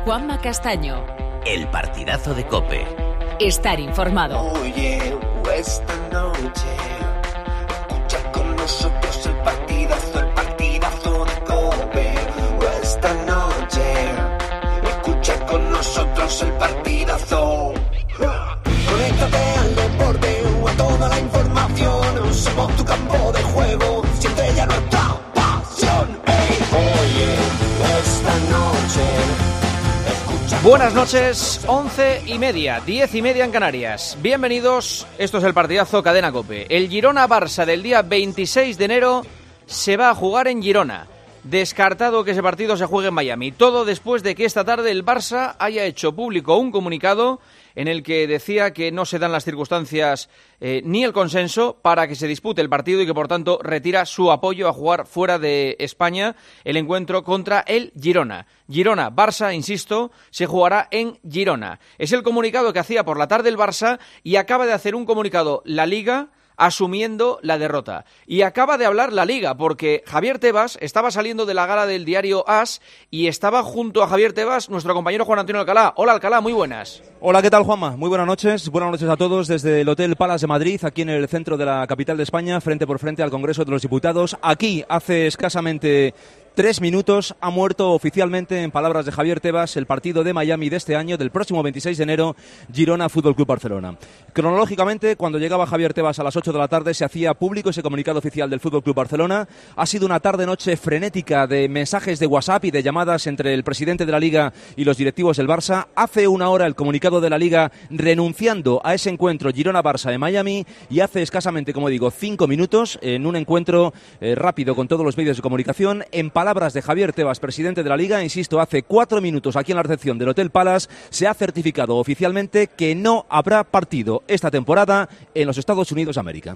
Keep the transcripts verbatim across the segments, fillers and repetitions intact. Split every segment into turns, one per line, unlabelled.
Juanma Castaño.
El partidazo de COPE.
Estar informado.
Oye, esta noche escucha con nosotros el partidazo, el partidazo de COPE. Esta noche escucha con nosotros el partidazo. Conéctate al deporte o a toda la información. Somos tu campo de juego, siente ya nuestra pasión. Hey, oye, esta noche.
Buenas noches, once y media, diez y media en Canarias. Bienvenidos, esto es el partidazo Cadena COPE. El Girona-Barça del día veintiséis de enero se va a jugar en Girona. Descartado que ese partido se juegue en Miami. Todo después de que esta tarde el Barça haya hecho público un comunicado en el que decía que no se dan las circunstancias eh, ni el consenso para que se dispute el partido y que por tanto retira su apoyo a jugar fuera de España el encuentro contra el Girona. Girona-Barça, insisto, se jugará en Girona. Es el comunicado que hacía por la tarde el Barça y acaba de hacer un comunicado la Liga asumiendo la derrota. Y acaba de hablar la Liga, porque Javier Tebas estaba saliendo de la gala del diario AS y estaba junto a Javier Tebas nuestro compañero Juan Antonio Alcalá. Hola Alcalá, muy buenas.
Hola, ¿qué tal, Juanma? Muy buenas noches. Buenas noches a todos desde el Hotel Palace de Madrid, aquí en el centro de la capital de España, frente por frente al Congreso de los Diputados. Aquí, hace escasamente Tres minutos, ha muerto oficialmente, en palabras de Javier Tebas, el partido de Miami de este año, del próximo veintiséis de enero, Girona Fútbol Club Barcelona. Cronológicamente, cuando llegaba Javier Tebas a las ocho de la tarde, se hacía público ese comunicado oficial del Fútbol Club Barcelona. Ha sido una tarde-noche frenética de mensajes de WhatsApp y de llamadas entre el presidente de la Liga y los directivos del Barça. Hace una hora el comunicado de la Liga renunciando a ese encuentro Girona-Barça en Miami, y hace escasamente, como digo, cinco minutos, en un encuentro eh, rápido con todos los medios de comunicación, en palabras de Javier Tebas, presidente de la Liga, insisto, hace cuatro minutos aquí en la recepción del Hotel Palace, se ha certificado oficialmente que no habrá partido esta temporada en los Estados Unidos de América.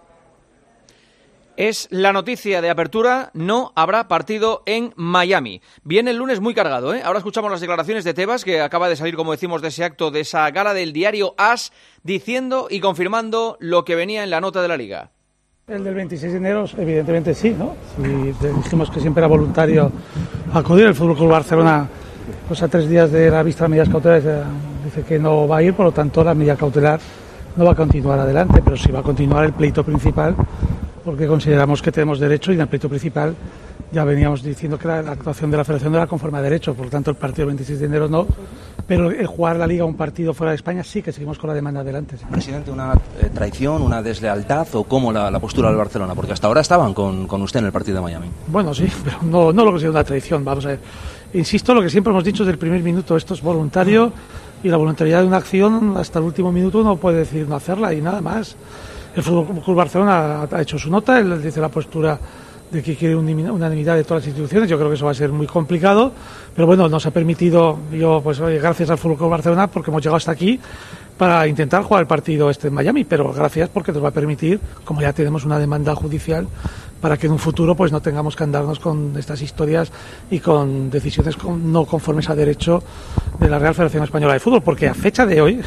Es la noticia de apertura, no habrá partido en Miami. Viene el lunes muy cargado, ¿eh? Ahora escuchamos las declaraciones de Tebas, que acaba de salir, como decimos, de ese acto, de esa gala del diario AS, diciendo y confirmando lo que venía en la nota de la Liga.
El del veintiséis de enero, evidentemente sí, ¿no? Si dijimos que siempre era voluntario acudir, el Fútbol Club Barcelona, pues a tres días de la vista de las medidas cautelares, dice que no va a ir, por lo tanto la medida cautelar no va a continuar adelante, pero sí va a continuar el pleito principal, porque consideramos que tenemos derecho, y en el pleito principal ya veníamos diciendo que la, la actuación de la Federación no era conforme a derecho, por lo tanto el partido del veintiséis de enero no, pero el jugar la Liga un partido fuera de España sí que seguimos con la demanda adelante. Sí.
Presidente, ¿una eh, traición, una deslealtad o cómo la, la postura del Barcelona? Porque hasta ahora estaban con, con usted en el partido de Miami.
Bueno, sí, pero no, no lo considero una traición, vamos a ver. Insisto, lo que siempre hemos dicho desde el primer minuto, esto es voluntario, y la voluntariedad de una acción hasta el último minuto uno puede decidir no hacerla y nada más. El Fútbol Club Barcelona ha hecho su nota, él dice la postura de que quiere unanimidad de todas las instituciones. Yo creo que eso va a ser muy complicado, pero bueno, nos ha permitido, yo pues oye, gracias al Fútbol Club Barcelona, porque hemos llegado hasta aquí para intentar jugar el partido este en Miami, pero gracias porque nos va a permitir, como ya tenemos una demanda judicial, para que en un futuro pues no tengamos que andarnos con estas historias y con decisiones con, no conformes a derecho de la Real Federación Española de Fútbol, porque a fecha de hoy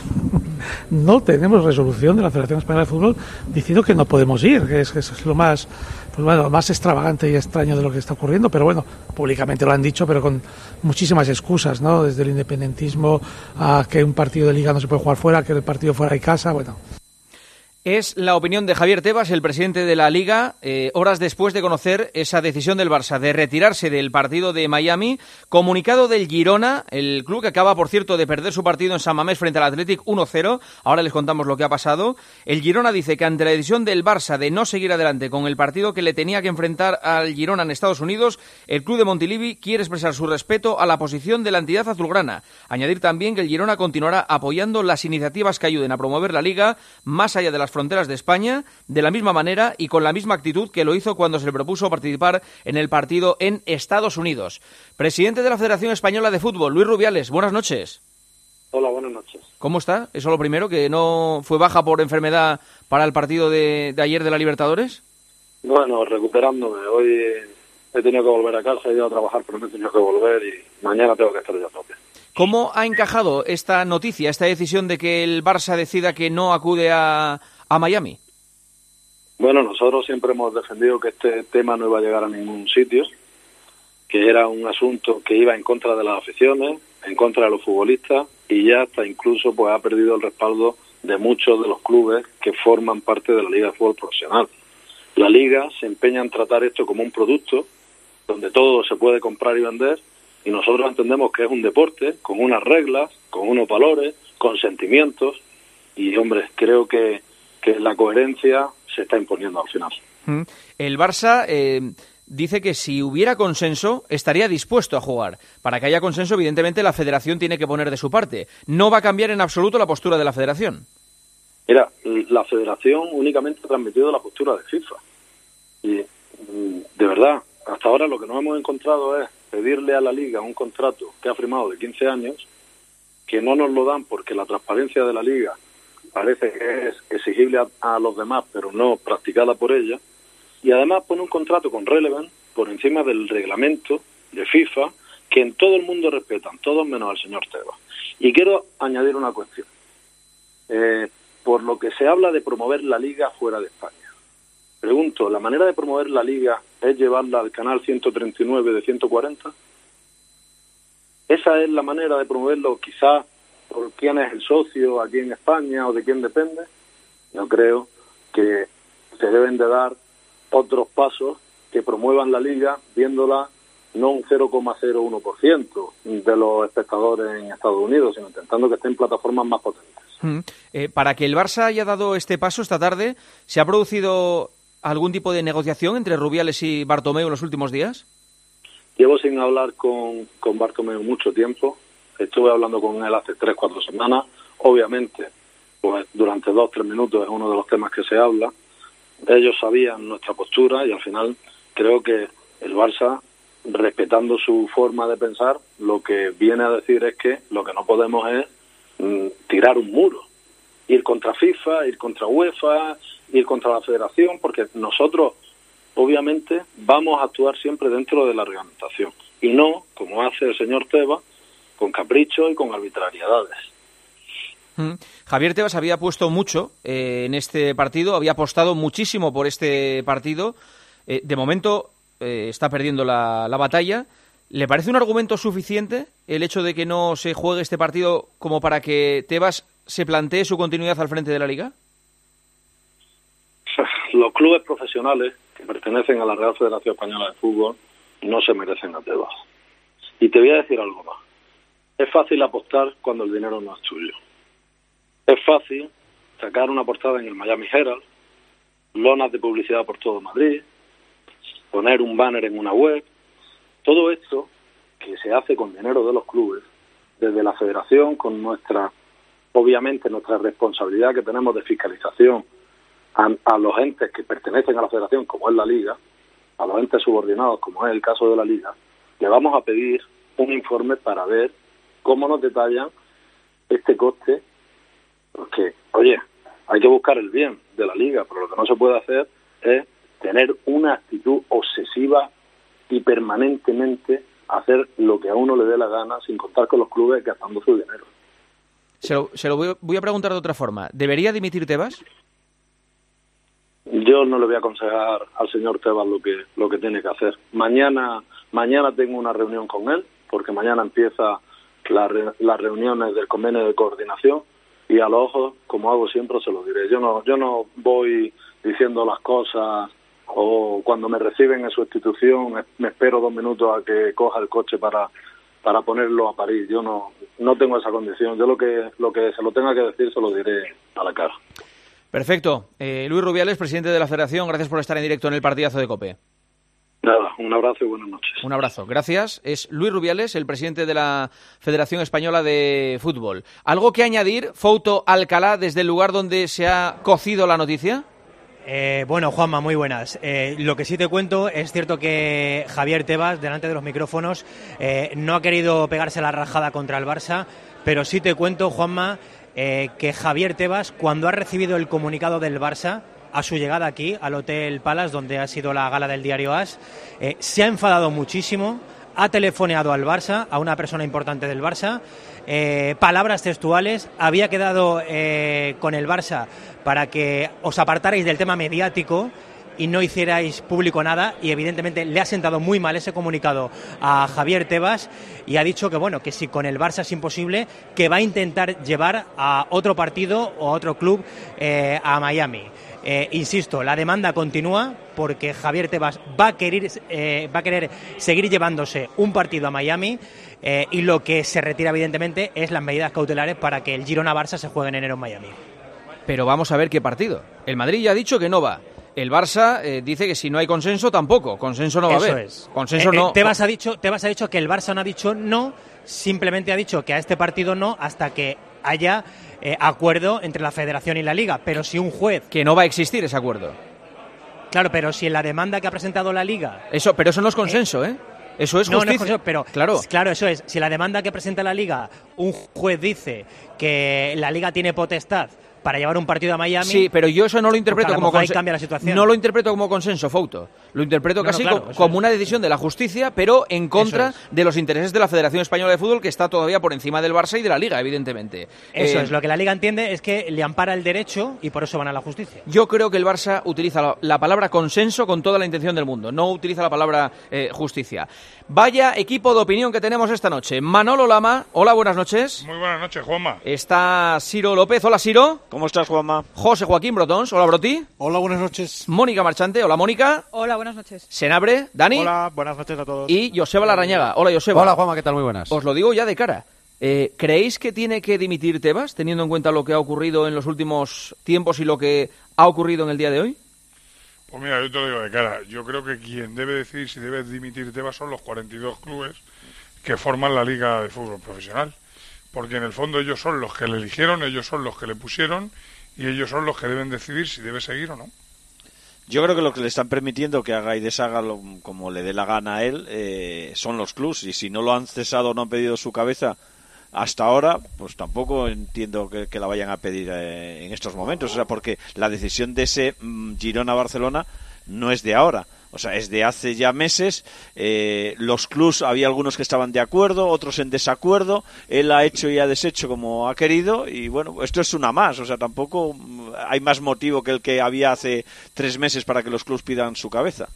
no tenemos resolución de la Federación Española de Fútbol diciendo que no podemos ir, que es, que es lo más, pues bueno, más extravagante y extraño de lo que está ocurriendo, pero bueno, públicamente lo han dicho, pero con muchísimas excusas, ¿no? Desde el independentismo a que un partido de Liga no se puede jugar fuera, que el partido fuera de casa, bueno.
Es la opinión de Javier Tebas, el presidente de la Liga, eh, horas después de conocer esa decisión del Barça de retirarse del partido de Miami. Comunicado del Girona, el club que acaba, por cierto, de perder su partido en San Mamés frente al Athletic uno cero. Ahora les contamos lo que ha pasado. El Girona dice que ante la decisión del Barça de no seguir adelante con el partido que le tenía que enfrentar al Girona en Estados Unidos, el club de Montilivi quiere expresar su respeto a la posición de la entidad azulgrana. Añadir también que el Girona continuará apoyando las iniciativas que ayuden a promover la Liga más allá de las fronteras de España, de la misma manera y con la misma actitud que lo hizo cuando se le propuso participar en el partido en Estados Unidos. Presidente de la Federación Española de Fútbol, Luis Rubiales, buenas noches.
Hola, buenas noches.
¿Cómo está? Eso lo primero, que no fue baja por enfermedad para el partido de, de ayer de la Libertadores.
Bueno, recuperándome. Hoy he tenido que volver a casa, he ido a trabajar, pero no he tenido que volver y mañana tengo que estar ya a tope.
¿Cómo ha encajado esta noticia, esta decisión de que el Barça decida que no acude a, a Miami?
Bueno, nosotros siempre hemos defendido que este tema no iba a llegar a ningún sitio, que era un asunto que iba en contra de las aficiones, en contra de los futbolistas y ya hasta incluso pues ha perdido el respaldo de muchos de los clubes que forman parte de la Liga de Fútbol Profesional. La Liga se empeña en tratar esto como un producto donde todo se puede comprar y vender, y nosotros entendemos que es un deporte con unas reglas, con unos valores, con sentimientos, y hombre, creo que, que la coherencia se está imponiendo al final.
El Barça eh, dice que si hubiera consenso estaría dispuesto a jugar. Para que haya consenso, evidentemente, la Federación tiene que poner de su parte. No va a cambiar en absoluto la postura de la Federación.
Mira, la Federación únicamente ha transmitido la postura de FIFA. Y, de verdad, hasta ahora lo que nos hemos encontrado es pedirle a la Liga un contrato que ha firmado de quince años, que no nos lo dan porque la transparencia de la Liga parece que es exigible a, a los demás, pero no practicada por ella, y además pone un contrato con Relevant por encima del reglamento de FIFA, que en todo el mundo respetan, todos menos al señor Tebas. Y quiero añadir una cuestión. Eh, por lo que se habla de promover la Liga fuera de España. Pregunto, ¿la manera de promover la Liga es llevarla al canal ciento treinta y nueve de ciento cuarenta? ¿Esa es la manera de promoverlo, quizás por quién es el socio aquí en España o de quién depende? Yo creo que se deben de dar otros pasos que promuevan la Liga, viéndola no un cero coma cero uno por ciento de los espectadores en Estados Unidos, sino intentando que estén en plataformas más potentes.
Mm. Eh, para que el Barça haya dado este paso esta tarde, ¿se ha producido algún tipo de negociación entre Rubiales y Bartomeu en los últimos días?
Llevo sin hablar con, con Bartomeu mucho tiempo. Estuve hablando con él hace tres, cuatro semanas. Obviamente, pues durante dos, tres minutos es uno de los temas que se habla. Ellos sabían nuestra postura y al final creo que el Barça, respetando su forma de pensar, lo que viene a decir es que lo que no podemos es mm, tirar un muro, ir contra FIFA, ir contra UEFA, ir contra la Federación, porque nosotros obviamente vamos a actuar siempre dentro de la reglamentación y no, como hace el señor Tebas, con capricho y con arbitrariedades.
Mm. Javier Tebas había puesto mucho eh, en este partido, había apostado muchísimo por este partido. Eh, de momento eh, está perdiendo la, la batalla. ¿Le parece un argumento suficiente el hecho de que no se juegue este partido como para que Tebas se plantee su continuidad al frente de la Liga?
Los clubes profesionales que pertenecen a la Real Federación Española de Fútbol no se merecen a Tebas. Y te voy a decir algo más. Es fácil apostar cuando el dinero no es tuyo. Es fácil sacar una portada en el Miami Herald, lonas de publicidad por todo Madrid, poner un banner en una web. Todo esto que se hace con dinero de los clubes, desde la Federación, con nuestra, obviamente, nuestra responsabilidad que tenemos de fiscalización a, a los entes que pertenecen a la Federación, como es la Liga, a los entes subordinados, como es el caso de la Liga, le vamos a pedir un informe para ver cómo nos detallan este coste, porque, oye, hay que buscar el bien de la Liga, pero lo que no se puede hacer es tener una actitud obsesiva y permanentemente hacer lo que a uno le dé la gana sin contar con los clubes gastando su dinero.
Se lo, se lo voy, voy a preguntar de otra forma. ¿Debería dimitir Tebas?
Yo no le voy a aconsejar al señor Tebas lo que lo que tiene que hacer. Mañana mañana tengo una reunión con él, porque mañana empieza la re, las reuniones del convenio de coordinación y a los ojos, como hago siempre, se lo diré. Yo no yo no voy diciendo las cosas o cuando me reciben en su institución me espero dos minutos a que coja el coche para para ponerlo a París. Yo no no tengo esa condición. Yo lo que lo que se lo tenga que decir se lo diré a la cara.
Perfecto. Eh, Luis Rubiales, presidente de la Federación, gracias por estar en directo en el partidazo de COPE.
Nada, un abrazo y buenas noches.
Un abrazo, gracias. Es Luis Rubiales, el presidente de la Federación Española de Fútbol. ¿Algo que añadir, Fouto Alcalá, desde el lugar donde se ha cocido la noticia?
Eh, bueno, Juanma, muy buenas. Eh, lo que sí te cuento, es cierto que Javier Tebas, delante de los micrófonos, eh, no ha querido pegarse la rajada contra el Barça, pero sí te cuento, Juanma, eh, que Javier Tebas, cuando ha recibido el comunicado del Barça, a su llegada aquí, al Hotel Palace, donde ha sido la gala del diario AS, eh, se ha enfadado muchísimo, ha telefoneado al Barça, a una persona importante del Barça, eh, palabras textuales, había quedado eh, con el Barça para que os apartarais del tema mediático y no hicierais público nada, y evidentemente le ha sentado muy mal ese comunicado a Javier Tebas, y ha dicho que bueno, que si con el Barça es imposible, que va a intentar llevar a otro partido o a otro club eh, a Miami. Eh, insisto, la demanda continúa porque Javier Tebas va a querer, eh, va a querer seguir llevándose un partido a Miami, eh, y lo que se retira evidentemente es las medidas cautelares para que el Girona-Barça se juegue en enero en Miami.
Pero vamos a ver qué partido. El Madrid ya ha dicho que no va. El Barça eh, dice que si no hay consenso tampoco. Consenso no va
Eso
a haber.
es.
Consenso
eh,
no.
Eh, Tebas ha dicho, Tebas ha dicho que el Barça no ha dicho no, simplemente ha dicho que a este partido no hasta que haya eh, acuerdo entre la Federación y la Liga. Pero si un juez...
Que no va a existir ese acuerdo.
Claro, pero si en la demanda que ha presentado la Liga...
Eso, pero eso no es consenso, ¿eh? Eso es
no,
justicia.
no es consenso, pero
claro.
claro, eso es. Si la demanda que presenta la Liga, un juez dice que la Liga tiene potestad para llevar un partido a Miami...
Sí, pero yo eso no lo interpreto como
consenso. Ahí cambia la situación.
No lo interpreto como consenso, Fouto. Lo interpreto
no,
casi
no, claro,
co como
es.
una decisión de la justicia, pero en contra
es.
de los intereses de la Federación Española de Fútbol, que está todavía por encima del Barça y de la Liga, evidentemente.
Eso
eh,
es. Lo que la Liga entiende es que le ampara el derecho y por eso van a la justicia.
Yo creo que el Barça utiliza la, la palabra consenso con toda la intención del mundo. No utiliza la palabra eh, justicia. Vaya equipo de opinión que tenemos esta noche. Manolo Lama, hola, buenas noches.
Muy buenas noches, Juanma.
Está Ciro López, hola Ciro.
¿Cómo estás, Juanma?
José Joaquín Brotons, hola Broti.
Hola, buenas noches.
Mónica Marchante, hola Mónica.
Hola, buenas noches.
Senabre, Dani.
Hola, buenas noches a todos.
Y Joseba Larrañaga, hola Joseba.
Hola Juanma, ¿qué tal? Muy buenas.
Os lo digo ya de cara. Eh, ¿Creéis que tiene que dimitir Tebas, teniendo en cuenta lo que ha ocurrido en los últimos tiempos y lo que ha ocurrido en el día de hoy?
Pues mira, yo te lo digo de cara. Yo creo que quien debe decidir si debe dimitir Tebas son los cuarenta y dos clubes que forman la Liga de Fútbol Profesional. Porque en el fondo ellos son los que le eligieron, ellos son los que le pusieron y ellos son los que deben decidir si debe seguir o no.
Yo creo que lo que le están permitiendo que haga y deshaga lo, como le dé la gana a él eh, son los clubs. Y si no lo han cesado o no han pedido su cabeza hasta ahora, pues tampoco entiendo que, que la vayan a pedir eh, en estos momentos. O sea, porque la decisión de ese mmm, Girona-Barcelona no es de ahora. O sea, es de hace ya meses. Eh, los clubs, había algunos que estaban de acuerdo, otros en desacuerdo. Él ha hecho y ha deshecho como ha querido. Y bueno, esto es una más. O sea, tampoco hay más motivo que el que había hace tres meses para que los clubs pidan su cabeza.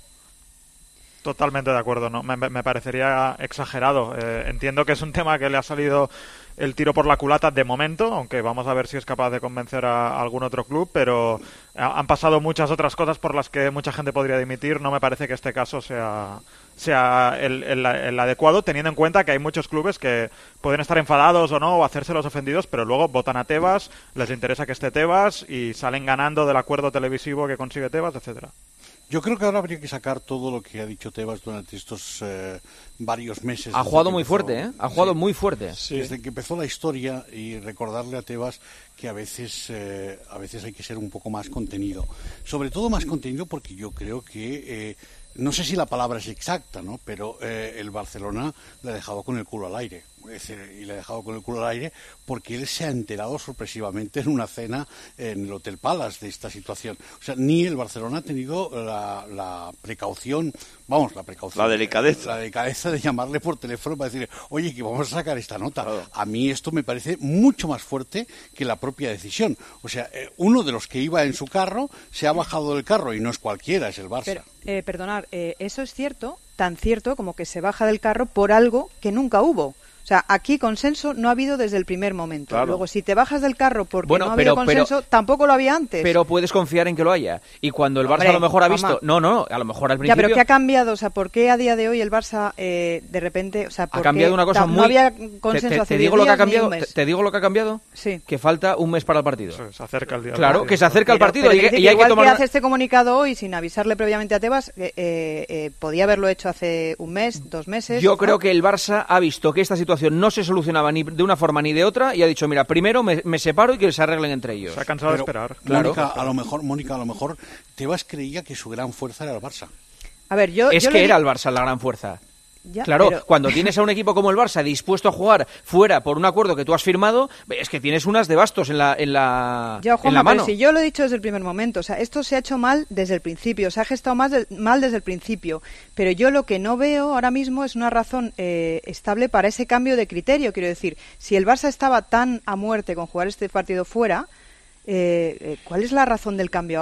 Totalmente de acuerdo, ¿no? Me, me parecería exagerado. Eh, entiendo que es un tema que le ha salido el tiro por la culata de momento, aunque vamos a ver si es capaz de convencer a, a algún otro club, pero han pasado muchas otras cosas por las que mucha gente podría dimitir. No me parece que este caso sea sea el, el, el adecuado, teniendo en cuenta que hay muchos clubes que pueden estar enfadados o no, o hacerse los ofendidos, pero luego votan a Tebas, les interesa que esté Tebas y salen ganando del acuerdo televisivo que consigue Tebas, etcétera.
Yo creo que ahora habría que sacar todo lo que ha dicho Tebas durante estos eh, varios meses.
Ha jugado muy
empezó,
fuerte, ¿eh? Ha jugado
sí,
muy fuerte.
Sí. Desde que empezó la historia, y recordarle a Tebas que a veces, eh, a veces hay que ser un poco más contenido. Sobre todo más contenido porque yo creo que, eh, no sé si la palabra es exacta, ¿no? Pero eh, el Barcelona le ha dejado con el culo al aire. Y le ha dejado con el culo al aire porque él se ha enterado sorpresivamente en una cena en el Hotel Palace de esta situación. O sea, ni el Barcelona ha tenido la, la precaución, vamos, la precaución.
La delicadeza.
La delicadeza de llamarle por teléfono para decirle, oye, que vamos a sacar esta nota. Claro. A mí esto me parece mucho más fuerte que la propia decisión. O sea, eh, uno de los que iba en su carro se ha bajado del carro y no es cualquiera, es el Barça.
Pero, eh, perdonad, eh, eso es cierto, tan cierto como que se baja del carro por algo que nunca hubo. O sea, aquí consenso no ha habido desde el primer momento. Claro. Luego, si te bajas del carro porque
bueno,
no ha
pero,
habido consenso,
pero,
tampoco lo había antes.
Pero puedes confiar en que lo haya. Y cuando el Barça
Hombre,
a lo mejor ha visto...
mamá.
No, no, a lo mejor al principio...
Ya, pero ¿qué ha cambiado? O sea, ¿por qué a día de hoy el Barça eh, de repente... O sea, ¿por
ha cambiado una cosa
ta,
muy...
No había consenso
te, te,
hace
te digo
diez
lo que ha
días,
cambiado,
ni un mes.
te, te digo lo que ha cambiado.
Sí.
Que falta un mes para el partido.
Sí, se acerca el día.
Claro, que se acerca
pero,
el partido
pero
y,
que,
y
que
hay
igual
que tomar...
que
Una...
hace este comunicado hoy sin avisarle previamente a Tebas, eh, eh, podía haberlo hecho hace un mes, dos meses.
Yo
¿no?
creo que el Barça ha visto que esta situación no se solucionaba ni de una forma ni de otra y ha dicho, mira, primero me, me separo y que se arreglen entre ellos.
Se ha cansado
Pero,
de esperar.
Mónica,
claro.
a lo mejor, Mónica, a lo mejor Tebas creía que su gran fuerza era el Barça.
A ver, yo...
Es
yo
que
le...
era el Barça la gran fuerza.
Ya,
claro,
pero...
cuando tienes a un equipo como el Barça dispuesto a jugar fuera por un acuerdo que tú has firmado, es que tienes unas de bastos en la, en la,
ya, Juanma,
en la mano.
Pero si yo lo he dicho desde el primer momento, o sea, esto se ha hecho mal desde el principio, se ha gestado más de, mal desde el principio, pero yo lo que no veo ahora mismo es una razón eh, estable para ese cambio de criterio. Quiero decir, si el Barça estaba tan a muerte con jugar este partido fuera, eh, eh, ¿cuál es la razón del cambio ahora?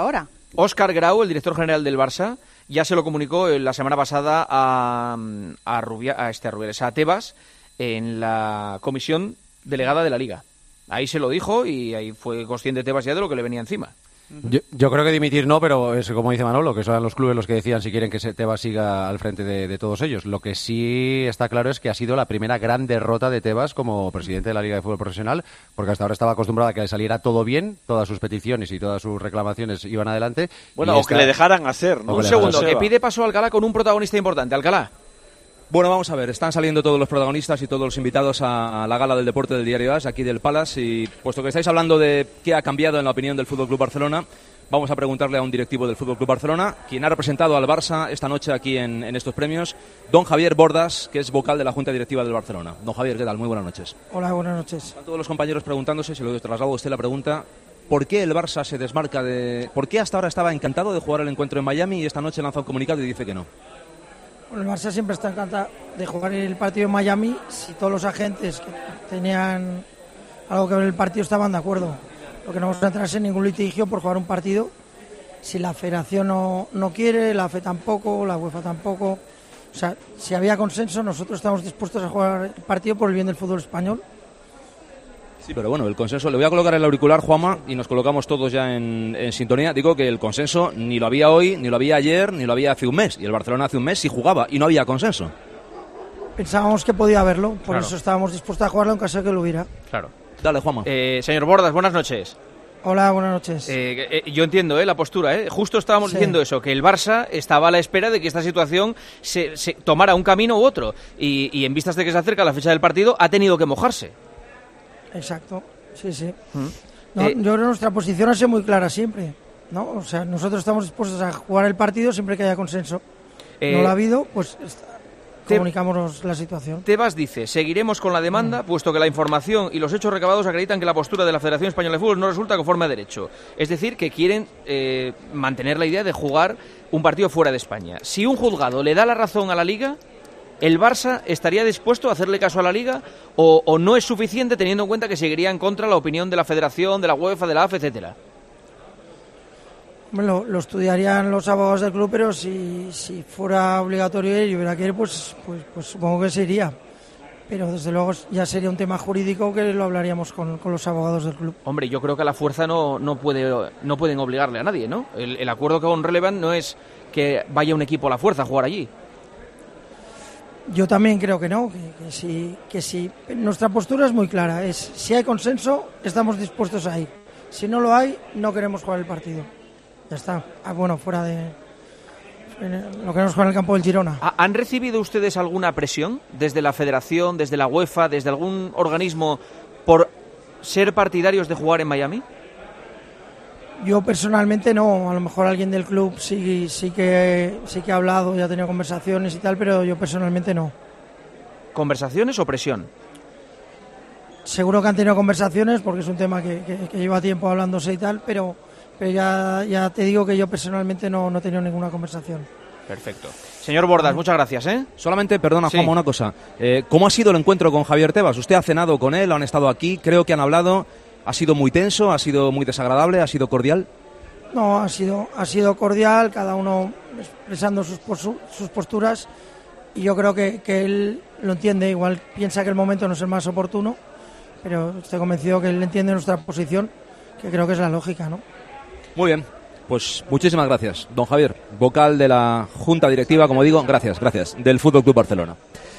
Óscar Grau, el director general del Barça, ya se lo comunicó la semana pasada a, a, Rubia, a, este, a, Rubiales, a Tebas en la comisión delegada de la Liga. Ahí se lo dijo y ahí fue consciente Tebas ya de lo que le venía encima.
Yo, yo creo que dimitir no, pero es como dice Manolo, que son los clubes los que decían si quieren que Tebas siga al frente de, de todos ellos. Lo que sí está claro es que ha sido la primera gran derrota de Tebas como presidente de la Liga de Fútbol Profesional, porque hasta ahora estaba acostumbrado a que le saliera todo bien, todas sus peticiones y todas sus reclamaciones iban adelante.
Bueno, o esta... que le dejaran hacer, ¿no?
Un segundo, que pide paso a Alcalá con un protagonista importante. Alcalá.
Bueno, vamos a ver, están saliendo todos los protagonistas y todos los invitados a la gala del deporte del Diario A S, aquí del Palace, y puesto que estáis hablando de qué ha cambiado en la opinión del F C Barcelona, vamos a preguntarle a un directivo del F C Barcelona, quien ha representado al Barça esta noche aquí en, en estos premios, don Javier Bordas, que es vocal de la Junta Directiva del Barcelona. Don Javier, ¿qué tal? Muy buenas noches.
Hola, buenas noches.
Están todos los compañeros preguntándose, se lo traslado a usted la pregunta, ¿por qué el Barça se desmarca de...? ¿Por qué hasta ahora estaba encantado de jugar el encuentro en Miami y esta noche lanza un comunicado y dice que no?
Bueno, el Barça siempre está encantado de jugar el partido en Miami si todos los agentes que tenían algo que ver el partido estaban de acuerdo. Lo que no vamos a entrarse en ningún litigio por jugar un partido si la Federación no, no quiere, la F E tampoco, la UEFA tampoco. O sea, si había consenso, nosotros estamos dispuestos a jugar el partido por el bien del fútbol español.
Sí, pero bueno, el consenso, le voy a colocar el auricular, Juanma, y nos colocamos todos ya en, en sintonía. Digo que el consenso ni lo había hoy, ni lo había ayer, ni lo había hace un mes. Y el Barcelona hace un mes sí jugaba y no había consenso.
Pensábamos que podía haberlo, por
Claro.
eso estábamos dispuestos a jugarlo en caso de que lo hubiera.
Claro.
Dale, Juanma.
Eh, señor Bordas, buenas noches.
Hola, buenas noches.
Eh, eh, yo entiendo eh, la postura, ¿eh? Justo estábamos
Sí.
diciendo eso, que el Barça estaba a la espera de que esta situación se, se tomara un camino u otro. Y, y en vistas de que se acerca la fecha del partido, ha tenido que mojarse.
Exacto, sí, sí.
Mm.
No,
Eh,
yo creo que nuestra posición ha sido muy clara siempre, ¿no? O sea, nosotros estamos dispuestos a jugar el partido siempre que haya consenso.
Eh,
no lo ha habido, pues está-
Te-
comunicamos la situación.
Tebas dice, seguiremos con la demanda, puesto que la información y los hechos recabados acreditan que la postura de la Federación Española de Fútbol no resulta conforme a derecho. Es decir, que quieren eh, mantener la idea de jugar un partido fuera de España. Si un juzgado le da la razón a la Liga, ¿el Barça estaría dispuesto a hacerle caso a la Liga o, o no es suficiente teniendo en cuenta que seguiría en contra la opinión de la Federación, de la UEFA, de la A F, etcétera?
Hombre, Lo, lo estudiarían los abogados del club, pero si, si fuera obligatorio y hubiera que ir, pues, pues, pues supongo que se iría. Pero desde luego ya sería un tema jurídico que lo hablaríamos con, con los abogados del club.
Hombre, yo creo que a la fuerza no, no, puede, no pueden obligarle a nadie, ¿no? El, el acuerdo con Relevant no es que vaya un equipo a la fuerza a jugar allí.
Yo también creo que no, que, que sí, que sí. Nuestra postura es muy clara, es si hay consenso, estamos dispuestos a ir. Si no lo hay, no queremos jugar el partido. Ya está. Ah, bueno, fuera de... Lo queremos jugar en el campo del Girona.
¿Ha- ¿Han recibido ustedes alguna presión desde la Federación, desde la UEFA, desde algún organismo por ser partidarios de jugar en Miami?
Yo personalmente no, a lo mejor alguien del club sí, sí, que, sí que ha hablado y ha tenido conversaciones y tal, pero yo personalmente no.
¿Conversaciones o presión?
Seguro que han tenido conversaciones porque es un tema que, que, que lleva tiempo hablándose y tal, pero, pero ya, ya te digo que yo personalmente no, no he tenido ninguna conversación.
Perfecto. Señor Bordas, muchas gracias, ¿eh?
Solamente, perdona,
Sí.
Juanma, una cosa. Eh, ¿Cómo ha sido el encuentro con Javier Tebas? ¿Usted ha cenado con él? ¿Han estado aquí? Creo que han hablado. ¿Ha sido muy tenso? ¿Ha sido muy desagradable? ¿Ha sido cordial?
No, ha sido, ha sido cordial, cada uno expresando sus, posu- sus posturas y yo creo que, que él lo entiende, igual piensa que el momento no es el más oportuno, pero estoy convencido que él entiende nuestra posición, que creo que es la lógica, ¿no?
Muy bien. Pues muchísimas gracias, don Javier, vocal de la Junta Directiva, como digo, gracias, gracias, del Fútbol Club Barcelona.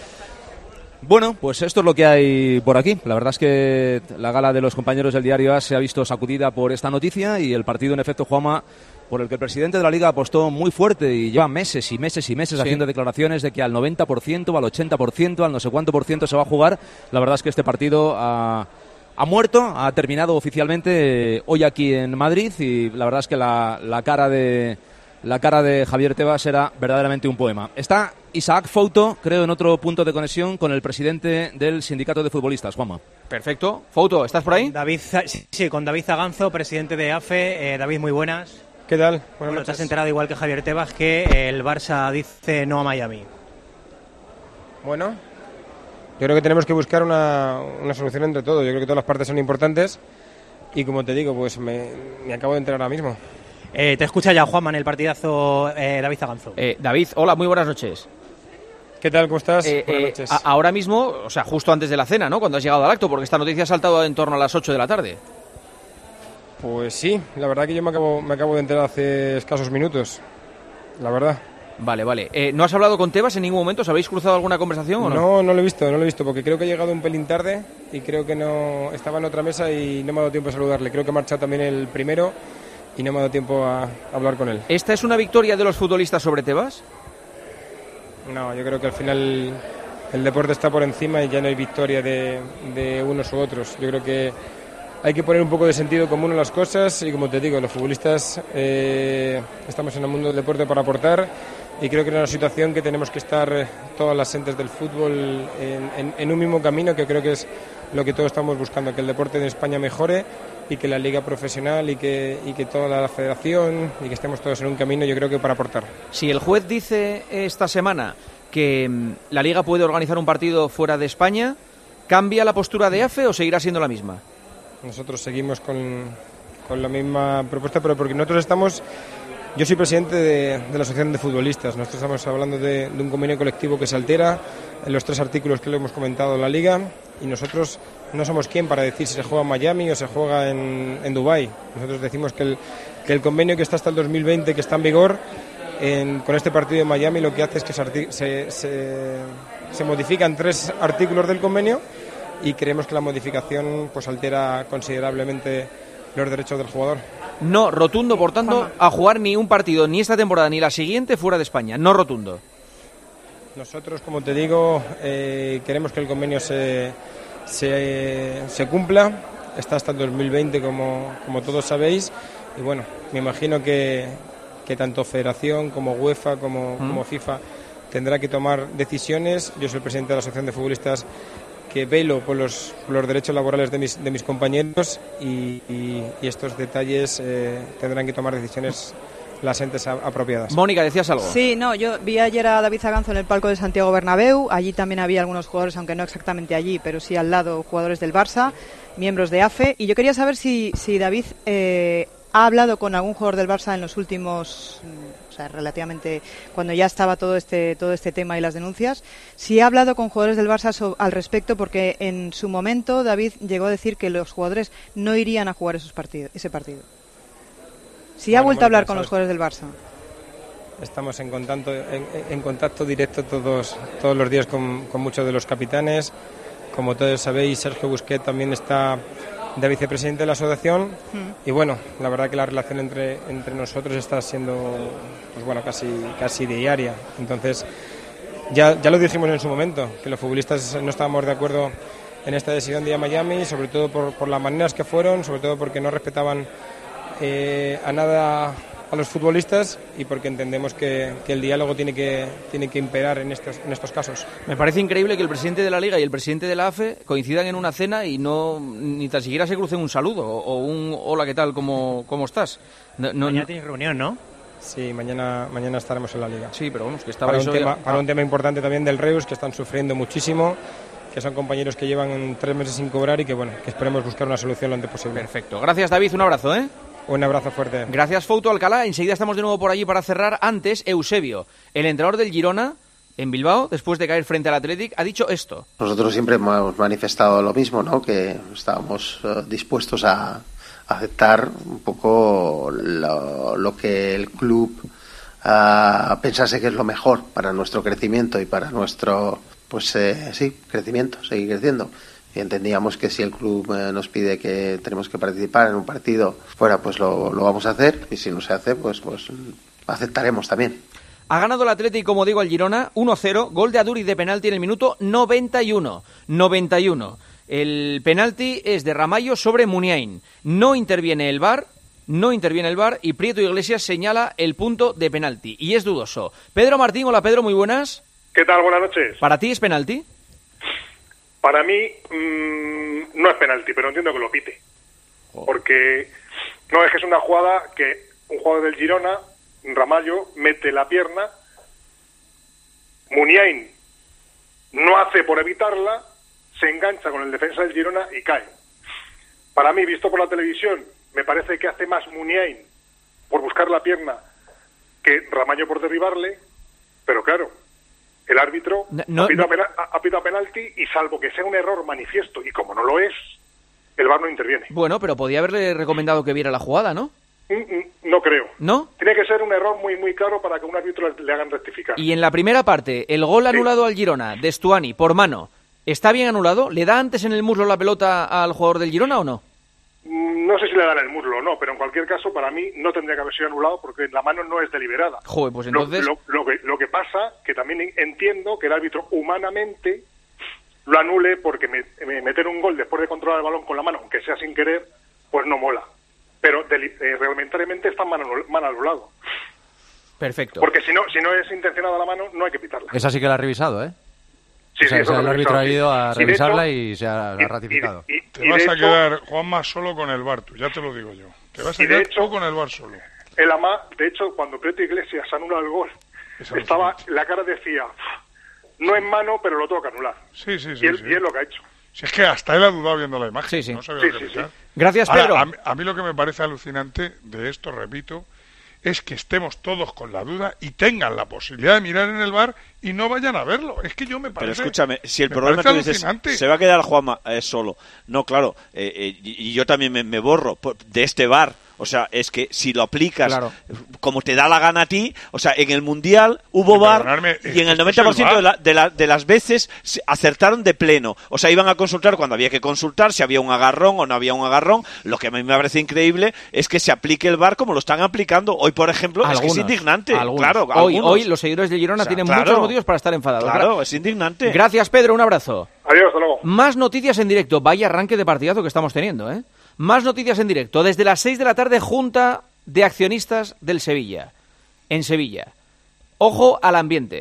Bueno, pues esto es lo que hay por aquí. La verdad es que la gala de los compañeros del Diario A se ha visto sacudida por esta noticia y el partido, en efecto, Juanma, por el que el presidente de la Liga apostó muy fuerte y lleva meses y meses y meses
Sí.
haciendo declaraciones de que al noventa por ciento, al ochenta por ciento, al no sé cuánto por ciento se va a jugar. La verdad es que este partido ha, ha muerto, ha terminado oficialmente eh, hoy aquí en Madrid y la verdad es que la, la cara de... La cara de Javier Tebas era verdaderamente un poema. Está Isaac Fouto, creo, en otro punto de conexión con el presidente del Sindicato de Futbolistas, Juanma.
Perfecto. Fouto, ¿estás por ahí?
David, Za- sí, sí, con David Zaganzo, presidente de A F E. Eh, David, muy buenas.
¿Qué tal? Buenas
Bueno, te
noches.
has enterado igual que Javier Tebas que eh, el Barça dice no a Miami.
Bueno, yo creo que tenemos que buscar una, una solución entre todos. Yo creo que todas las partes son importantes y como te digo, pues me, me acabo de enterar ahora mismo.
Eh, te escucha ya Juanma en el partidazo eh, David Zaganzo.
Eh, David, hola, muy buenas noches.
¿Qué tal? ¿Cómo estás?
Eh,
buenas
eh,
noches.
a- ahora mismo, o sea, justo antes de la cena, ¿no? Cuando has llegado al acto, porque esta noticia ha saltado en torno a las ocho de la tarde.
Pues sí, la verdad que yo me acabo, me acabo de enterar hace escasos minutos. La verdad.
Vale, vale. Eh, ¿No has hablado con Tebas en ningún momento? ¿Os habéis cruzado alguna conversación o no?
No, no lo he visto, no lo he visto, porque creo que he llegado un pelín tarde y creo que no estaba en otra mesa y no me ha dado tiempo a saludarle. Creo que ha marchado también el primero y no me ha dado tiempo a, a hablar con él.
¿Esta es una victoria de los futbolistas sobre Tebas?
No, yo creo que al final el deporte está por encima y ya no hay victoria de, de unos u otros. Yo creo que hay que poner un poco de sentido común en las cosas y, como te digo, los futbolistas eh, estamos en el mundo del deporte para aportar y creo que es una situación que tenemos que estar eh, todas las entes del fútbol en, en, en un mismo camino, que creo que es lo que todos estamos buscando, que el deporte en España mejore y que la liga profesional y que, y que toda la federación y que estemos todos en un camino, yo creo que para aportar.
Si el juez dice esta semana que mm, la Liga puede organizar un partido fuera de España, ¿cambia la postura de A F E o seguirá siendo la misma?
Nosotros seguimos con, con la misma propuesta, pero porque nosotros estamos... Yo soy presidente de, de la Asociación de Futbolistas. Nosotros estamos hablando de, de un convenio colectivo que se altera en los tres artículos que le hemos comentado en la Liga y nosotros no somos quien para decir si se juega en Miami o se juega en, en Dubái. Nosotros decimos que el, que el convenio que está hasta el dos mil veinte, que está en vigor, en, con este partido de Miami lo que hace es que se, se, se, se modifican tres artículos del convenio y creemos que la modificación pues altera considerablemente los derechos del jugador.
No, rotundo, por tanto, a jugar ni un partido, ni esta temporada ni la siguiente, fuera de España. No rotundo.
Nosotros, como te digo, eh, queremos que el convenio se, se, se cumpla. Está hasta el dos mil veinte, como, como todos sabéis. Y bueno, me imagino que, que tanto Federación como UEFA como,
¿Mm?
como FIFA tendrá que tomar decisiones. Yo soy el presidente de la Asociación de Futbolistas, que velo por los, por los derechos laborales de mis, de mis compañeros y, y, y estos detalles eh, tendrán que tomar decisiones las entes a, apropiadas.
Mónica, ¿decías algo?
Sí, no, yo vi ayer a David Zaganzo en el palco de Santiago Bernabéu. Allí también había algunos jugadores, aunque no exactamente allí, pero sí al lado, jugadores del Barça, miembros de A F E. Y yo quería saber si, si David eh, ha hablado con algún jugador del Barça en los últimos... O sea, relativamente cuando ya estaba todo este todo este tema y las denuncias, si ha hablado con jugadores del Barça so, al respecto, porque en su momento David llegó a decir que los jugadores no irían a jugar esos partidos, ese partido. Si
Bueno,
ha vuelto a hablar
Mónica,
con los
sabes,
jugadores del Barça.
Estamos en contacto, en, en contacto directo todos, todos los días con, con muchos de los capitanes. Como todos sabéis, Sergio Busquets también está de vicepresidente de la asociación.
Mm.
Y bueno, la verdad que la relación entre, entre nosotros está siendo pues bueno, casi, casi diaria. Entonces, ya, ya lo dijimos en su momento, que los futbolistas no estábamos de acuerdo en esta decisión de ir a Miami, sobre todo por, por las maneras que fueron, sobre todo porque no respetaban eh, a nada a los futbolistas y porque entendemos que, que el diálogo tiene que, tiene que imperar en estos, en estos casos.
Me parece increíble que el presidente de la Liga y el presidente de la A F E coincidan en una cena y no ni tan siquiera se crucen un saludo o, o un hola, ¿qué tal? ¿Cómo, cómo estás? No, no,
Mañana
no...
tenéis reunión, ¿no?
Sí, mañana, mañana estaremos en la Liga.
Sí, pero vamos, que estaba
para un,
eso
tema,
ya...
para un tema importante también del Reus, que están sufriendo muchísimo, que son compañeros que llevan tres meses sin cobrar y que bueno, que esperemos buscar una solución lo antes posible.
Perfecto. Gracias, David. Un abrazo, ¿eh?
Un abrazo fuerte.
Gracias, Fouto Alcalá. Enseguida estamos de nuevo por allí para cerrar. Antes, Eusebio, el entrenador del Girona, en Bilbao, después de caer frente al Athletic, ha dicho esto.
Nosotros siempre hemos manifestado lo mismo, ¿no? Que estábamos uh, dispuestos a aceptar un poco lo, lo que el club uh, pensase que es lo mejor para nuestro crecimiento y para nuestro, pues eh, sí, crecimiento, seguir creciendo. Y entendíamos que si el club eh, nos pide que tenemos que participar en un partido fuera, pues lo, lo vamos a hacer, y si no se hace, pues, pues aceptaremos también.
Ha ganado el Athletic, como digo, al Girona, uno cero, gol de Aduriz de penalti en el minuto noventa y uno. noventa y uno. El penalti es de Ramallo sobre Muniain. No interviene el V A R, no interviene el V A R y Prieto Iglesias señala el punto de penalti. Y es dudoso. Pedro Martín, hola Pedro, muy buenas.
¿Qué tal? Buenas noches.
¿Para ti es penalti?
Para mí mmm, no es penalti, pero entiendo que lo pite. Porque no es que es una jugada que un jugador del Girona, Ramallo, mete la pierna, Muniain no hace por evitarla, se engancha con el defensa del Girona y cae. Para mí, visto por la televisión, me parece que hace más Muniain por buscar la pierna que Ramallo por derribarle, pero claro, el árbitro
no, no,
ha, pitado
no.
pena, ha pitado penalti y salvo que sea un error manifiesto, y como no lo es, el V A R no interviene.
Bueno, pero podía haberle recomendado que viera la jugada, ¿no?
No creo.
¿No?
Tiene que ser un error muy muy claro para que un árbitro le hagan rectificar.
Y en la primera parte, el gol anulado al Girona de Stuani por mano, ¿está bien anulado? ¿Le da antes en el muslo la pelota al jugador del Girona o no?
No sé si le dan el muslo o no, pero en cualquier caso para mí no tendría que haber sido anulado porque la mano no es deliberada.
Joder, pues entonces...
Lo, lo, lo, que, lo que pasa, que también entiendo que el árbitro humanamente lo anule porque me, me, meter un gol después de controlar el balón con la mano, aunque sea sin querer, pues no mola. Pero deli- eh, reglamentariamente está mal, anul- mal anulado.
Perfecto.
Porque si no, si no es intencionada la mano, no hay que pitarla.
Esa sí que la ha revisado, ¿eh?
Sí,
o sea,
sí, eso
el
lo he
árbitro
revisado,
ha
sí.
ido a
Y de
revisarla
hecho-
y se ha, la ha ratificado.
Y,
Te
y
vas
de
a
hecho,
quedar, Juanma, solo con el V A R, tú, ya te lo digo yo. Te vas a
Y de
quedar
hecho-
tú con el V A R solo.
el ama, de hecho, cuando Prieto Iglesias anula el gol, estaba, la cara decía, no es mano, pero lo tengo que anular.
Sí, sí, sí.
Y él,
sí.
y él lo que ha hecho.
Si es que hasta él ha dudado viendo la imagen.
Sí, sí.
No sabía
Sí,
lo que
sí,
pensar.
sí.
Gracias,
Ahora,
Pedro.
a, mí- a mí lo que me parece alucinante de esto, repito, es que estemos todos con la duda y tengan la posibilidad de mirar en el V A R y no vayan a verlo. Es que yo me
Pero
parece...
escúchame, si el
me
problema
parece
tú dices,
alucinante.
se va a quedar Juanma eh, solo. No, claro, eh, eh, y y yo también me, me borro por- de este V A R. O sea, es que si lo aplicas
Claro.
como te da la gana a ti, o sea, en el Mundial hubo
Sí,
V A R
perdonadme,
y en el
esto
noventa por ciento
es
de,
el
la- de, la- de las veces se acertaron de pleno. O sea, iban a consultar cuando había que consultar, si había un agarrón o no había un agarrón. Lo que a mí me parece increíble es que se aplique el V A R como lo están aplicando. Hoy, por ejemplo, es que es
Algunos,
indignante.
algunos.
Claro,
hoy,
algunos.
hoy los seguidores de Girona
O sea,
tienen
claro.
muchos motivos para estar enfadados.
Claro,
Gra-
es indignante.
Gracias, Pedro. Un abrazo.
Adiós, hasta luego.
Más noticias en directo. Vaya arranque de partidazo que estamos teniendo, ¿eh? Más noticias en directo. Desde las seis de la tarde, Junta de Accionistas del Sevilla. En Sevilla. Ojo al ambiente.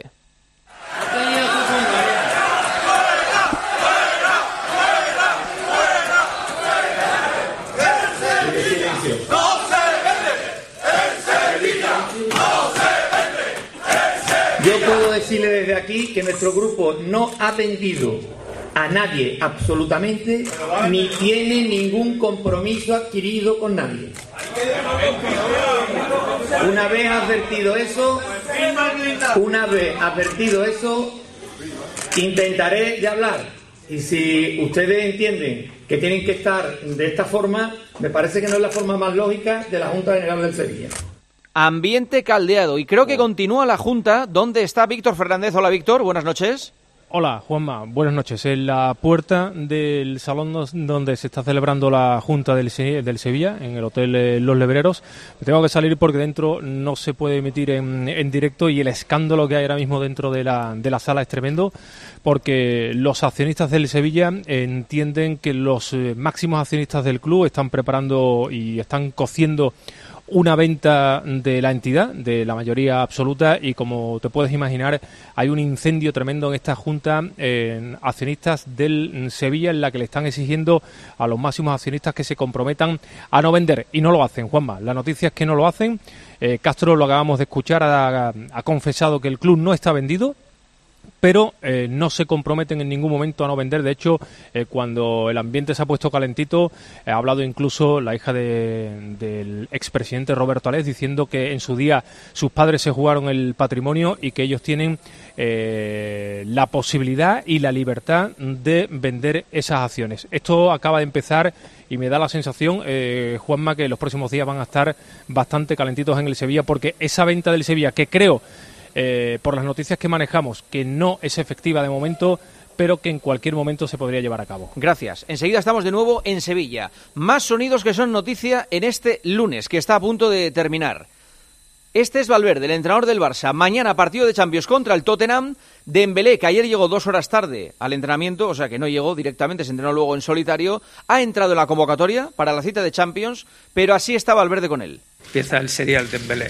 Yo puedo decirle desde aquí que nuestro grupo no ha vendido a nadie absolutamente, ni tiene ningún compromiso adquirido con nadie. Una vez advertido eso, una vez advertido eso, intentaré de hablar. Y si ustedes entienden que tienen que estar de esta forma, me parece que no es la forma más lógica de la Junta General del Sevilla.
Ambiente caldeado. Y creo que continúa la Junta. ¿Dónde está Víctor Fernández? Hola, Víctor. Buenas noches.
Hola, Juanma. Buenas noches. En la puerta del salón nos- donde se está celebrando la Junta del, Se- del Sevilla, en el Hotel eh, Los Lebreros, tengo que salir porque dentro no se puede emitir en, en directo y el escándalo que hay ahora mismo dentro de la, de la sala es tremendo, porque los accionistas del Sevilla entienden que los eh, máximos accionistas del club están preparando y están cociendo una venta de la entidad, de la mayoría absoluta, y como te puedes imaginar, hay un incendio tremendo en esta junta eh, accionistas del Sevilla, en la que le están exigiendo a los máximos accionistas que se comprometan a no vender, y no lo hacen, Juanma. La noticia es que no lo hacen. eh, Castro, lo acabamos de escuchar, ha, ha confesado que el club no está vendido, pero eh, no se comprometen en ningún momento a no vender. De hecho, eh, cuando el ambiente se ha puesto calentito, eh, ha hablado incluso la hija de, del expresidente Roberto Alés, diciendo que en su día sus padres se jugaron el patrimonio y que ellos tienen eh, la posibilidad y la libertad de vender esas acciones. Esto acaba de empezar y me da la sensación, eh, Juanma, que los próximos días van a estar bastante calentitos en el Sevilla, porque esa venta del Sevilla, que creo, Eh, por las noticias que manejamos, que no es efectiva de momento, pero que en cualquier momento se podría llevar a cabo.
Gracias. Enseguida estamos de nuevo en Sevilla. Más sonidos que son noticia en este lunes, que está a punto de terminar. Este es Valverde, el entrenador del Barça. Mañana partido de Champions contra el Tottenham. Dembélé, que ayer llegó dos horas tarde al entrenamiento, o sea que no llegó directamente, se entrenó luego en solitario, ha entrado en la convocatoria para la cita de Champions, pero así está Valverde con él.
Empieza el serial Dembélé.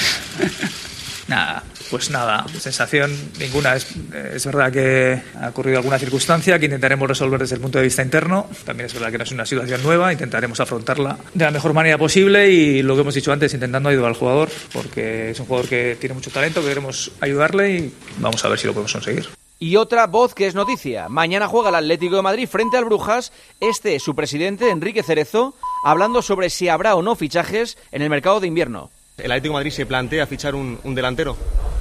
Nada, pues nada, sensación ninguna. Es, es verdad que ha ocurrido alguna circunstancia que intentaremos resolver desde el punto de vista interno. También es verdad que no es una situación nueva, intentaremos afrontarla de la mejor manera posible y lo que hemos dicho antes, intentando ayudar al jugador, porque es un jugador que tiene mucho talento, que queremos ayudarle y vamos a ver si lo podemos conseguir.
Y otra voz que es noticia. Mañana juega el Atlético de Madrid frente al Brujas. Este es su presidente, Enrique Cerezo, hablando sobre si habrá o no fichajes en el mercado de invierno.
¿El Atlético de Madrid se plantea fichar un, un delantero?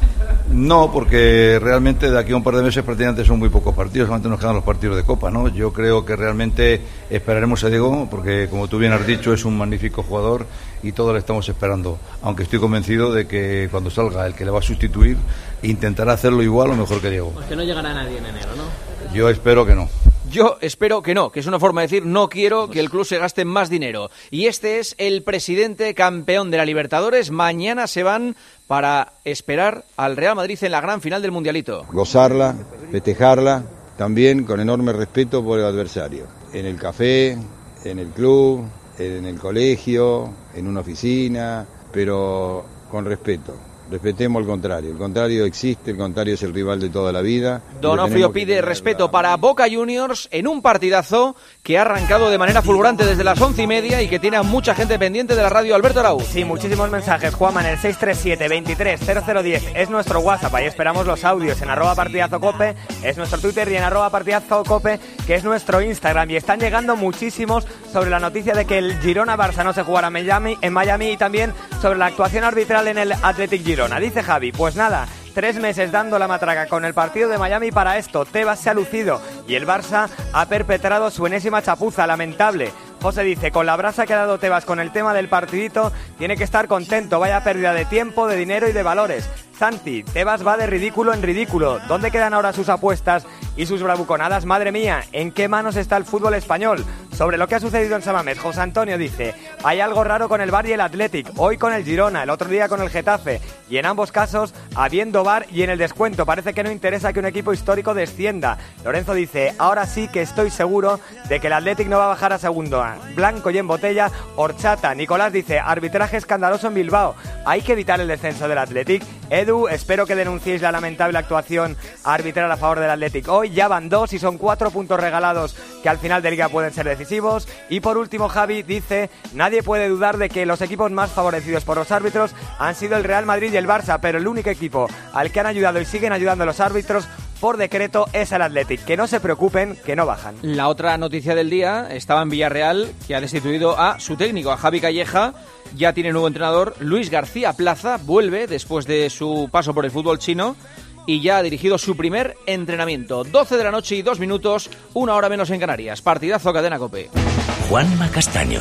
No, porque realmente de aquí a un par de meses prácticamente son muy pocos partidos, solamente nos quedan los partidos de Copa, ¿no? Yo creo que realmente esperaremos a Diego, porque como tú bien has dicho, es un magnífico jugador y todos le estamos esperando, aunque estoy convencido de que cuando salga el que le va a sustituir, intentará hacerlo igual o mejor que Diego.
Pues que no llegará nadie en enero, ¿no?
Yo espero que no.
Yo espero que no, que es una forma de decir no quiero que el club se gaste más dinero. Y este es el presidente campeón de la Libertadores. Mañana se van para esperar al Real Madrid en la gran final del Mundialito.
Gozarla, festejarla, también con enorme respeto por el adversario. En el café, en el club, en el colegio, en una oficina, pero con respeto. Respetemos el contrario, el contrario existe, el contrario es el rival de toda la vida.
Donofrio pide respeto para Boca Juniors en un partidazo que ha arrancado de manera fulgurante desde las once y media y que tiene a mucha gente pendiente de la radio. Alberto Arauz.
Sí, muchísimos mensajes, Juanma, en el seis tres siete, veintitrés, cero cero diez es nuestro WhatsApp, ahí esperamos los audios, en arroba partidazo cope es nuestro Twitter y en arroba partidazo cope que es nuestro Instagram, y están llegando muchísimos sobre la noticia de que el Girona-Barça no se jugará en Miami, en Miami y también sobre la actuación arbitral en el Athletic Girona. Dice Javi, pues nada, tres meses dando la matraca con el partido de Miami para esto. Tebas se ha lucido y el Barça ha perpetrado su enésima chapuza, lamentable. José dice, con la brasa que ha dado Tebas con el tema del partidito, tiene que estar contento, vaya pérdida de tiempo, de dinero y de valores. Santi, Tebas va de ridículo en ridículo. ¿Dónde quedan ahora sus apuestas y sus bravuconadas? Madre mía, ¿en qué manos está el fútbol español? Sobre lo que ha sucedido en Samamés, José Antonio dice, hay algo raro con el V A R y el Athletic, hoy con el Girona, el otro día con el Getafe, y en ambos casos, habiendo V A R y en el descuento, parece que no interesa que un equipo histórico descienda. Lorenzo dice, ahora sí que estoy seguro de que el Athletic no va a bajar a segundo. Blanco y en botella, horchata. Nicolás dice, arbitraje escandaloso en Bilbao, hay que evitar el descenso del Athletic. Edu, espero que denunciéis la lamentable actuación arbitral a favor del Athletic. Hoy ya van dos y son cuatro puntos regalados que al final de liga pueden ser decisivos. Y por último, Javi dice, nadie puede dudar de que los equipos más favorecidos por los árbitros han sido el Real Madrid y el Barça, pero el único equipo al que han ayudado y siguen ayudando los árbitros por decreto es el Athletic. Que no se preocupen, que no bajan.
La otra noticia del día estaba en Villarreal, que ha destituido a su técnico, a Javi Calleja. Ya tiene nuevo entrenador. Luis García Plaza vuelve después de su paso por el fútbol chino y ya ha dirigido su primer entrenamiento. doce de la noche y dos minutos, una hora menos en Canarias. Partidazo, Cadena COPE.
Juanma Castaño,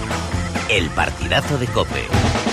el partidazo de COPE.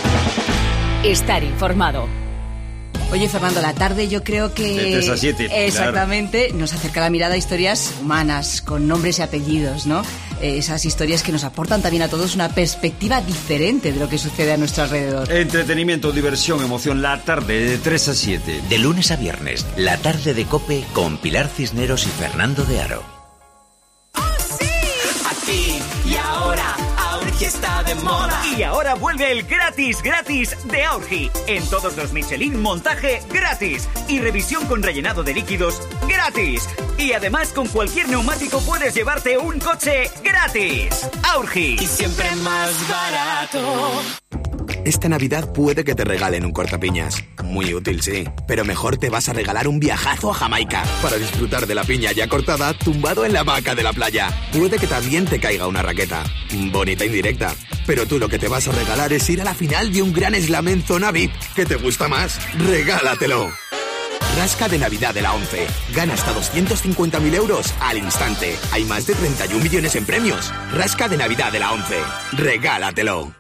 Estar informado.
Oye, Fernando, la tarde yo creo que...
De tres a siete.
Exactamente, claro. Nos acerca la mirada a historias humanas, con nombres y apellidos, ¿no? Eh, esas historias que nos aportan también a todos una perspectiva diferente de lo que sucede a nuestro alrededor.
Entretenimiento, diversión, emoción, la tarde de tres a siete.
De lunes a viernes, la tarde de COPE con Pilar Cisneros y Fernando de Aro.
¡Oh, sí! Aquí y ahora. Aurgi está de moda.
Y ahora vuelve el gratis, gratis de Aurgi. En todos los Michelin, montaje gratis. Y revisión con rellenado de líquidos gratis. Y además, con cualquier neumático puedes llevarte un coche gratis. Aurgi.
Y siempre más barato.
Esta Navidad puede que te regalen un cortapiñas. Muy útil, sí. Pero mejor te vas a regalar un viajazo a Jamaica para disfrutar de la piña ya cortada tumbado en la hamaca de la playa. Puede que también te caiga una raqueta. Bonita indirecta. Pero tú lo que te vas a regalar es ir a la final de un gran slam en zona V I P. ¿Qué te gusta más? ¡Regálatelo! Rasca de Navidad de la ONCE. Gana hasta doscientos cincuenta mil euros al instante. Hay más de treinta y un millones en premios. Rasca de Navidad de la ONCE. Regálatelo.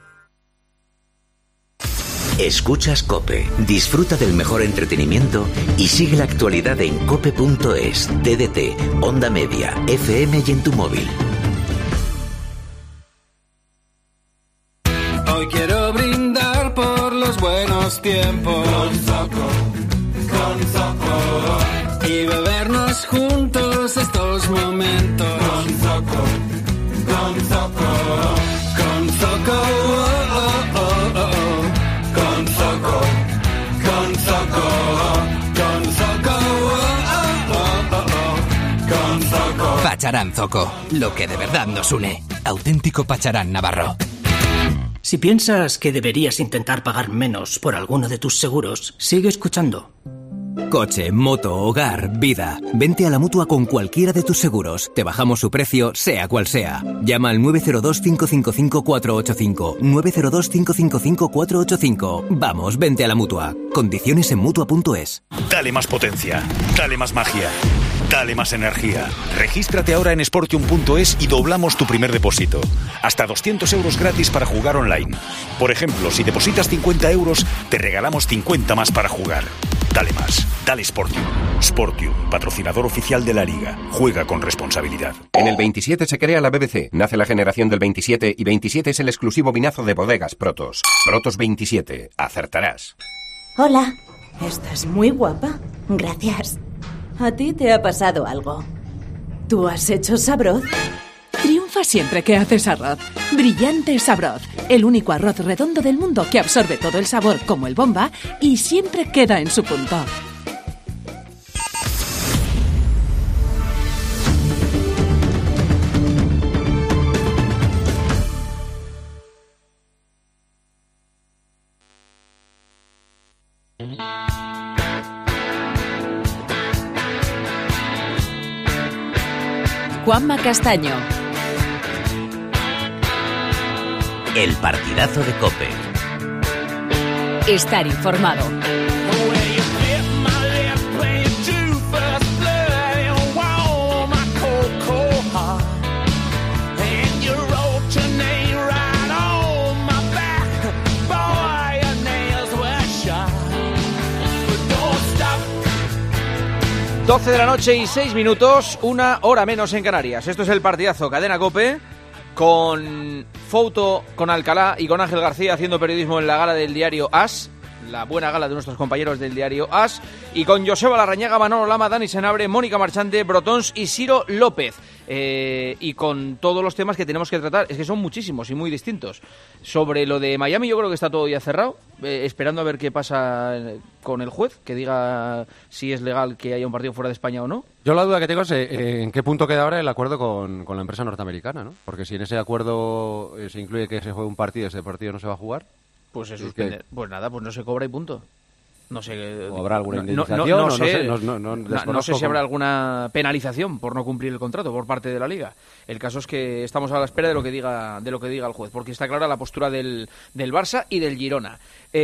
Escuchas COPE, disfruta del mejor entretenimiento y sigue la actualidad en cope punto es, T D T, Onda Media, F M y en tu móvil.
Hoy quiero brindar por los buenos tiempos con Zoco, con Zoco, y bebernos juntos estos momentos con Zoco, con Zoco, con Zoco, oh, oh, oh, oh. Con Zoco, con Zoco, con Zoco, oh, oh, oh, oh, con Zoco.
Pacharán Zoco, lo que de verdad nos une. Auténtico Pacharán Navarro.
Si piensas que deberías intentar pagar menos por alguno de tus seguros, sigue escuchando.
Coche, moto, hogar, vida. Vente a la Mutua con cualquiera de tus seguros. Te bajamos su precio, sea cual sea. Llama al nueve cero dos, cinco cinco cinco, cuatro ocho cinco. nueve cero dos, cinco cinco cinco, cuatro ocho cinco. Vamos, vente a la Mutua. Condiciones en Mutua punto es.
Dale más potencia. Dale más magia. Dale más energía. Regístrate ahora en Sportium punto es y doblamos tu primer depósito. Hasta doscientos euros gratis para jugar online. Por ejemplo, si depositas cincuenta euros, te regalamos cincuenta más para jugar. Dale más. Dale Sportium. Sportium, patrocinador oficial de la Liga. Juega con responsabilidad.
En el veintisiete se crea la B B C. Nace la generación del veintisiete y veintisiete es el exclusivo vinazo de bodegas Protos. Protos veintisiete. Acertarás.
Hola. Estás muy guapa. Gracias. ¿A ti te ha pasado algo? ¿Tú has hecho Sabroz?
Triunfa siempre que haces arroz. Brillante Sabroz, el único arroz redondo del mundo que absorbe todo el sabor como el Bomba y siempre queda en su punto.
Juanma Castaño.
El partidazo de COPE.
Estar informado.
doce de la noche y seis minutos, una hora menos en Canarias. Esto es el partidazo Cadena COPE, con Fouto, con Alcalá y con Ángel García haciendo periodismo en la gala del diario AS, la buena gala de nuestros compañeros del diario AS, y con Joseba Larrañaga, Manolo Lama, Dani Senabre, Mónica Marchante, Brotons y Ciro López. Eh, y con todos los temas que tenemos que tratar, es que son muchísimos y muy distintos. Sobre lo de Miami yo creo que está todo ya cerrado, eh, esperando a ver qué pasa con el juez, que diga si es legal que haya un partido fuera de España o no.
Yo la duda que tengo es eh, en qué punto queda ahora el acuerdo con, con la empresa norteamericana, ¿no? Porque si en ese acuerdo eh, se incluye que se juegue un partido y ese partido no se va a jugar,
pues se suspende. Pues nada, pues no se cobra y punto. No sé.
¿O habrá alguna
no,
indemnización?
No, no, no,
no
sé,
sé, no, no, no,
no, no sé si habrá alguna penalización por no cumplir el contrato por parte de la Liga. El caso es que estamos a la espera de lo que diga de lo que diga el juez, porque está clara la postura del, del Barça y del Girona.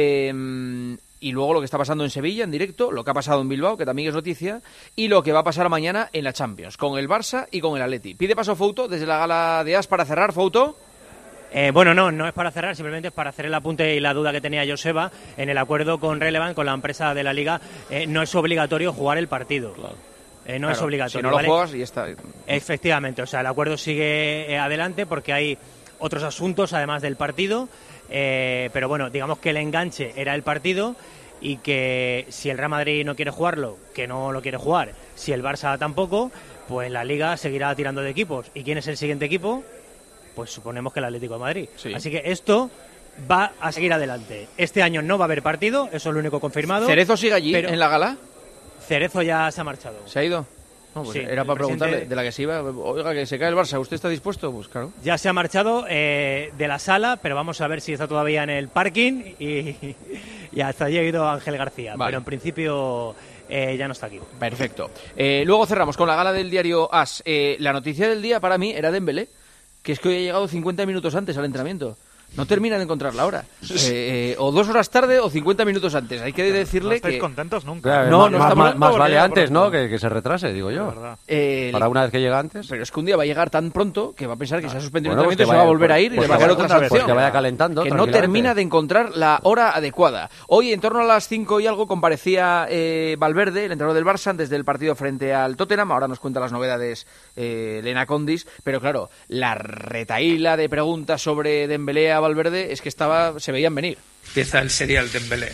Eh, y luego lo que está pasando en Sevilla en directo, lo que ha pasado en Bilbao, que también es noticia, y lo que va a pasar mañana en la Champions, con el Barça y con el Atleti. Pide paso Fouto desde la gala de AS para cerrar. Fouto.
Eh, bueno, no, no es para cerrar, simplemente es para hacer el apunte y la duda que tenía Joseba. En el acuerdo con Relevant, con la empresa de la Liga, eh, no es obligatorio jugar el partido. Claro. Eh, no claro, es obligatorio.
Si no lo
¿vale?
juegas y ya está.
Efectivamente, o sea, el acuerdo sigue eh, adelante porque hay otros asuntos además del partido, eh, pero bueno, digamos que el enganche era el partido y que si el Real Madrid no quiere jugarlo, que no lo quiere jugar, si el Barça tampoco, pues la Liga seguirá tirando de equipos. ¿Y quién es el siguiente equipo? Pues suponemos que el Atlético de Madrid. Sí. Así que esto va a seguir adelante. Este año no va a haber partido, eso es lo único confirmado.
¿Cerezo sigue allí, pero en la gala?
Cerezo ya se ha marchado.
¿Se ha ido? No, pues sí, era para preguntarle, presidente... de la que se iba, oiga, que se cae el Barça, ¿usted está dispuesto? Pues claro.
Ya se ha marchado eh, de la sala, pero vamos a ver si está todavía en el parking y, y hasta allí ha ido Ángel García. Vale. Pero en principio... Eh, ya no está aquí.
Perfecto. Eh, luego cerramos con la gala del diario AS. Eh, la noticia del día para mí era Dembélé, que es que hoy ha llegado cincuenta minutos antes al entrenamiento. No termina de encontrar la hora. Eh, eh, o dos horas tarde o cincuenta minutos antes. Hay que decirle
no estáis
que...
contentos nunca.
Claro,
no,
más,
no
más,
estamos...
más, más vale antes, ¿no? Que, que se retrase, digo yo.
Eh,
Para una vez que llega antes.
Pero es que un día va a llegar tan pronto que va a pensar que ah. se ha suspendido
bueno,
el entrenamiento y se va a volver a ir y le va a hacer otra sanción.
Pues que vaya calentando.
Que no termina de encontrar la hora adecuada. Hoy, en torno a las cinco y algo, comparecía eh, Valverde, el entrenador del Barça, antes del partido frente al Tottenham. Ahora nos cuenta las novedades eh, Lena Condis. Pero claro, la retaíla de preguntas sobre Dembélé a Valverde es que estaba se veían venir.
Empieza el serial Dembélé.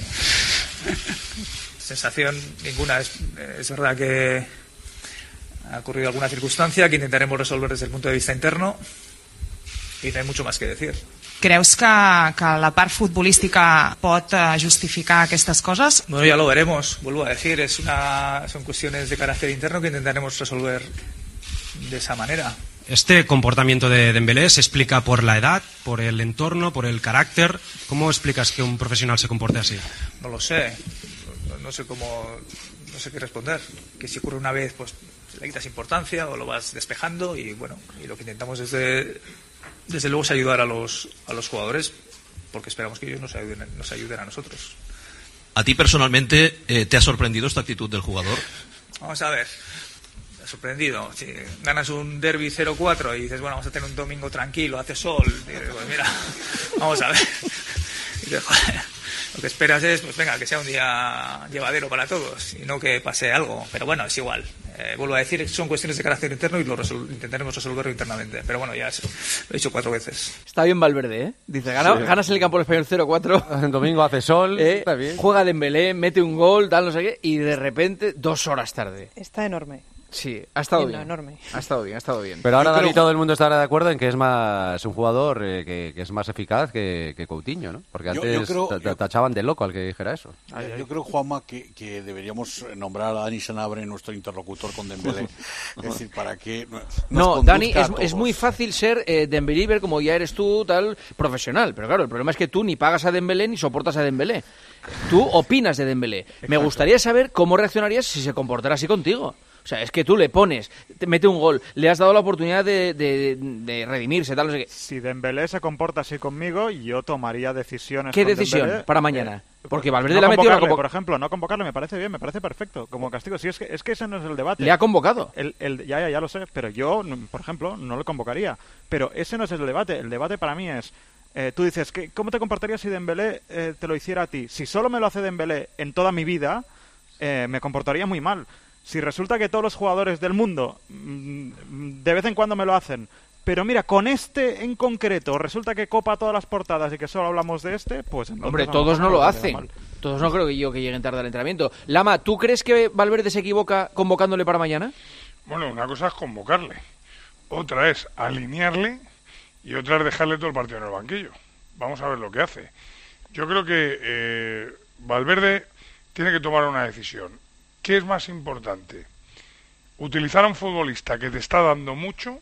Sensación ninguna. Es, es verdad que ha ocurrido alguna circunstancia que intentaremos resolver desde el punto de vista interno y no hay mucho más que decir.
Creus que, que la part futbolística pot justificar aquestes coses?
Bueno, ya lo veremos. Vuelvo a decir, es una, son cuestiones de carácter interno que intentaremos resolver de esa manera.
Este comportamiento de Dembélé se explica por la edad, por el entorno, por el carácter. ¿Cómo explicas que un profesional se comporte así?
No lo sé. No, no sé cómo no sé qué responder. Que si ocurre una vez, pues le quitas importancia o lo vas despejando y bueno, y lo que intentamos desde, desde luego es ayudar a los, a los jugadores porque esperamos que ellos nos ayuden, nos ayuden a nosotros.
¿A ti personalmente eh, te ha sorprendido esta actitud del jugador?
Vamos a ver, me ha sorprendido. Si ganas un derbi cero cuatro y dices, bueno, vamos a tener un domingo tranquilo, hace sol, y dices, pues mira, vamos a ver. Y dices, joder, lo que esperas es, pues venga, que sea un día llevadero para todos y no que pase algo. Pero bueno, es igual. Eh, vuelvo a decir, son cuestiones de carácter interno y lo resol- intentaremos resolverlo internamente. Pero bueno, ya eso, lo he dicho cuatro veces.
Está bien Valverde, ¿eh? Dice, gana, sí. ganas en el campo del Español cero cuatro.
El domingo hace sol,
eh,
está bien.
Juega Dembélé, mete un gol, tal, no sé qué, y de repente, dos horas tarde.
Está enorme.
Sí, ha estado
bien.
bien.
Enorme.
Ha estado bien, ha estado bien.
Pero ahora,
Yo creo...
Dani, todo el mundo estará de acuerdo en que es más un jugador eh, que, que es más eficaz que, que Coutinho, ¿no? Porque antes yo, yo creo, t- t- tachaban de loco al que dijera eso.
Ay, yo, yo creo, Juanma, que, que deberíamos nombrar a Dani Sanabria nuestro interlocutor con Dembélé. Es decir, para que nos
No, Dani, es, es muy fácil ser eh, Dembélé, como ya eres tú, tal, profesional. Pero claro, el problema es que tú ni pagas a Dembélé ni soportas a Dembélé. Tú opinas de Dembélé. Exacto. Me gustaría saber cómo reaccionarías si se comportara así contigo. O sea, es que tú le pones, te mete un gol, le has dado la oportunidad de, de, de redimirse, tal, no sé qué.
Si Dembélé se comporta así conmigo, yo tomaría decisiones.
¿Qué
con
decisión
Dembélé,
para mañana?
Eh,
Porque Valverde
no
le ha metido la
convocarle,
convoc-
por ejemplo, no convocarle me parece bien, me parece perfecto, como castigo. Sí, es que, es que ese no es el debate.
¿Le ha convocado?
El, el, ya, ya, ya lo sé, pero yo, por ejemplo, no le convocaría. Pero ese no es el debate. El debate para mí es... Eh, tú dices, que, ¿cómo te comportarías si Dembélé eh, te lo hiciera a ti? Si solo me lo hace Dembélé en toda mi vida, eh, me comportaría muy mal. Si resulta que todos los jugadores del mundo mmm, de vez en cuando me lo hacen, pero mira, con este en concreto resulta que copa todas las portadas y que solo hablamos de este, pues...
Hombre, todos no lo hacen. Todos no creo que yo que lleguen tarde al entrenamiento. Lama, ¿tú crees que Valverde se equivoca convocándole para mañana?
Bueno, una cosa es convocarle. Otra es alinearle y otra es dejarle todo el partido en el banquillo. Vamos a ver lo que hace. Yo creo que eh, Valverde tiene que tomar una decisión. ¿Qué es más importante? ¿Utilizar a un futbolista que te está dando mucho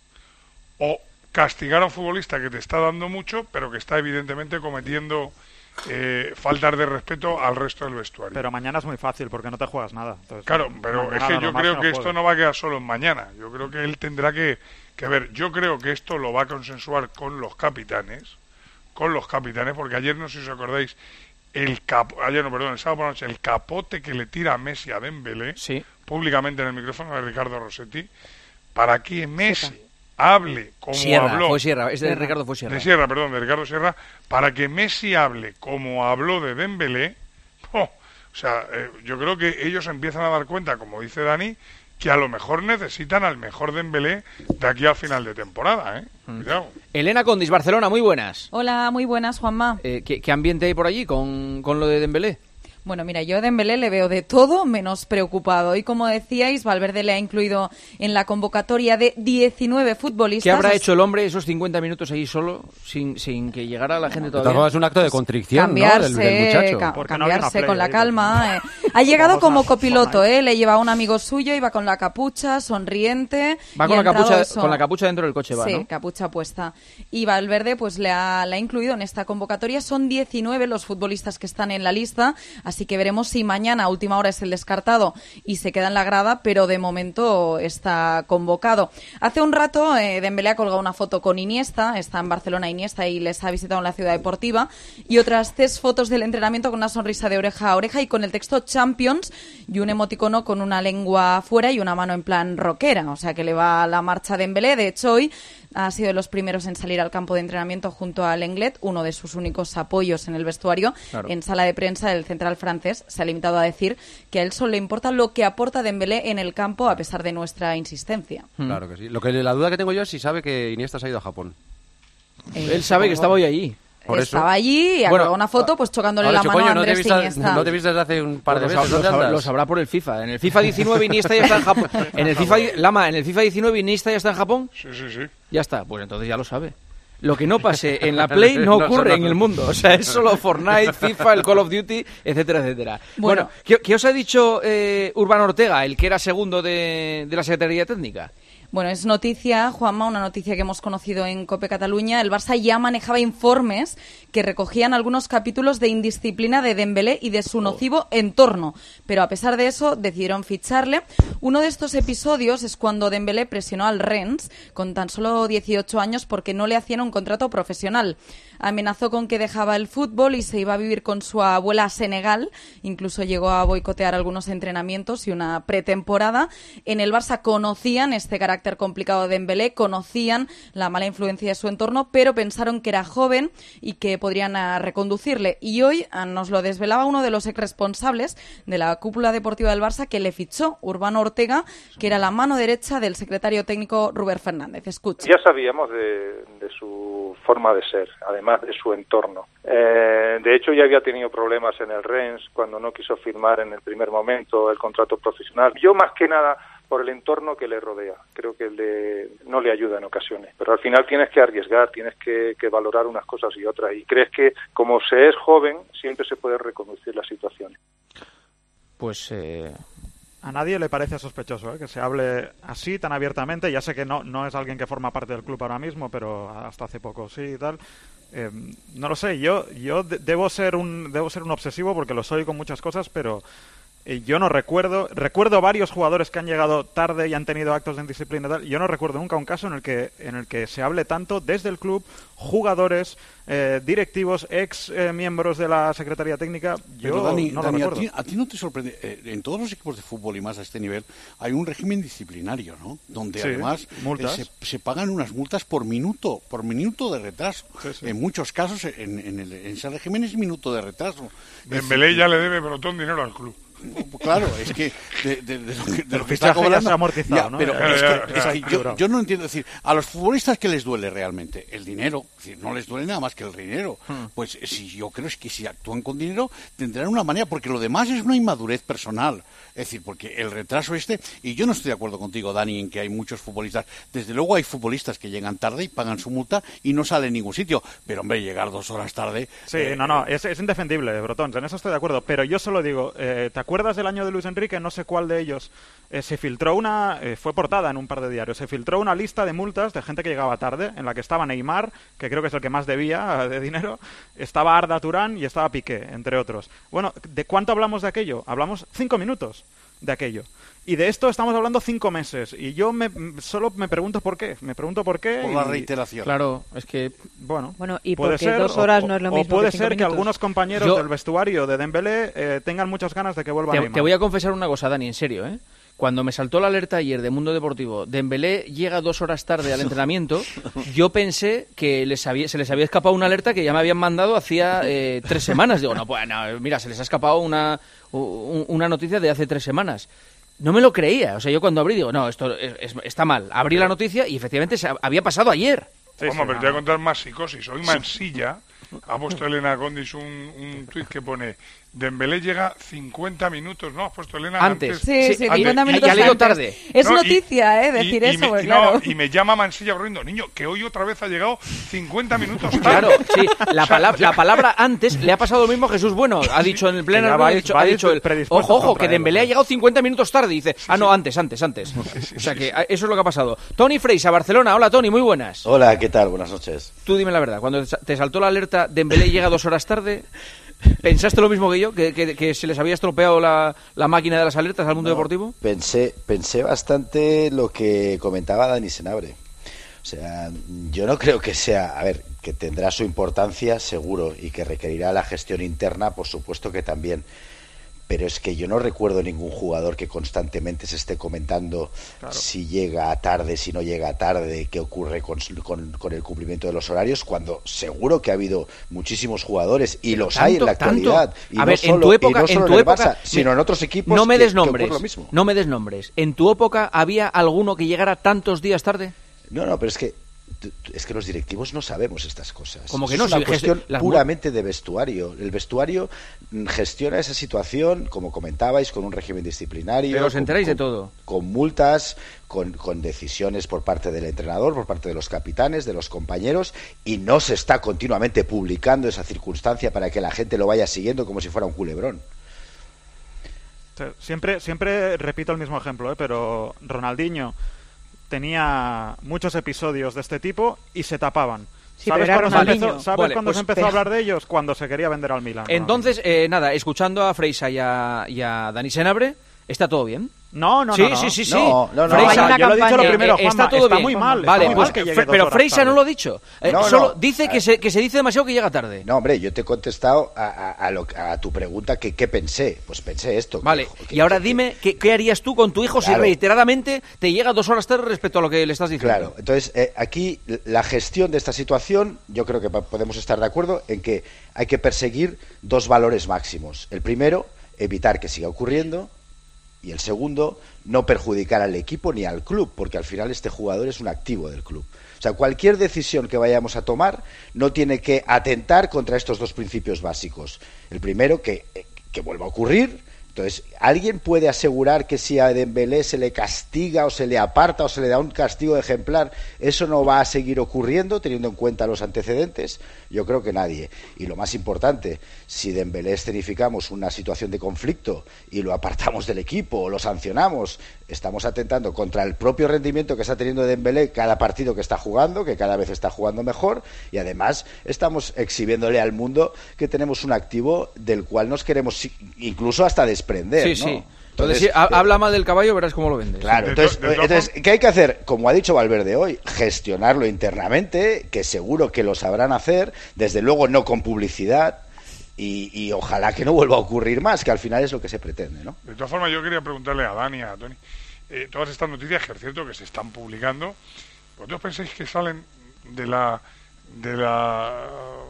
o castigar a un futbolista que te está dando mucho pero que está evidentemente cometiendo eh, faltas de respeto al resto del vestuario?
Pero mañana es muy fácil porque no te juegas nada. Entonces,
claro, pero es que yo creo que, que no esto no va a quedar solo en mañana. Yo creo que él tendrá que, que ver. Yo creo que esto lo va a consensuar con los capitanes, con los capitanes, porque ayer, no sé si os acordáis, el capo, ayer no, perdón, el sábado por la noche, el capote que le tira a Messi a Dembélé,
sí,
públicamente en el micrófono de Ricardo Rossetti, para que Messi sí, hable como
Sierra,
habló...
Fue Sierra, es de Sierra. Ricardo fue Sierra.
De Sierra, perdón, de Ricardo Sierra, para que Messi hable como habló de Dembélé, oh, o sea, eh, yo creo que ellos empiezan a dar cuenta, como dice Dani, que a lo mejor necesitan al mejor Dembélé de aquí al final de temporada, ¿eh? Cuidado.
Elena Condis, Barcelona, muy buenas.
Hola, muy buenas, Juanma.
Eh, ¿qué, ¿Qué ambiente hay por allí con, con lo de Dembélé?
Bueno, mira, yo a Dembélé le veo de todo menos preocupado. Y como decíais, Valverde le ha incluido en la convocatoria de diecinueve futbolistas.
¿Qué habrá hecho el hombre esos cincuenta minutos ahí solo, sin, sin que llegara la gente todavía?
Es un acto de contrición,
cambiarse,
¿no? del, del muchacho.
Ca- cambiarse no con la calma. Eh. Ha llegado como copiloto, ¿eh? Le lleva a un amigo suyo, iba con la capucha, sonriente.
Va con la, capucha, con la capucha dentro del coche, va,
Sí,
¿no?
capucha puesta. Y Valverde pues le ha, le ha incluido en esta convocatoria. Son diecinueve los futbolistas que están en la lista, así que veremos si mañana a última hora es el descartado y se queda en la grada, pero de momento está convocado. Hace un rato eh, Dembélé ha colgado una foto con Iniesta, está en Barcelona Iniesta y les ha visitado en la ciudad deportiva, y otras tres fotos del entrenamiento con una sonrisa de oreja a oreja y con el texto Champions y un emoticono con una lengua fuera y una mano en plan rockera, o sea que le va la marcha a Dembélé. De hecho, hoy ha sido de los primeros en salir al campo de entrenamiento junto a Lenglet, uno de sus únicos apoyos en el vestuario. Claro. En sala de prensa, el central francés se ha limitado a decir que a él solo le importa lo que aporta Dembélé en el campo, a pesar de nuestra insistencia.
Claro que sí. Lo que la duda que tengo yo es si sabe que Iniesta se ha ido a Japón.
Eh, él sabe que estaba hoy allí.
Por Estaba eso. allí y ha bueno, una foto pues chocándole la mano
coño,
a Andrés
no te vistas,
Iniesta.
No te viste desde hace un par de
pues
meses.
Lo, sab- lo sabrá por el FIFA. En el FIFA diecinueve Iniesta ya está en Japón. En el FIFA, Lama, en el FIFA diecinueve Iniesta ya está en Japón.
Sí, sí, sí.
Ya está. Pues entonces ya lo sabe. Lo que no pase en la Play no ocurre en el mundo. O sea, es solo Fortnite, FIFA, el Call of Duty, etcétera, etcétera. Bueno, bueno ¿qué, ¿qué os ha dicho eh, Urbano Ortega, el que era segundo de, de la Secretaría Técnica?
Bueno, es noticia, Juanma, una noticia que hemos conocido en COPE Cataluña. El Barça ya manejaba informes que recogían algunos capítulos de indisciplina de Dembélé y de su nocivo entorno. Pero a pesar de eso, decidieron ficharle. Uno de estos episodios es cuando Dembélé presionó al Rennes con tan solo dieciocho años porque no le hacían un contrato profesional. Amenazó con que dejaba el fútbol y se iba a vivir con su abuela a Senegal. Incluso llegó a boicotear algunos entrenamientos y una pretemporada. En el Barça conocían este carácter complicado de Dembélé, conocían la mala influencia de su entorno, pero pensaron que era joven y que podrían a, reconducirle. Y hoy a, nos lo desvelaba uno de los exresponsables de la cúpula deportiva del Barça que le fichó, Urbano Ortega, que era la mano derecha del secretario técnico Rubén Fernández. Escucha.
Ya sabíamos de, de su forma de ser, además de su entorno. Eh, de hecho, ya había tenido problemas en el Rennes cuando no quiso firmar en el primer momento el contrato profesional. Yo, más que nada, por el entorno que le rodea. Creo que le, no le ayuda en ocasiones. Pero al final tienes que arriesgar, tienes que, que valorar unas cosas y otras. Y crees que, como se es joven, siempre se puede reconducir la situación.
Pues... Eh...
A nadie le parece sospechoso, ¿eh?, que se hable así tan abiertamente. Ya sé que no, no es alguien que forma parte del club ahora mismo, pero hasta hace poco sí y tal. Eh, no lo sé, yo yo de- debo ser un debo ser un obsesivo porque lo soy con muchas cosas, pero eh, yo no recuerdo recuerdo varios jugadores que han llegado tarde y han tenido actos de indisciplina y tal. Yo no recuerdo nunca un caso en el que en el que se hable tanto desde el club, jugadores, eh, directivos, ex eh, miembros de la Secretaría Técnica. Yo
Pero Dani,
no
Dani,
lo
a,
recuerdo.
ti, a ti no te sorprende, eh, en todos los equipos de fútbol y más a este nivel hay un régimen disciplinario, ¿no? Donde
Sí,
además
multas.
eh, se, se pagan unas multas por minuto, por minuto de retraso.
Sí, sí.
En muchos casos en, en, el, en ese régimen es minuto de retraso.
Dembélé ya le debe pelotón dinero al club.
Claro, es que de, de, de lo que, de lo que
fichaje
está cobrando
ya se ha amortizado,
ya,
¿no?
pero
Ya,
es
ya,
que,
ya,
es
ya,
que
ya,
yo,
ya.
yo no entiendo, decir, a los futbolistas ¿qué les duele realmente? El dinero, es decir, no les duele nada más que el dinero.
Hmm.
Pues si yo creo es que si actúan con dinero tendrán una manera, porque lo demás es una inmadurez personal. Es decir, porque el retraso este, y yo no estoy de acuerdo contigo, Dani, en que hay muchos futbolistas. Desde luego hay futbolistas que llegan tarde y pagan su multa y no salen en ningún sitio. Pero, hombre, llegar dos horas tarde...
Sí,
eh,
no, no, es, es indefendible, Brotons, en eso estoy de acuerdo. Pero yo solo digo, eh, ¿te acuerdas del año de Luis Enrique? No sé cuál de ellos. Eh, se filtró una, eh, fue portada en un par de diarios, se filtró una lista de multas de gente que llegaba tarde, en la que estaba Neymar, que creo que es el que más debía de dinero, estaba Arda Turán y estaba Piqué, entre otros. Bueno, ¿de cuánto hablamos de aquello? Hablamos cinco minutos de aquello. Y de esto estamos hablando cinco meses. Y yo me, solo me pregunto por qué. Me pregunto por qué.
Por la
y-
reiteración.
Claro, es que...
Bueno,
Bueno, y
puede
porque
ser,
dos
o-
horas
o,
no es lo
o
mismo
puede
que cinco
ser que
minutos.
algunos compañeros
Yo-
del vestuario de Dembélé eh, tengan muchas ganas de que vuelva
Te,
Neymar.
te voy a confesar una cosa, Dani, en serio, ¿eh? Cuando me saltó la alerta ayer de Mundo Deportivo, Dembélé llega dos horas tarde al entrenamiento, yo pensé que les había, se les había escapado una alerta que ya me habían mandado hacía eh, tres semanas. Digo, no, pues no, mira, se les ha escapado una, u- una noticia de hace tres semanas. No me lo creía. O sea, yo cuando abrí digo, no, esto es- es- está mal. Abrí la noticia y efectivamente se ha- había pasado ayer.
Vamos, pero te voy a contar más psicosis. Hoy Mansilla ha puesto Elena Condis un, un tuit que pone Dembélé llega cincuenta minutos, ¿no? Has puesto Elena
Antes.
antes.
Sí, sí,
antes.
cincuenta
Y-
minutos
y ha leído
antes.
tarde.
Es
No, y-
noticia, ¿eh? Decir
y- y
eso,
me,
pues,
y
claro.
no, y me llama Mansilla corriendo, niño, que hoy otra vez ha llegado cincuenta minutos tarde.
Claro, sí. La, palabra, la palabra antes le ha pasado lo mismo a Jesús Bueno. Ha dicho en el pleno,
ya
ha
vais-
dicho, ha
vais
dicho el,
predispuestos
ojo, ojo,
contra
que
él,
Dembélé ha llegado cincuenta minutos tarde. Y dice, ah, no, antes, antes, antes. O sea que a- eso es lo que ha pasado. Tony Freisa, Barcelona. Hola, Tony, muy buenas.
Hola, ¿qué tal? Buenas noches.
Tú dime la verdad, cuando te sa- te saltó la alerta Dembélé llega dos horas tarde, ¿pensaste lo mismo que yo? ¿Que, que, que se les había estropeado la, la máquina de las alertas al mundo
No,
deportivo?
Pensé, pensé bastante lo que comentaba Dani Senabre. O sea, yo no creo que sea, a ver, que tendrá su importancia, seguro, y que requerirá la gestión interna, por supuesto que también. Pero es que yo no recuerdo ningún jugador que constantemente se esté comentando
Claro.
si llega tarde, si no llega tarde, qué ocurre con, con, con el cumplimiento de los horarios, cuando seguro que ha habido muchísimos jugadores y
Pero
los hay en la
tanto, tanto.
actualidad. Y
A
no
ver,
solo,
en tu
y
época,
no solo
en
en
tu
el
época,
Barça, sino en otros equipos
no me
que-
des
que ocurre
nombres,
lo mismo.
no me des nombres. ¿En tu época había alguno que llegara tantos días tarde?
No, no, pero es que es que los directivos no sabemos estas cosas.
Como que
Eso
no,
es una
si
cuestión
las-
puramente de vestuario. El vestuario mm, gestiona esa situación, como comentabais, con un régimen disciplinario.
Pero os
con-
enteráis de
con-
todo.
Con multas, con, con decisiones por parte del entrenador, por parte de los capitanes, de los compañeros, y no se está continuamente publicando esa circunstancia para que la gente lo vaya siguiendo como si fuera un culebrón.
O sea, Siempre, siempre repito el mismo ejemplo, ¿eh? Pero Ronaldinho tenía muchos episodios de este tipo y se tapaban.
Sí,
¿Sabes
pero
cuándo,
era
se empezó,
Ronaldinho.
¿sabes
Vale,
cuándo
pues,
se empezó
pero-
a hablar de ellos? Cuando se quería vender al Milan.
Entonces, eh, nada, escuchando a Freisa y a, y a Dani Senabre, ¿está todo bien?
No, no,
sí,
no, no.
Sí, sí, sí.
No, no, no.
Freisa,
Hay una
yo lo he dicho
campaña-
lo primero,
Eh, eh, está
Juanma,
todo
está
bien.
muy mal.
Está
Vale,
muy
pues,
mal que llegue
Fre-
dos
pero
horas
Freisa
tarde.
no lo ha dicho. Eh,
No,
solo
no.
dice que se, que se dice demasiado que llega tarde.
No, hombre, yo te he contestado a, a, a lo- a tu pregunta que qué pensé. Pues pensé esto.
Vale,
que-
y ahora dime, ¿qué, qué harías tú con tu hijo
Claro.
si reiteradamente te llega dos horas tarde respecto a lo que le estás diciendo?
Claro, entonces eh, aquí la gestión de esta situación, yo creo que pa- podemos estar de acuerdo en que hay que perseguir dos valores máximos. El primero, evitar que siga ocurriendo, y el segundo, no perjudicar al equipo ni al club, porque al final este jugador es un activo del club. O sea, cualquier decisión que vayamos a tomar no tiene que atentar contra estos dos principios básicos. El primero, que, que vuelva a ocurrir. Entonces, ¿alguien puede asegurar que si a Dembélé se le castiga o se le aparta o se le da un castigo ejemplar, eso no va a seguir ocurriendo teniendo en cuenta los antecedentes? Yo creo que nadie. Y lo más importante, si Dembélé escenificamos una situación de conflicto y lo apartamos del equipo o lo sancionamos, estamos atentando contra el propio rendimiento que está teniendo Dembélé cada partido que está jugando, que cada vez está jugando mejor, y además estamos exhibiéndole al mundo que tenemos un activo del cual nos queremos incluso hasta desprender.
Sí,
¿no?
sí. Entonces,
Entonces,
si ha-
eh,
habla mal del caballo, verás cómo lo vendes.
Claro, entonces, entonces, ¿qué hay que hacer? Como ha dicho Valverde hoy, gestionarlo internamente, que seguro que lo sabrán hacer, desde luego no con publicidad, y, y ojalá que no vuelva a ocurrir más, que al final es lo que se pretende, ¿no?
De todas formas, yo quería preguntarle a Dani, a Tony, eh, todas estas noticias que es cierto que se están publicando, ¿vosotros pensáis que salen de la, de la,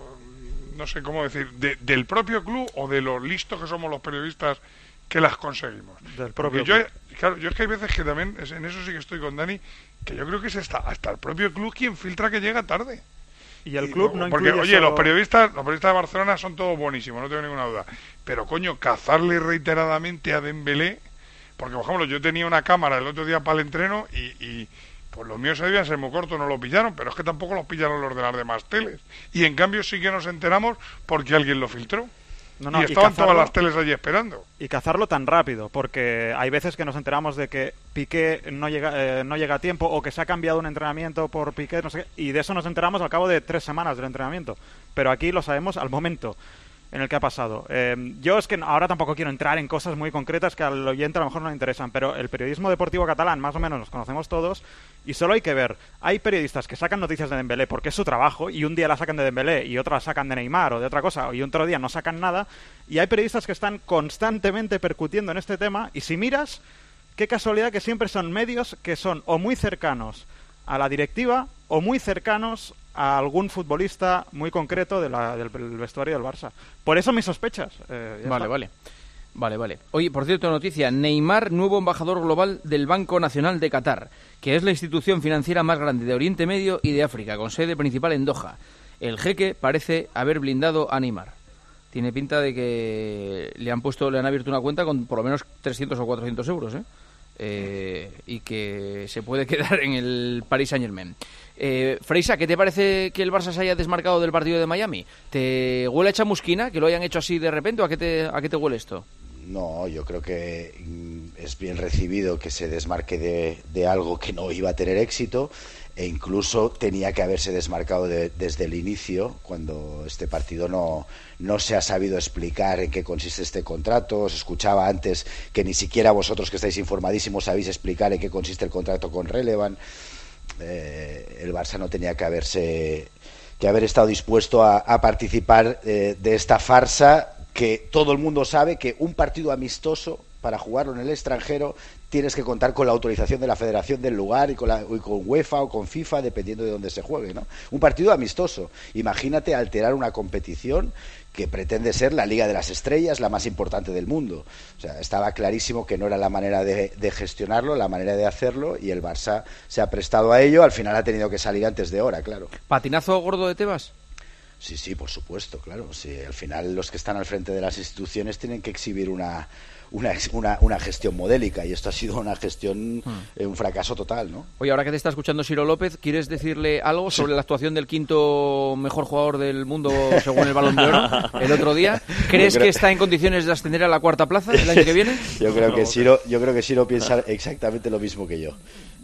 no sé cómo decir, de- del propio club o de los listos que somos los periodistas que las conseguimos?
Del
Porque
propio
yo,
club.
claro, yo es que hay veces que también, es- en eso sí que estoy con Dani, que yo creo que es hasta, hasta el propio club quien filtra que llega tarde.
Y el club no
Porque,
incluye
oye,
solo-
los periodistas los periodistas de Barcelona son todos buenísimos, no tengo ninguna duda. Pero, coño, cazarle reiteradamente a Dembélé, porque, por ejemplo, yo tenía una cámara el otro día para el entreno y, y pues los míos se debían ser muy cortos, no lo pillaron, pero es que tampoco los pillaron los de las demás teles. Y, en cambio, sí que nos enteramos porque alguien lo filtró.
No, no,
y estaban
cazarlo-
todas las teles allí esperando.
Y cazarlo tan rápido, porque hay veces que nos enteramos de que Piqué no llega eh, no llega a tiempo o que se ha cambiado un entrenamiento por Piqué, no sé qué, y de eso nos enteramos al cabo de tres semanas del entrenamiento. Pero aquí lo sabemos al momento en el que ha pasado. Eh, yo es que ahora tampoco quiero entrar en cosas muy concretas que al oyente a lo mejor no le interesan, pero el periodismo deportivo catalán más o menos nos conocemos todos y solo hay que ver. Hay periodistas que sacan noticias de Dembélé porque es su trabajo y un día la sacan de Dembélé y otra la sacan de Neymar o de otra cosa y otro día no sacan nada, y hay periodistas que están constantemente percutiendo en este tema, y si miras, qué casualidad que siempre son medios que son o muy cercanos a la directiva o muy cercanos a algún futbolista muy concreto de la- del, del vestuario del Barça. Por eso mis sospechas. eh, ya
Vale,
está.
vale. Vale, vale. Oye, por cierto, noticia. Neymar, nuevo embajador global del Banco Nacional de Qatar, que es la institución financiera más grande de Oriente Medio y de África, con sede principal en Doha. El jeque parece haber blindado a Neymar. Tiene pinta de que le han puesto, le han abierto una cuenta con por lo menos trescientos o cuatrocientos euros, ¿eh? Eh, y que se puede quedar en el Paris Saint-Germain. Eh, Freisa, ¿qué te parece que el Barça se haya desmarcado del partido de Miami? ¿Te huele a chamusquina que lo hayan hecho así de repente o a qué te, a qué te huele esto?
No, yo creo que mm, es bien recibido que se desmarque de, de algo que no iba a tener éxito, e incluso tenía que haberse desmarcado de- desde el inicio, cuando este partido no, no se ha sabido explicar en qué consiste este contrato. Os escuchaba antes que ni siquiera vosotros, que estáis informadísimos, sabéis explicar en qué consiste el contrato con Relevan. Eh, el Barça no tenía que haberse que haber estado dispuesto a, a participar eh, de esta farsa, que todo el mundo sabe que un partido amistoso, para jugarlo en el extranjero, tienes que contar con la autorización de la federación del lugar y con, la, y con UEFA o con FIFA, dependiendo de dónde se juegue, ¿no? Un partido amistoso. Imagínate alterar una competición que pretende ser la Liga de las Estrellas, la más importante del mundo. O sea, estaba clarísimo que no era la manera de, de gestionarlo, la manera de hacerlo, y el Barça se ha prestado a ello. Al final ha tenido que salir antes de hora, claro.
¿Patinazo gordo de Tebas?
Sí, sí, por supuesto, claro. Sí, al final los que están al frente de las instituciones tienen que exhibir una, una, una, una gestión modélica, y esto ha sido una gestión,
Hmm.
eh, un fracaso total, ¿no?
Oye, ahora que te está escuchando Ciro López, ¿quieres decirle algo sobre la actuación del quinto mejor jugador del mundo según el Balón de Oro el otro día? ¿Crees
Yo creo-
que está en condiciones de ascender a la cuarta plaza el año que viene?
Yo creo que Ciro, yo creo que Ciro piensa exactamente lo mismo que yo.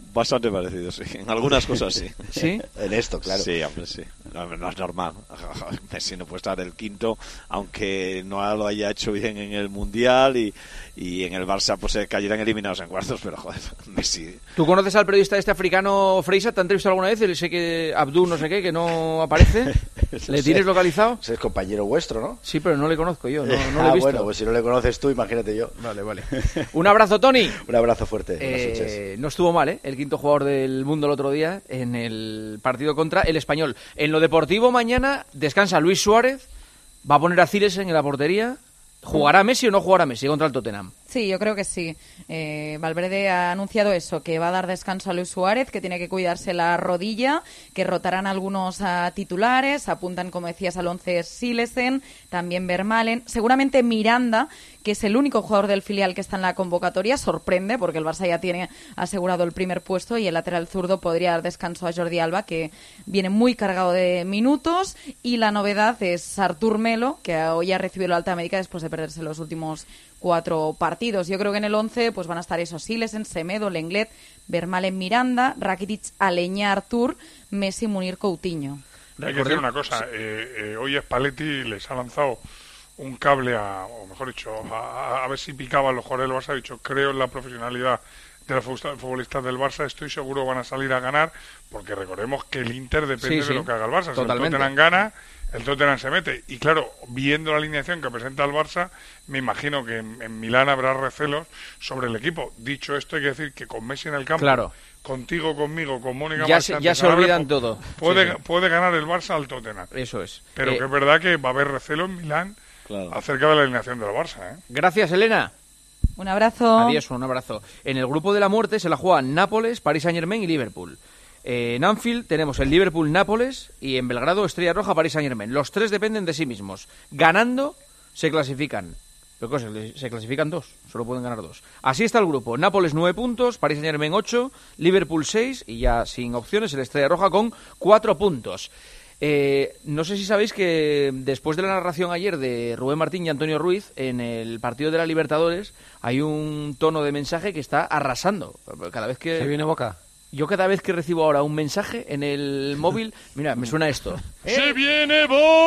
Bastante parecido, sí. En algunas cosas sí.
¿Sí?
En esto, claro.
Sí, hombre, sí. No, no es normal. Messi no puede estar el quinto, aunque no lo haya hecho bien en el Mundial y, y en el Barça pues se cayeran eliminados en cuartos, pero joder, Messi...
¿Tú conoces al periodista este africano Freisa? ¿Te han entrevistado alguna vez? Sé que Abdú no sé qué, que no aparece. ¿Le tienes localizado?
Ese es compañero vuestro, ¿no?
Sí, pero no le conozco yo, no, no
ah,
le he visto.
Bueno, pues si no le conoces tú, imagínate yo.
Vale, vale. Un abrazo, Tony.
Un abrazo fuerte. Buenas
Eh,
noches.
no estuvo mal, ¿eh? El quinto jugador del mundo el otro día en el partido contra el Español. En lo deportivo, mañana descansa Luis Suárez, va a poner a Cires en la portería. ¿Jugará Messi o no jugará Messi contra el Tottenham?
Sí, yo creo que sí. Eh, Valverde ha anunciado eso, que va a dar descanso a Luis Suárez, que tiene que cuidarse la rodilla, que rotarán algunos a titulares, apuntan, como decías, al once Silesen, también Vermaelen, seguramente Miranda, que es el único jugador del filial que está en la convocatoria, sorprende, porque el Barça ya tiene asegurado el primer puesto, y el lateral zurdo podría dar descanso a Jordi Alba, que viene muy cargado de minutos, y la novedad es Artur Melo, que hoy ha recibido la alta médica después de perderse los últimos cuatro partidos. Yo creo que en el once pues van a estar esos Silesen, Semedo, Lenglet, Vermaelen, Miranda, Rakitic, Aleñá, Artur, Messi, Munir, Coutinho.
Hay que decir una cosa, eh, eh, hoy Spalletti les ha lanzado un cable a, o mejor dicho, a, a ver si picaban los jugadores del Barça. Ha dicho, creo en la profesionalidad de los futbolistas del Barça, estoy seguro van a salir a ganar, porque recordemos que el Inter depende
Sí, sí,
de lo que haga el Barça.
totalmente.
Si el Tottenham gana, el Tottenham se mete. Y claro, viendo la alineación que presenta el Barça, me imagino que en, en Milán habrá recelos sobre el equipo. Dicho esto, hay que decir que con Messi en el campo,
Claro.
contigo, conmigo, con Mónica
Ya se,
Marchante,
ya se
Sanabria,
olvidan
pu-
todo.
Puede,
Sí, sí.
puede ganar el Barça al Tottenham.
Eso es.
Pero
Eh,
que es verdad que va a haber recelo en Milán acerca de la alineación del Barça, ¿eh?
Gracias, Elena.
Un abrazo.
Adiós, un abrazo. En el grupo de la muerte se la juegan Nápoles, Paris Saint-Germain y Liverpool. Eh, en Anfield tenemos el Liverpool-Nápoles y en Belgrado Estrella Roja, Paris Saint-Germain. Los tres dependen de sí mismos. Ganando se clasifican. Pero ¿qué se, se clasifican dos, solo pueden ganar dos. Así está el grupo. Nápoles nueve puntos, Paris Saint-Germain ocho, Liverpool seis y ya sin opciones el Estrella Roja con cuatro puntos. Eh, no sé si sabéis que después de la narración ayer de Rubén Martín y Antonio Ruiz en el partido de la Libertadores hay un tono de mensaje que está arrasando. Cada vez que
¿Se viene Boca?
Yo cada vez que recibo ahora un mensaje en el móvil, mira, me suena esto.
¡Se viene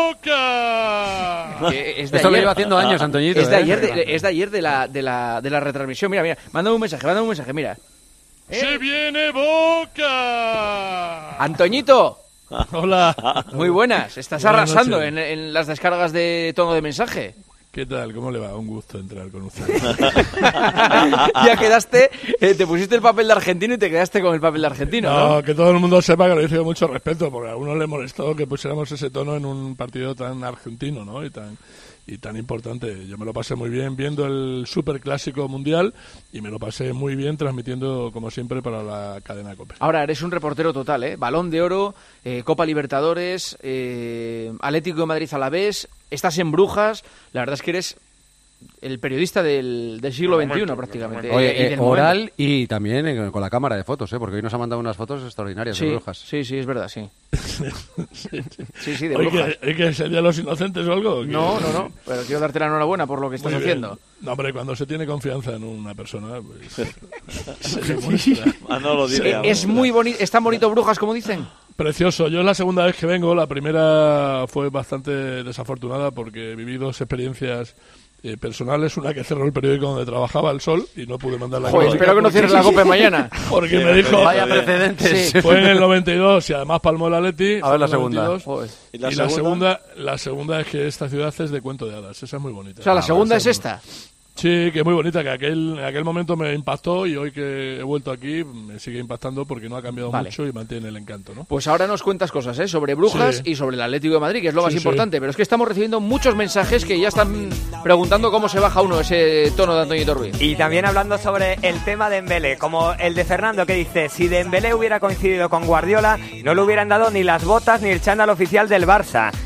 Boca!
Que es de
Esto lo
ayer.
lleva haciendo años, Antoñito.
Es de
¿eh?
ayer de, es de, ayer de, la, de, la, de la retransmisión. Mira, mira, mándame un mensaje, mándame un mensaje, mira.
¡Se viene Boca!
Antoñito.
Hola.
Muy buenas. Estás
Buenas
arrasando
noches.
en, en las descargas de tono de mensaje.
¿Qué tal? ¿Cómo le va? Un gusto entrar con usted.
Ya quedaste, eh, te pusiste el papel de argentino y te quedaste con el papel de argentino, ¿no?
No, que todo el mundo sepa que lo hice con mucho respeto, porque a uno le molestó que pusiéramos ese tono en un partido tan argentino, ¿no? Y tan y tan importante. Yo me lo pasé muy bien viendo el Superclásico Mundial y me lo pasé muy bien transmitiendo, como siempre, para la cadena COPE.
Ahora eres un reportero total, ¿eh? Balón de Oro, eh, Copa Libertadores, eh, Atlético de Madrid Alavés, estás en Brujas, la verdad es que eres el periodista del, del siglo veintiuno prácticamente.
Oye,
eh, y
eh,
del
oral
momento.
y también eh, con la cámara de fotos, ¿eh? Porque hoy nos ha mandado unas fotos extraordinarias
Sí,
de Brujas.
sí, sí, es verdad, sí. Sí, sí, de
Oye,
Brujas.
¿que, que es el Día de los Inocentes o algo?
No, no, no, pero quiero darte la enhorabuena por lo que estás
Muy bien.
haciendo.
No, hombre, cuando se tiene confianza en una persona, pues se demuestra.
Eh, es muy bonito, es tan bonito Brujas como dicen.
Precioso. Yo es la segunda vez que vengo. La primera fue bastante desafortunada porque viví dos experiencias eh, personales. Una que cerró el periódico donde trabajaba, El Sol, y no pude mandar la
Joder,
crónica
espero que no
porque-
cierres la COPE mañana.
Porque
Sí,
me dijo...
vaya precedentes. Sí.
Fue en el noventa y dos y además palmó el Atleti.
A ver la
fue en el
segunda.
noventa y dos.
Joder.
Y,
¿Y
la,
la
segunda? la segunda es que esta ciudad es de cuento de hadas. Esa es muy bonita.
O sea, la
Ah,
segunda es
esa
esta.
Sí, que es muy bonita, que aquel, en aquel momento me impactó y hoy que he vuelto aquí me sigue impactando porque no ha cambiado
Vale.
mucho y mantiene el encanto, ¿no?
Pues ahora nos cuentas cosas, ¿eh? Sobre Brujas
Sí.
y sobre el Atlético de Madrid, que es lo más
Sí, sí.
importante. Pero es que estamos recibiendo muchos mensajes que ya están preguntando cómo se baja uno ese tono de Antoñito Ruiz.
Y también hablando sobre el tema de Dembélé, como el de Fernando que dice, si Dembélé hubiera coincidido con Guardiola, no le hubieran dado ni las botas ni el chándal oficial del Barça.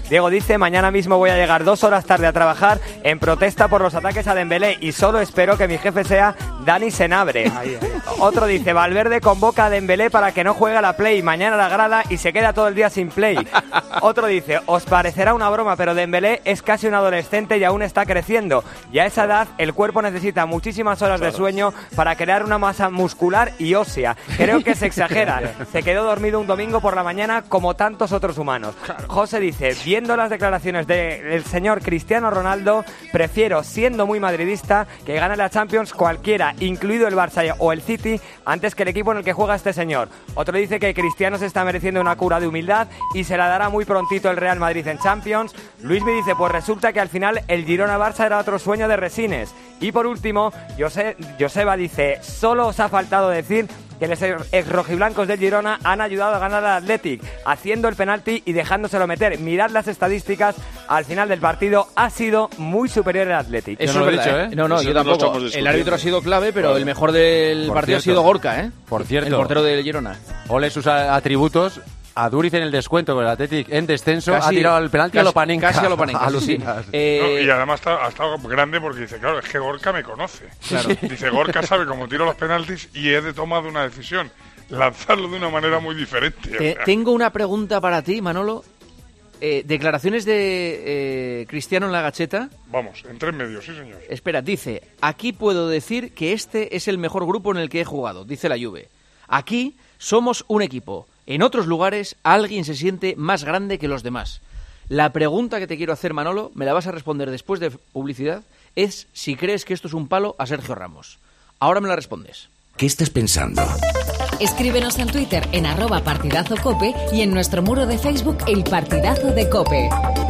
Diego dice, mañana mismo voy a llegar dos horas tarde a trabajar en protesta por los ataques a Dembélé y solo espero que mi jefe sea Dani Senabre. Ahí, ahí. Otro dice, Valverde convoca a Dembélé para que no juegue a la Play, mañana la grada y se queda todo el día sin Play. Otro dice, os parecerá una broma, pero Dembélé es casi un adolescente y aún está creciendo. Y a esa edad el cuerpo necesita muchísimas horas claro. de sueño para crear una masa muscular y ósea. Creo que se exagera. Se quedó dormido un domingo por la mañana como tantos otros humanos. Claro. José dice, viendo las declaraciones del señor Cristiano Ronaldo, prefiero, siendo muy madridista, que gane la Champions cualquiera, incluido el Barça o el City, antes que el equipo en el que juega este señor. Otro dice que Cristiano se está mereciendo una cura de humildad y se la dará muy prontito el Real Madrid en Champions. Luis me dice, pues resulta que al final el Girona-Barça era otro sueño de Resines. Y por último, Jose, Joseba dice, solo os ha faltado decir que los ex rojiblancos del Girona han ayudado a ganar al Athletic, haciendo el penalti y dejándoselo meter. Mirad las estadísticas, al final del partido ha sido muy superior el Athletic.
Eso no es verdad, ¿eh? ¿eh? No, no, Eso yo no tampoco. El árbitro ha sido clave, pero vale. el mejor del por partido cierto, ha sido Gorka, ¿eh?
Por cierto.
El portero del Girona.
Ole sus atributos. A Duriz en el descuento con el Athletic en descenso casi, ha tirado el penalti casi, a Lopanenka.
Casi a Lopanenka.
Alucinas.
Sí. Eh... No, y además ha estado grande porque dice, claro, es que Gorka me conoce. Claro. Dice, Gorka sabe cómo tiro los penaltis y he de tomar una decisión. Lanzarlo de una manera muy diferente.
Te, o sea. Tengo una pregunta para ti, Manolo. Eh, declaraciones de eh, Cristiano en la Gacheta.
Vamos, en tres medios, sí señor.
Espera, dice, aquí puedo decir que este es el mejor grupo en el que he jugado, dice la Juve. Aquí somos un equipo. En otros lugares alguien se siente más grande que los demás. La pregunta que te quiero hacer, Manolo, me la vas a responder después de publicidad, es si crees que esto es un palo a Sergio Ramos. Ahora me la respondes.
¿Qué estás pensando?
Escríbenos en Twitter en arroba partidazo cope y en nuestro muro de Facebook El Partidazo de Cope.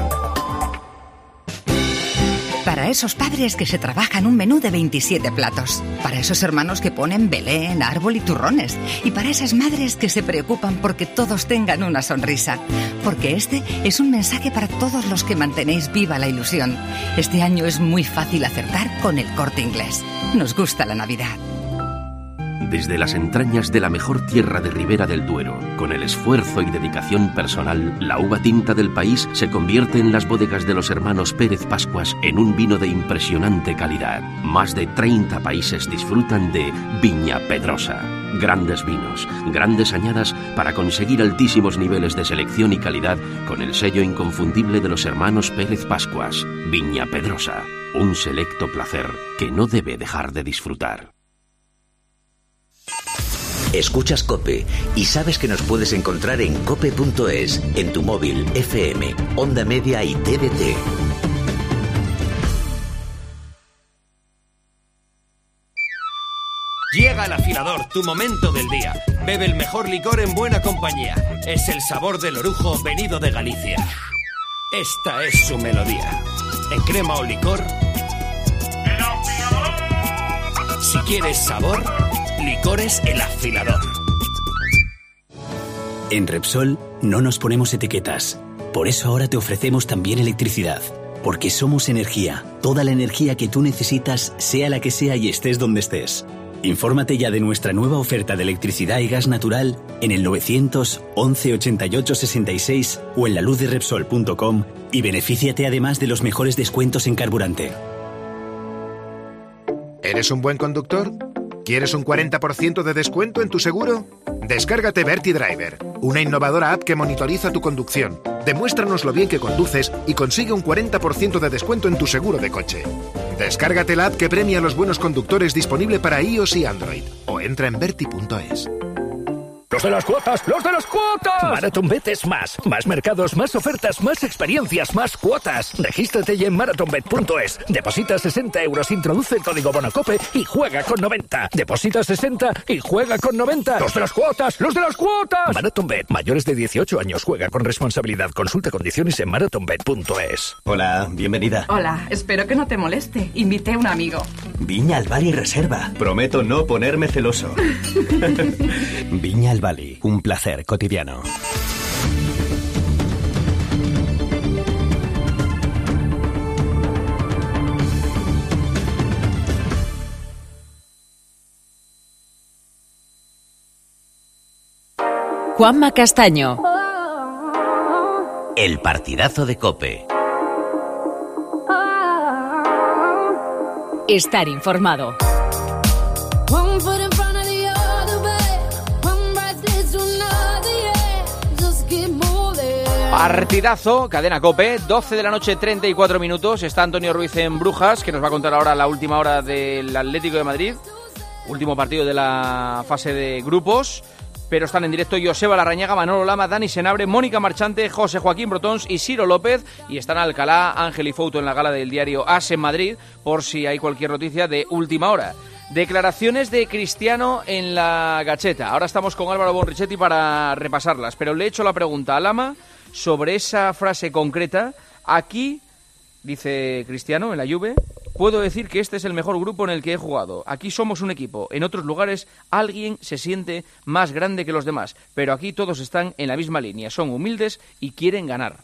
Para esos padres que se trabajan un menú de veintisiete platos. Para esos hermanos que ponen Belén, árbol y turrones. Y para esas madres que se preocupan porque todos tengan una sonrisa. Porque este es un mensaje para todos los que mantenéis viva la ilusión. Este año es muy fácil acertar con El Corte Inglés. Nos gusta la Navidad.
Desde las entrañas de la mejor tierra de Ribera del Duero, con el esfuerzo y dedicación personal, la uva tinta del país se convierte en las bodegas de los hermanos Pérez Pascuas en un vino de impresionante calidad. Más de treinta países disfrutan de Viña Pedrosa. Grandes vinos, grandes añadas para conseguir altísimos niveles de selección y calidad con el sello inconfundible de los hermanos Pérez Pascuas. Viña Pedrosa, un selecto placer que no debe dejar de disfrutar. Escuchas COPE y sabes que nos puedes encontrar en cope punto es, en tu móvil, F M, Onda Media y T D T.
Llega el afilador, tu momento del día. Bebe el mejor licor en buena compañía. Es el sabor del orujo venido de Galicia. Esta es su melodía. En crema o licor. ¡El afilador! Si quieres sabor, Licores El Afilador.
En Repsol no nos ponemos etiquetas. Por eso ahora te ofrecemos también electricidad. Porque somos energía. Toda la energía que tú necesitas, sea la que sea y estés donde estés. Infórmate ya de nuestra nueva oferta de electricidad y gas natural en el novecientos once ochenta y ocho sesenta y seis o en la luz de repsol punto com y benefíciate además de los mejores descuentos en carburante.
¿Eres un buen conductor? ¿Quieres un cuarenta por ciento de descuento en tu seguro? Descárgate Verti Driver, una innovadora app que monitoriza tu conducción. Demuéstranos lo bien que conduces y consigue un cuarenta por ciento de descuento en tu seguro de coche. Descárgate la app que premia a los buenos conductores, disponible para iOS y Android. O entra en verti punto es.
¡Los de las cuotas! ¡Los de las cuotas! MarathonBet es más. Más mercados, más ofertas, más experiencias, más cuotas. Regístrate ya en marathon bet punto es. Deposita sesenta euros, introduce el código BONOCOPE y juega con noventa. Deposita sesenta y juega con noventa. ¡Los de las cuotas! ¡Los de las cuotas! MarathonBet. Mayores de dieciocho años. Juega con responsabilidad. Consulta condiciones en marathon bet punto es.
Hola, bienvenida.
Hola, espero que no te moleste. Invité a un amigo.
Viña al Bali Reserva. Prometo no ponerme celoso. Viña al Bali, un placer cotidiano.
Juanma Castaño.
El partidazo de COPE.
Estar informado.
Partidazo, cadena COPE, doce de la noche, treinta y cuatro minutos. Está Antonio Ruiz en Brujas, que nos va a contar ahora la última hora del Atlético de Madrid. Último partido de la fase de grupos. Pero están en directo Joseba Larrañaga, Manolo Lama, Dani Senabre, Mónica Marchante, José Joaquín Brotons y Ciro López. Y están Alcalá, Ángel y Fouto en la gala del diario As en Madrid, por si hay cualquier noticia de última hora. Declaraciones de Cristiano en la Gacheta. Ahora estamos con Álvaro Bonrichetti para repasarlas. Pero le he hecho la pregunta a Lama sobre esa frase concreta. Aquí, dice Cristiano en la Juve, puedo decir que este es el mejor grupo en el que he jugado. Aquí somos un equipo. En otros lugares alguien se siente más grande que los demás. Pero aquí todos están en la misma línea. Son humildes y quieren ganar.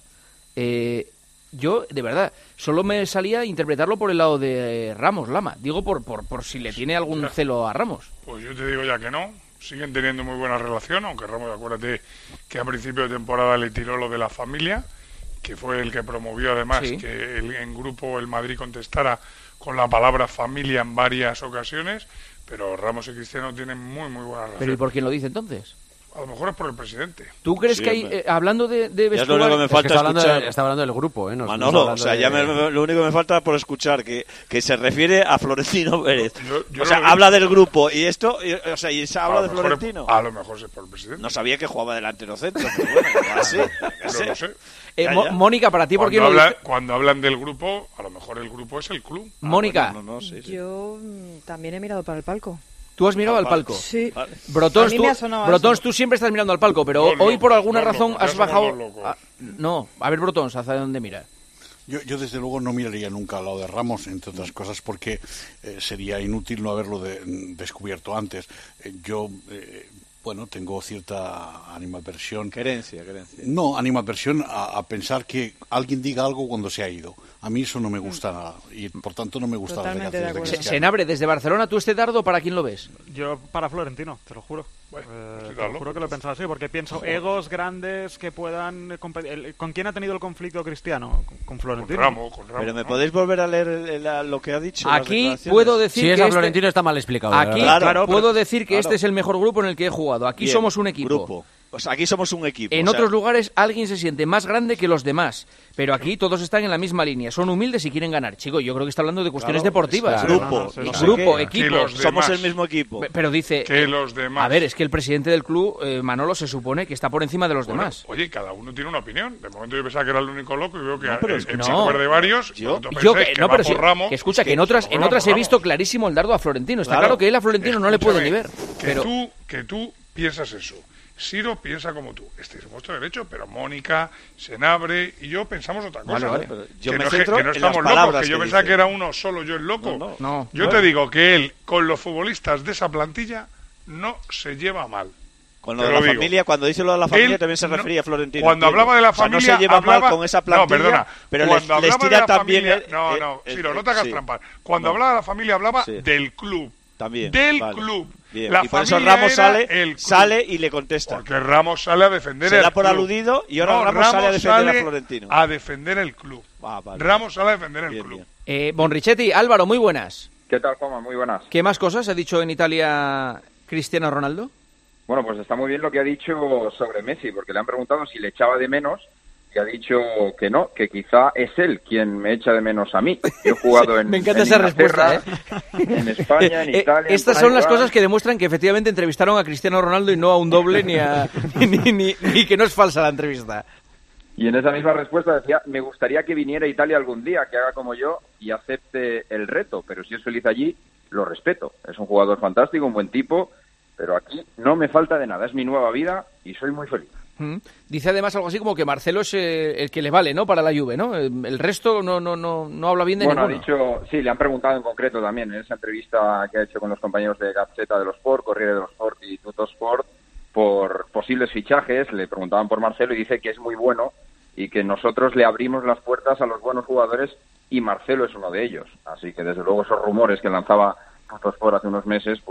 Eh, yo, de verdad, solo me salía a interpretarlo por el lado de Ramos, Lama. Digo por, por, por si le tiene algún celo a Ramos.
Pues yo te digo ya que no. Siguen teniendo muy buena relación, aunque Ramos, acuérdate que a principio de temporada le tiró lo de la familia, que fue el que promovió además sí. que el, en grupo el Madrid contestara con la palabra familia en varias ocasiones, pero Ramos y Cristiano tienen muy muy buena relación.
¿Pero y por quién lo dice entonces?
A lo mejor es por el presidente.
¿Tú crees
sí,
que hay, eh, hablando de, de vestuario...
Ya es lo único que me falta
es que está,
escuchar.
hablando de, está hablando del grupo, ¿eh? No,
Manolo,
no
o sea,
de...
ya me, lo único que me falta por escuchar, que, que se refiere a Florentino Pérez.
Yo, yo
o sea, habla del grupo, y esto, y, o sea, y se habla de Florentino.
Es, a lo mejor es por el presidente.
No sabía que jugaba delantero centro, pero bueno, así,
no lo sé.
Eh,
ya, ya.
Mónica, para ti, ¿por qué
cuando,
lo
habla,
dice?
cuando hablan del grupo, a lo mejor el grupo es el club.
Mónica.
Ah, bueno, no, no, sí, sí.
Yo también he mirado para el palco.
¿Tú has mirado al palco?
Sí.
Brotons, tú, Brotons, tú siempre estás mirando al palco, pero
no,
hoy por alguna
no,
razón
no,
has bajado...
A...
No, a ver, Brotons, ¿hacia dónde mira?
Yo, yo desde luego no miraría nunca al lado de Ramos, entre otras cosas, porque eh, sería inútil no haberlo de, descubierto antes. Eh, yo... Eh, Bueno, tengo cierta animadversión.
Querencia, querencia.
No, animadversión a, a pensar que alguien diga algo cuando se ha ido. A mí eso no me gusta nada y por tanto no me gusta la delegación.
Se, Senabre, desde Barcelona, ¿tú este dardo para quién lo ves?
Yo para Florentino, te lo juro.
Bueno,
eh, te lo juro que lo he pensado así, porque pienso egos grandes que puedan... El, ¿Con quién ha tenido el conflicto Cristiano? Con Florentino.
Con Ramos, con Ramos.
Pero ¿me podéis volver a leer el, el, lo que ha dicho?
Aquí puedo decir
si
que
es a
este...
Florentino está mal explicado.
Aquí
claro,
claro, puedo
pero...
decir que
claro.
este es el mejor grupo en el que he jugado. Aquí
Bien,
somos un equipo.
Grupo. Pues aquí somos un equipo.
En
o sea...
otros lugares alguien se siente más grande que los demás, pero aquí todos están en la misma línea, son humildes y quieren ganar. Chico, yo creo que está hablando de cuestiones
claro,
deportivas.
Claro, grupo,
no, no,
no
no,
sé
grupo,
qué.
equipo.
Somos el mismo equipo.
Pero dice
que los demás.
A ver, es que el presidente del club, eh, Manolo, se supone que está por encima de los
bueno,
demás.
Oye, cada uno tiene una opinión. De momento yo pensaba que era el único loco y veo que
no, pero
el, el
no.
chico de varios.
Yo, yo que,
que
no, pero sí,
Ramos,
que escucha que en otras, en otras he visto clarísimo el dardo a Florentino. Está claro, claro que él a Florentino
Escúchame,
no le puede ni ver.
Que
pero...
tú, que tú piensas eso. Ciro piensa como tú. Este es vuestro derecho, pero Mónica, Senabre y yo pensamos otra cosa.
Vale, vale, pero yo
que,
me
no,
centro
que no
en
estamos
las palabras
locos, que yo
que
pensaba
dice.
que era uno solo yo el loco.
No, no,
no,
yo
no.
te digo que él, con los futbolistas de esa plantilla, no se lleva mal.
Con lo de la familia, cuando dice lo de la familia, también se refería
no,
a Florentino.
Cuando
entiendo.
hablaba de la
o sea,
familia,
no se lleva
hablaba,
mal con esa plantilla,
no, perdona,
pero
cuando
les, les
hablaba de
tira
la
también...
familia,
el,
no,
el,
no,
el,
Ciro,
el,
no te hagas
sí.
trampa. Cuando
no.
hablaba de la familia, hablaba
sí.
del club.
También,
del
vale.
club.
Bien.
La
y por eso
familia
Ramos
era
sale,
el club.
sale y le contesta.
Porque Ramos sale a defender
Se
el
da por
club.
aludido y ahora
no,
Ramos,
Ramos
sale a defender
sale
a Florentino.
A defender el club.
Ah, vale.
Ramos sale a defender el
bien,
club.
Bien.
Eh, Bonrichetti, Álvaro, muy buenas.
¿Qué tal, Juanma? Muy buenas.
¿Qué más cosas ha dicho en Italia Cristiano Ronaldo?
Bueno, pues está muy bien lo que ha dicho sobre Messi, porque le han preguntado si le echaba de menos y ha dicho que no, que quizá es él quien me echa de menos a mí. Yo he jugado en
Me encanta
en
esa respuesta, ¿eh?
En España, en
Eh,
Italia...
Estas
en
son las
Paraguay.
cosas que demuestran que efectivamente entrevistaron a Cristiano Ronaldo y no a un doble ni, a, ni, ni, ni que no es falsa la entrevista.
Y en esa misma respuesta decía, me gustaría que viniera a Italia algún día, que haga como yo y acepte el reto, pero si es feliz allí, lo respeto. Es un jugador fantástico, un buen tipo, pero aquí no me falta de nada, es mi nueva vida y soy muy feliz.
Mm. Dice además algo así como que Marcelo es eh, el que le vale, ¿no? Para la Juve, ¿no? El, el resto no no no no habla bien de
bueno,
ninguno.
Bueno, ha dicho, sí, le han preguntado en concreto también en esa entrevista que ha hecho con los compañeros de Gazzetta dello Sport, Corriere dello Sport y Tutto Sport por posibles fichajes. Le preguntaban por Marcelo y dice que es muy bueno y que nosotros le abrimos las puertas a los buenos jugadores y Marcelo es uno de ellos. Así que desde luego esos rumores que lanzaba Tutto Sport hace unos meses, pues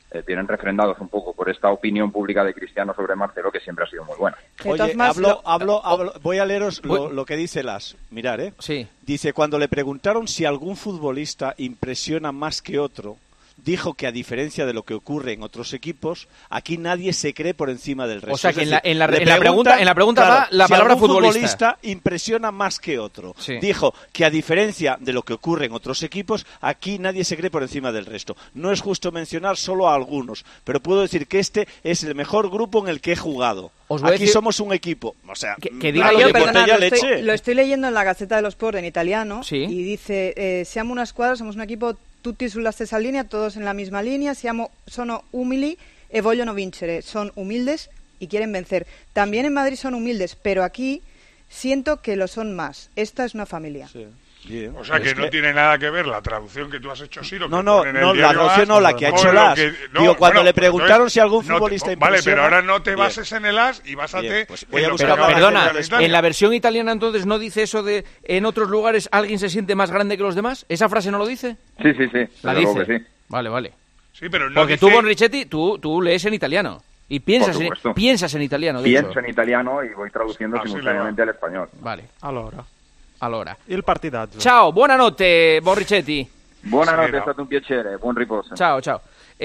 eh, vienen refrendados un poco por esta opinión pública de Cristiano sobre Marcelo, que siempre ha sido muy buena.
Oye, hablo, hablo, hablo, voy a leeros lo, lo que dice Las. Mirar, ¿eh?
Sí.
Dice, cuando le preguntaron si algún futbolista impresiona más que otro, dijo que a diferencia de lo que ocurre en otros equipos, aquí nadie se cree por encima del resto.
O sea,
es
que
decir,
en, la, en, la,
le
en la pregunta, en la pregunta
claro,
va la
si
palabra
algún
futbolista.
futbolista impresiona más que otro.
Sí.
Dijo que a diferencia de lo que ocurre en otros equipos, aquí nadie se cree por encima del resto. No es justo mencionar solo a algunos, pero puedo decir que este es el mejor grupo en el que he jugado.
Os voy a
Aquí
decir-
somos un equipo. O sea,
Que- que diga
nadie
lo
Yo,
que
le
perdona,
botella
lo, estoy,
leche.
lo estoy leyendo en la Gazzetta dello Sport en italiano
Sí.
y dice, eh, siamo una squadra, somos un equipo tutti sulla stessa linea, todos en la misma línea, siamo, sono umili e vogliono vincere, son humildes y quieren vencer. También en Madrid son humildes, pero aquí siento que lo son más. Esta es una familia.
Sí.
O sea, que
Es
no
que-
tiene nada que ver la traducción que tú has hecho, Siro.
No,
que
no,
pone en el
no, la
diario
traducción
As,
no, la que ha
con
hecho
lo
Las.
que- no,
Digo, cuando
bueno,
le preguntaron
entonces,
si algún
no te-
futbolista
Vale,
impresiona...
pero ahora no te
Bien.
bases en el As y básate
Bien, pues
en
voy a
lo que
buscar
Pero
acaba de
perdona,
hacer la Italia.
en la versión italiana entonces no dice eso de en otros lugares alguien se siente más grande que los demás. ¿Esa frase no lo dice?
Sí, sí, sí.
La
desde luego
dice.
que sí.
Vale, vale.
Sí, pero no
Porque
dice-
tú con Richetti, tú, tú lees en italiano y piensas
Por
en,
supuesto.
piensas en italiano. De
Pienso
hecho.
en italiano y voy traduciendo
Así le
simultáneamente al español.
Vale,
Allora,
allora.
il partidaggio.
Ciao, buonanotte, Borrichetti.
Buonanotte,
Sì,
è
no.
stato un piacere, buon riposo.
Chao, chao.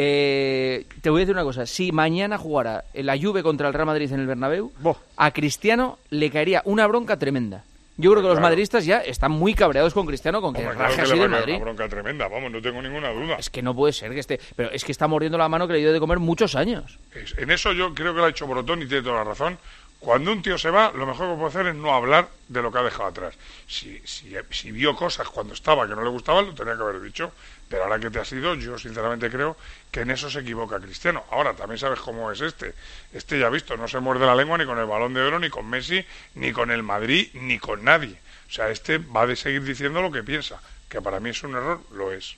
Eh, te voy a decir una cosa. Si mañana jugara la Juve contra el Real Madrid en el Bernabéu,
Boh.
a Cristiano le caería una bronca tremenda. Yo creo que los
Claro.
madridistas ya están muy cabreados con Cristiano, con que
Hombre,
raje
claro que
así
le va
del
a caer
Madrid.
una bronca tremenda, vamos, no tengo ninguna duda.
Es que no puede ser que esté... Pero es que está mordiendo la mano que le dio de comer muchos años.
Es- En eso yo creo que lo ha hecho Brotón y tiene toda la razón. Cuando un tío se va, lo mejor que puede hacer es no hablar de lo que ha dejado atrás. Si, si, si vio cosas cuando estaba que no le gustaban, lo tenía que haber dicho. Pero ahora que te has ido, yo sinceramente creo que en eso se equivoca Cristiano. Ahora, también sabes cómo es este. Este ya visto, no se muerde la lengua ni con el Balón de Oro, ni con Messi, ni con el Madrid, ni con nadie. O sea, este va a seguir diciendo lo que piensa. Que para mí es un error, lo es.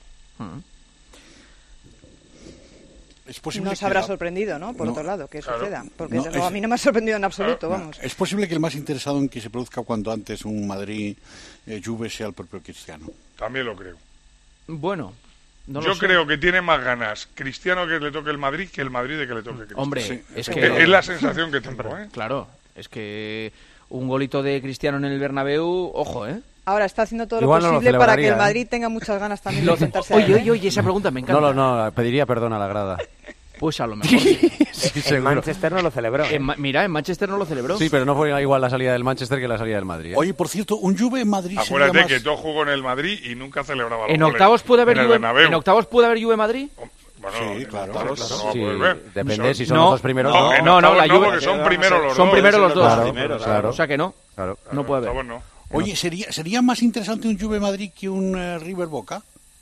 Es posible
Nos
que
habrá
la-
sorprendido, ¿no? Por
No,
otro lado, que
claro.
suceda. Porque
No,
no,
es-
a mí no me ha sorprendido en absoluto, vamos.
Es posible que el más interesado en que se produzca cuanto antes un Madrid-Juve sea el propio Cristiano.
También lo creo.
Bueno, no lo
Yo
sé.
creo que tiene más ganas Cristiano que le toque el Madrid que el Madrid de que le toque Cristiano.
Hombre,
Sí,
es
Es,
que...
es la sensación que tengo, ¿eh?
Claro, es que un golito de Cristiano en el Bernabéu, ojo, ¿eh?
Ahora está haciendo todo
Igual
lo
no lo
posible para que el
celebraría, ¿eh?
Madrid tenga muchas ganas también
Lo-
de sentarse a
oye,
él, ¿eh?
oye, oye, esa pregunta me encanta.
No, no, no, pediría perdón a la grada.
Pues a lo mejor. sí.
Sí,
En
seguro.
Manchester no lo celebró.
En Ma- mira, en Manchester no lo celebró.
Sí, pero no fue igual la salida del Manchester que la salida del Madrid. ¿eh?
Oye, por cierto, un Juve-Madrid sería
Acuérdate
más...
que todo jugó en el Madrid y nunca celebraba los
En
goles
octavos puede haber
en el
Juve,
Bernabéu.
en octavos puede haber Juve Madrid.
Bueno,
Sí,
en
claro,
octavos
claro.
no va a
Sí,
poder ver.
depende si son
no,
los dos primeros.
No,
No,
en
no, no,
octavos
la
no,
Juve-
porque son primero los
Son
dos.
primero los dos.
Claro,
primeros,
claro.
O sea que no,
Claro.
no puede haber.
Octavos no.
Oye, ¿sería, ¿sería más interesante un Juve-Madrid que un eh, River-Boca?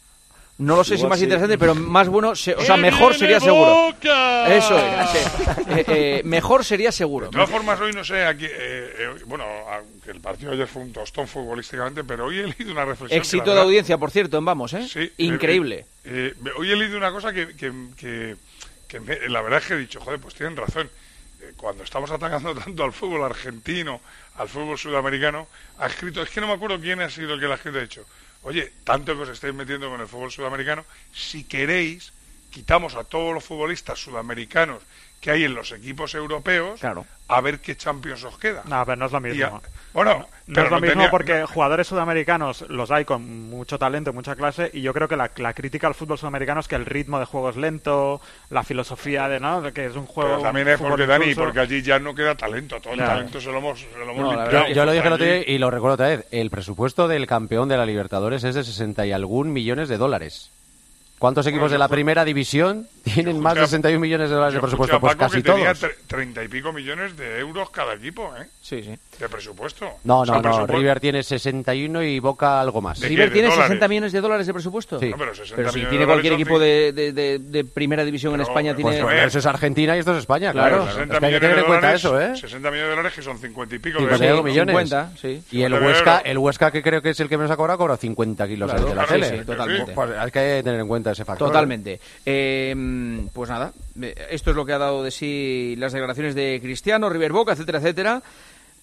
No lo sé si
Igual
más
sí.
interesante, pero más bueno, se- o sea,
¡Que
mejor
viene
sería seguro.
Boca!
Eso es. sí. Eh, eh, mejor sería seguro.
De todas formas, hoy no sé, aquí, eh, eh, bueno, aunque el partido de ayer fue un tostón futbolísticamente, pero hoy he leído una reflexión. que
Éxito
la
de
verdad-
audiencia, por cierto, en Vamos, ¿eh?
Sí,
Increíble.
eh, eh, hoy he leído una cosa que, que, que, que me- la verdad es que he dicho, joder, pues tienen razón. Eh, Cuando estamos atacando tanto al fútbol argentino, al fútbol sudamericano, ha escrito, es que no me acuerdo quién ha sido el que lo ha escrito, ha dicho, oye, tanto que os estáis metiendo con el fútbol sudamericano, si queréis, quitamos a todos los futbolistas sudamericanos que hay en los equipos europeos,
Claro.
a ver qué Champions os queda.
No, pero no es lo
Y
mismo.
a- bueno,
No
pero
es lo
no
mismo
tenía-
porque jugadores sudamericanos los hay con mucho talento, mucha clase, y yo creo que la, la crítica al fútbol sudamericano es que el ritmo de juego es lento, la filosofía de no de que es un juego.
Pero también
un
es porque,
fútbol
Dani,
impulso.
porque allí ya no queda talento, todo
Claro.
el talento se lo hemos, se lo hemos
No, la
limpiado.
verdad
Yo, yo lo dije el otro
Allí-
día y lo recuerdo otra vez. El presupuesto del campeón de la Libertadores es de sesenta y algún millones de dólares. ¿Cuántos equipos
Bueno,
de la
yo escu-
primera división tienen más de
escuché a-
sesenta y un millones de dólares de
Yo escuché
presupuesto?
a
Pues
Paco
casi
que tenía
todos.
tre- treinta y pico millones de euros cada equipo, ¿eh?
Sí, sí.
De presupuesto.
No,
O sea,
no, no.
presupuesto-
River tiene sesenta y uno y Boca algo más.
¿De
¿River
qué? ¿De
tiene
dólares?
sesenta millones de dólares de presupuesto?
Sí.
No, pero sesenta
Pero si
millones
tiene
de
cualquier
dólares
equipo
son
de, de, de, de primera división en
Pero,
España,
pues,
tiene...
Pues
Eh,
eso es Argentina y esto es España,
Claro,
claro.
sesenta
Es que hay que
millones
tener
de
en cuenta
dólares,
eso, ¿eh?
sesenta millones de dólares que son cincuenta y pico de
cincuenta y algo
euros.
millones.
cincuenta, sí.
Y el
cincuenta de
Huesca,
euros.
el Huesca, que creo que es el que menos ha cobrado, cobra cincuenta kilos
Claro,
de la
claro,
tele.
sí, totalmente.
Pues hay que tener en cuenta ese factor.
Totalmente. Eh, pues nada, eh, esto es lo que ha dado de sí las declaraciones de Cristiano, River Boca, etcétera, etcétera.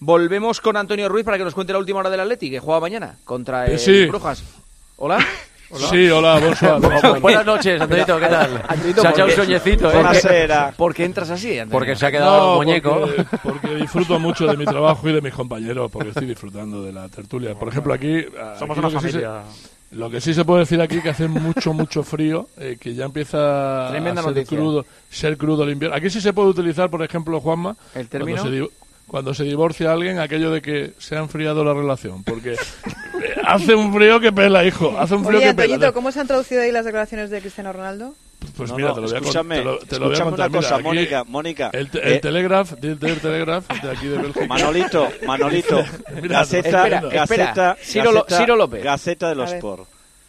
Volvemos con Antonio Ruiz para que nos cuente la última hora del Atleti, que juega mañana contra el
Sí.
Brujas. ¿Hola?
Hola. Sí, hola, bonsoir.
Buenas noches, Antonito, ¿qué tal?
Antonito,
se ha echado un sueñecito, ¿eh?
Buenasera.
¿Por qué entras así, Antonio?
Porque se ha quedado
No,
muñeco.
Porque, porque disfruto mucho de mi trabajo y de mis compañeros, porque estoy disfrutando de la tertulia. Por ejemplo, aquí...
Somos
aquí
una
lo que sí
familia.
se- lo que sí se puede decir aquí es que hace mucho, mucho frío, eh, que ya empieza
Tremenda
a ser
noticia.
crudo, ser crudo el invierno. Aquí sí se puede utilizar, por ejemplo, Juanma,
¿El término?
Cuando se, di- cuando se divorcia alguien, aquello de que se ha enfriado la relación, porque eh, hace un frío que pela, hijo, hace un frío
Oye,
que pela.
Antoñito, ¿cómo se han traducido ahí las declaraciones de Cristiano Ronaldo?
Pues
No,
mira,
no,
te lo voy a, con-
escúchame,
te lo, te lo voy a
escúchame
contar.
una cosa,
Mira, aquí
Mónica, Mónica,
El, te- el
eh,
Telegraph, del del Telegraph, de aquí de Bélgica.
Manolito, Manolito,
Mira,
Gaceta,
espera,
Gaceta,
espera. Ciro Lo-
Gaceta-
Ciro López.
Gaceta dello
A ver.
Sport.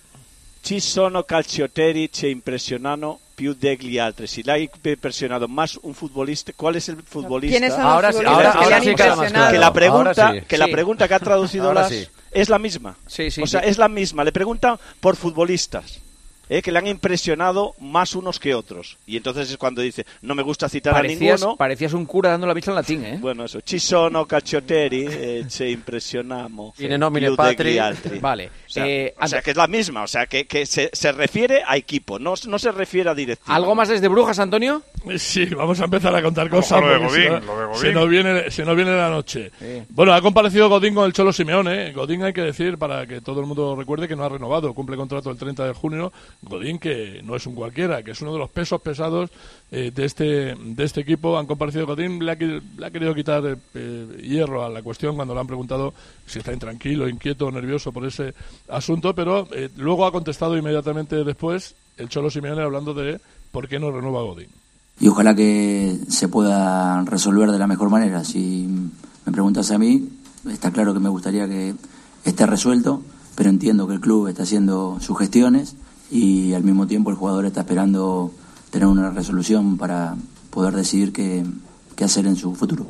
Ci sono calciatori che impressionano più degli altri. Si le ha impresionado más un futbolista, ¿cuál es el futbolista?
¿Quiénes son
Ahora
los
sí,
futbolistas
ahora-
que le
ahora
han
sí queda más
impresionado?
que la pregunta,
Ahora sí.
que la
Sí.
pregunta que ha traducido
Ahora
las
sí.
es la misma.
Sí, sí,
o sea,
sí.
es la misma. Le preguntan por futbolistas. ¿eh? Que le han impresionado más unos que otros. Y entonces es cuando dice, no me gusta citar
Parecías,
a ninguno.
parecías un cura dando la bicha en latín, ¿eh?
Bueno, eso. Ci sono calciatori e ci impressionamo.
Y ne nomine
più
patri.
degli altri.
Vale.
O sea,
Eh,
o sea, que es la misma. O sea, que, que se, se refiere a equipo, no, no se refiere a directiva.
¿Algo más desde Brujas, Antonio?
Sí, vamos a empezar a contar cosas.
Ojo, lo de
porque si
Godín,
no-
lo de Godín.
Se nos viene, se nos viene la noche.
Sí.
Bueno, ha comparecido Godín con el Cholo Simeone. ¿eh? Godín, hay que decir, para que todo el mundo recuerde, que no ha renovado. Cumple contrato el treinta de junio. Godín, que no es un cualquiera, que es uno de los pesos pesados eh, de este de este equipo. Han comparecido Godín, le ha, qui- le ha querido quitar eh, eh, hierro a la cuestión cuando le han preguntado si está intranquilo, inquieto, nervioso por ese asunto, pero eh, luego ha contestado inmediatamente después el Cholo Simeone hablando de por qué no renueva a Godín.
Y ojalá que se pueda resolver de la mejor manera. Si me preguntas a mí, está claro que me gustaría que esté resuelto, pero entiendo que el club está haciendo sus gestiones y al mismo tiempo el jugador está esperando tener una resolución para poder decidir qué, qué hacer en su futuro.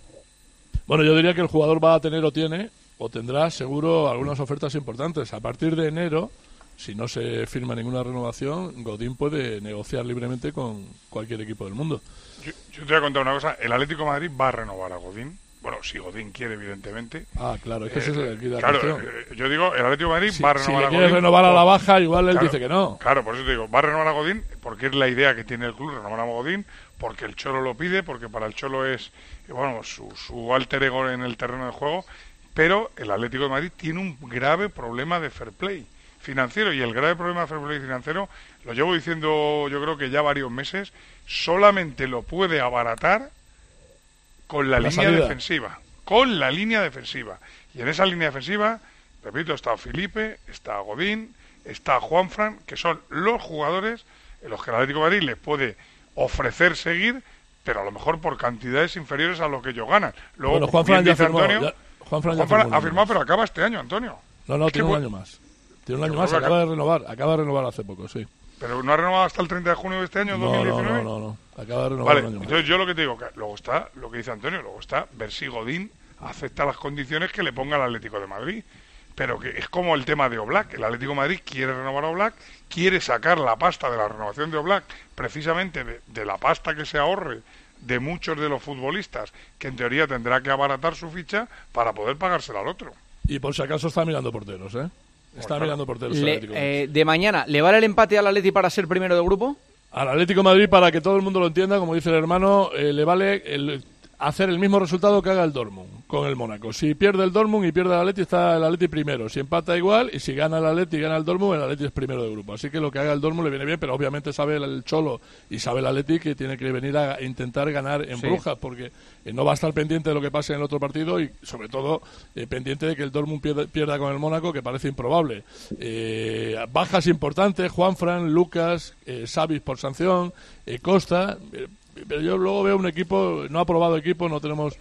Bueno, yo diría que el jugador va a tener o tiene, o tendrá seguro algunas ofertas importantes. A partir de enero, si no se firma ninguna renovación, Godín puede negociar libremente con cualquier equipo del mundo.
Yo, yo te voy a contar una cosa. El Atlético de Madrid va a renovar a Godín. Bueno, si Godín quiere, evidentemente.
Ah, claro, es que
Eh,
ese es aquí la
claro,
cuestión.
eh, yo digo, el Atlético de Madrid
Si-
va a
si
renovar
le
a
quieres
Godín.
renovar a la
por-
baja, igual él
claro,
dice que no.
Claro, por eso te digo, va a renovar a Godín porque es la idea que tiene el club, renovar a Godín, porque el Cholo lo pide, porque para el Cholo es, eh, bueno, su, su alter ego en el terreno de juego, pero el Atlético de Madrid tiene un grave problema de fair play financiero, y el grave problema de fair play financiero lo llevo diciendo yo creo que ya varios meses, solamente lo puede abaratar con la,
La
línea
salida.
defensiva, con la línea defensiva. Y en esa línea defensiva, repito, está Felipe, está Godín, está Juanfran, que son los jugadores en los que el Atlético de Madrid les puede ofrecer seguir, pero a lo mejor por cantidades inferiores a lo que ellos ganan. Luego,
Bueno,
como
Juanfran
bien
ya
dice
firmó,
Antonio,
ya- Juanfran ya
Juanfran
firmó un
ha
año
firmado,
más.
pero acaba este año, Antonio.
No, no,
Es que
tiene un
pu-
año más. Tiene un año
Yo
más,
creo que
acaba de
acá-
renovar, acaba de renovar hace poco, sí.
Pero no ha renovado hasta el treinta de junio de este año,
No,
dos mil
no,
diecinueve.
no, no, no, acaba de renovar
Vale,
un año más.
entonces yo lo que te digo, que luego está lo que dice Antonio, luego está ver si Godín acepta las condiciones que le ponga el Atlético de Madrid. Pero que es como el tema de Oblak. El Atlético de Madrid quiere renovar a Oblak, quiere sacar la pasta de la renovación de Oblak, precisamente de, de la pasta que se ahorre de muchos de los futbolistas, que en teoría tendrá que abaratar su ficha para poder pagársela al otro.
Y por si acaso está mirando porteros, ¿eh? Está
claro.
mirando porteros. el
Le-
Atlético de Madrid.
eh, de mañana, ¿le vale el empate al Atleti para ser primero de grupo?
Al Atlético de Madrid, para que todo el mundo lo entienda, como dice el hermano, eh, le vale el, hacer el mismo resultado que haga el Dortmund con el Mónaco. Si pierde el Dortmund y pierde el Atleti, está el Atleti primero. Si empata igual, y si gana el Atleti y gana el Dortmund, el Atleti es primero de grupo. Así que lo que haga el Dortmund le viene bien, pero obviamente sabe el, el Cholo y sabe el Atleti que tiene que venir a intentar ganar en
Sí.
Brujas, porque eh, no va a estar pendiente de lo que pase en el otro partido y sobre todo eh, pendiente de que el Dortmund pierda, pierda con el Mónaco, que parece improbable. Eh, bajas importantes, Juanfran, Lucas, eh, Savic por sanción, eh, Costa, eh, pero yo luego veo un equipo, no ha probado equipo, no tenemos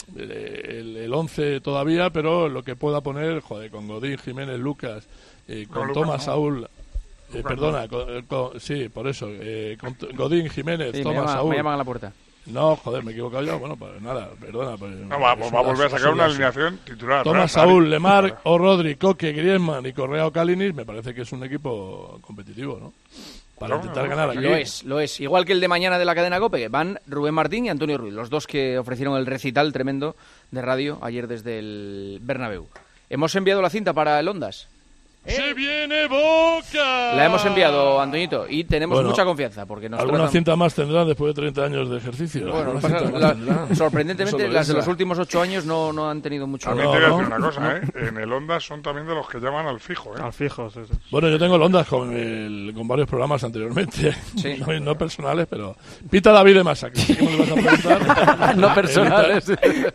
eh, el, el once todavía, pero lo que pueda poner, joder, con Godín, Jiménez, Lucas, eh, con
Lucas
Tomás
no.
Saúl, eh,
Lucas
perdona, con- con- sí, por eso, eh, con T- Godín, Jiménez,
Sí, me,
Tomás
llama-
Saúl.
me llaman a la puerta.
No, joder, me he equivocado yo. Bueno, pues nada, perdona. Pues,
No, va,
es
va a
una-
volver a sacar
es
una
una-
alineación titular.
Tomás
¿verdad?
Saúl, Lemar, o Rodri, Coque, Griezmann y Correa o Kalinic, me parece que es un equipo competitivo, ¿no? Para
No,
intentar
no,
ganar aquí.
Lo es, lo es. Igual que el de mañana de la cadena COPE, van Rubén Martín y Antonio Ruiz, los dos que ofrecieron el recital tremendo de radio ayer desde el Bernabéu. ¿Hemos enviado la cinta para el Ondas?
¡Se viene Boca!
La hemos enviado, Antoñito, y tenemos
Bueno,
mucha confianza. Porque nos
alguna
tratan...
cinta más tendrán después de treinta años de ejercicio.
Bueno,
Alguna
pasa-
cinta más
la-
tendrán.
sorprendentemente,
Solo
las de
esa.
los últimos ocho años no, no han tenido mucho...
También
No,
te voy a
no,
decir una cosa,
no.
¿eh? En el Ondas son también de los que llaman al fijo, ¿eh?
Al fijo, sí, sí.
Bueno, yo tengo el Ondas con, el- con varios programas anteriormente,
Sí.
no, no personales, pero... Pita David de Masa, que sí que me lo vas a preguntar.
No personales.
El ita-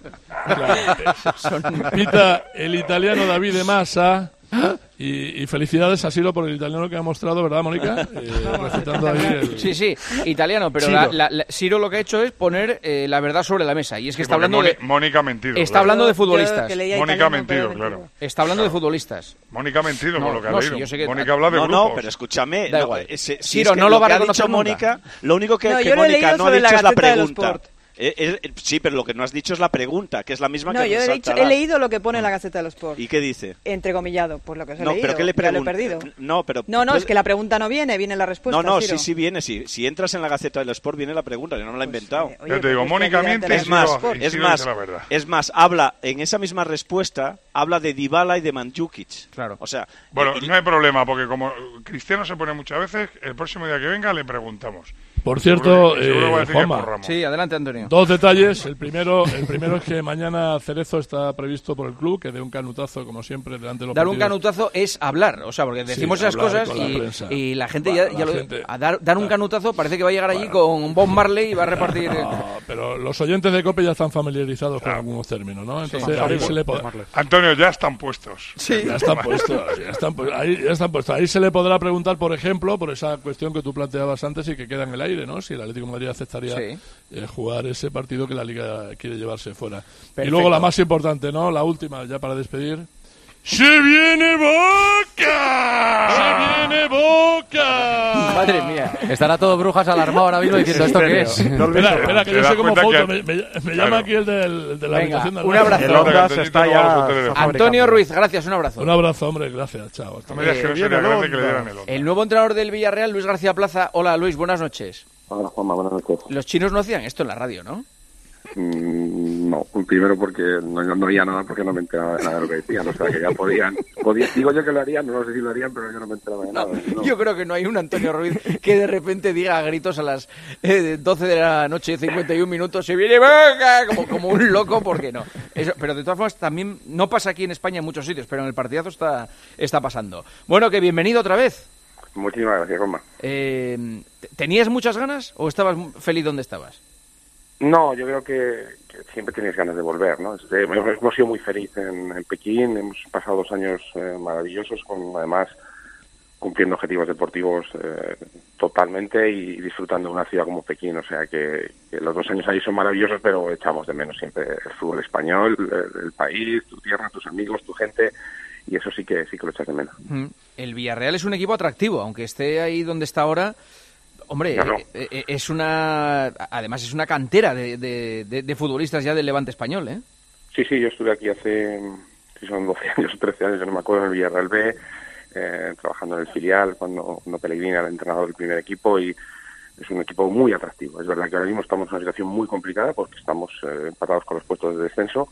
Claro. Pita el italiano David de Masa. Y, y felicidades a Siro por el italiano que ha mostrado, ¿verdad, Mónica? Eh, recitando ahí el...
Sí, sí, italiano, pero
Ciro.
la, la- la- Ciro lo que ha hecho es poner eh, la verdad sobre la mesa. Y es que
Sí,
está
porque
hablando
Moni-
de...
Mónica ha mentido.
Está
claro.
hablando de
Yo-
futbolistas.
yo que leía
Mónica ha
italiano,
mentido,
pero
claro.
Está hablando de futbolistas.
Mónica ha mentido
No,
con lo que ha
no, sí,
leído.
yo sé que-
Mónica habla de
No,
grupos.
no, pero escúchame.
Da
no,
igual.
ese- si
Ciro,
es que
no lo va a
que ha
reconocer
dicho
nunca.
Mónica, lo único que,
No,
que
yo lo he
Mónica
leído
no ha
sobre
dicho
la
es la
Gaceta de los
pregunta.
Sport.
Eh, eh, sí, pero lo que no has dicho es la pregunta, que es la misma
No,
que
yo he, dicho,
resaltará.
he leído lo que pone en la Gaceta de los Sport.
¿Y qué dice?
Entrecomillado, pues lo que os he
No,
leído.
pero ¿qué le
ya lo he
pregunta?
perdido.
No, pero
No, no,
puede-
es que la pregunta no viene, viene la respuesta.
No, no,
Ciro.
sí, sí viene. Sí. Si entras en la Gaceta del Sport viene la pregunta, yo no me la he inventado.
Oye,
Ya te digo,
pues
Mónica
esto
miente
evidentemente
y
Es más,
Ciro- y
es
Ciro
más,
dice la verdad.
es más, habla en esa misma respuesta, habla de Dybala y de Mandzukic.
Claro.
O sea,
Bueno,
y-
no hay problema, porque como Cristiano se pone muchas veces, el próximo día que venga le preguntamos.
Por
Seguro
cierto,
que- seguro que va a
eh,
decir que es
Juanma,
por Ramos.
Sí, adelante, Antonio.
dos detalles. El primero, el primero es que mañana Cerezo está previsto por el club, que dé un canutazo, como siempre, delante de los
Dar un
partidos.
canutazo es hablar, o sea, porque decimos
Sí,
esas
hablar
cosas
con la
y,
prensa.
y la gente
Bueno,
ya,
la
ya lo
gente-
a dar, dar un canutazo parece que va a llegar allí con un Bob Marley y va a repartir... eh,
No, pero los oyentes de COPE ya están familiarizados con algunos términos, ¿no? Entonces
Sí.
ahí se le podrá...
Antonio, ya están puestos.
Sí.
Ya están puestos, ya están, pu- ahí, ya están puestos. Ahí se le podrá preguntar, por ejemplo, por esa cuestión que tú planteabas antes y que queda en el aire, ¿no? Si el Atlético de Madrid aceptaría
Sí.
eh, jugar ese partido que la Liga quiere llevarse fuera.
Perfecto.
Y luego la más importante, ¿no? La última, ya para despedir. ¡Se viene Boca! ¡Se viene Boca!
Madre mía.
Estará todo Brujas alarmado ahora mismo diciendo esto qué es.
Espera, espera, que
Te
yo
das
sé cómo
cuenta
foto.
que-
Me, me- me
Claro.
llama aquí el, del, el de la
Venga,
habitación de al
un
lado.
abrazo.
El Ondas
Antonio,
está
no vamos a
ya
tener-
fabricando.
Antonio Ruiz, gracias, un abrazo.
Un abrazo, hombre, gracias, chao. Hasta
No me digas que no
Eh,
sería
viene el
grande que le
Ondas.
dieran el Ondas.
El nuevo entrenador del Villarreal, Luis García Plaza. Hola, Luis, buenas noches.
Hola, Juanma, buenas noches.
Los chinos no hacían esto en la radio, ¿no?
Mm, no, primero porque no, no oía nada porque no me enteraba de nada de lo que decían, o sea que ya podían, podía- digo yo que lo harían, no sé si lo harían, pero yo no me enteraba de nada. ¿no?
Yo creo que no hay un Antonio Ruiz que de repente diga a gritos a las eh, doce de la noche, cincuenta y un minutos, se viene Boca, como, como un loco, porque no. Eso, pero de todas formas, también no pasa aquí en España en muchos sitios, pero en el partidazo está, está pasando. Bueno, que bienvenido otra vez.
Muchísimas gracias, Juanma.
Eh, ¿Tenías muchas ganas o estabas feliz donde estabas?
No, yo creo que, que siempre tienes ganas de volver, ¿no? Este, hemos, hemos sido muy felices en, en Pekín, hemos pasado dos años eh, maravillosos, con además cumpliendo objetivos deportivos eh, totalmente y disfrutando de una ciudad como Pekín, o sea que, que los dos años ahí son maravillosos, pero echamos de menos siempre el fútbol español, el, el país, tu tierra, tus amigos, tu gente, y eso sí que sí que lo echas de menos.
Mm. El Villarreal es un equipo atractivo, aunque esté ahí donde está ahora. Hombre,
Claro.
eh, eh, es una... Además es una cantera de, de- de- de futbolistas ya del Levante español, ¿eh?
Sí, sí, yo estuve aquí hace, si son doce años o trece años, yo no me acuerdo, en el Villarreal B, eh, trabajando en el filial, cuando, cuando Pellegrini era el entrenador del primer equipo, y es un equipo muy atractivo. Es verdad que ahora mismo estamos en una situación muy complicada porque estamos eh, empatados con los puestos de descenso,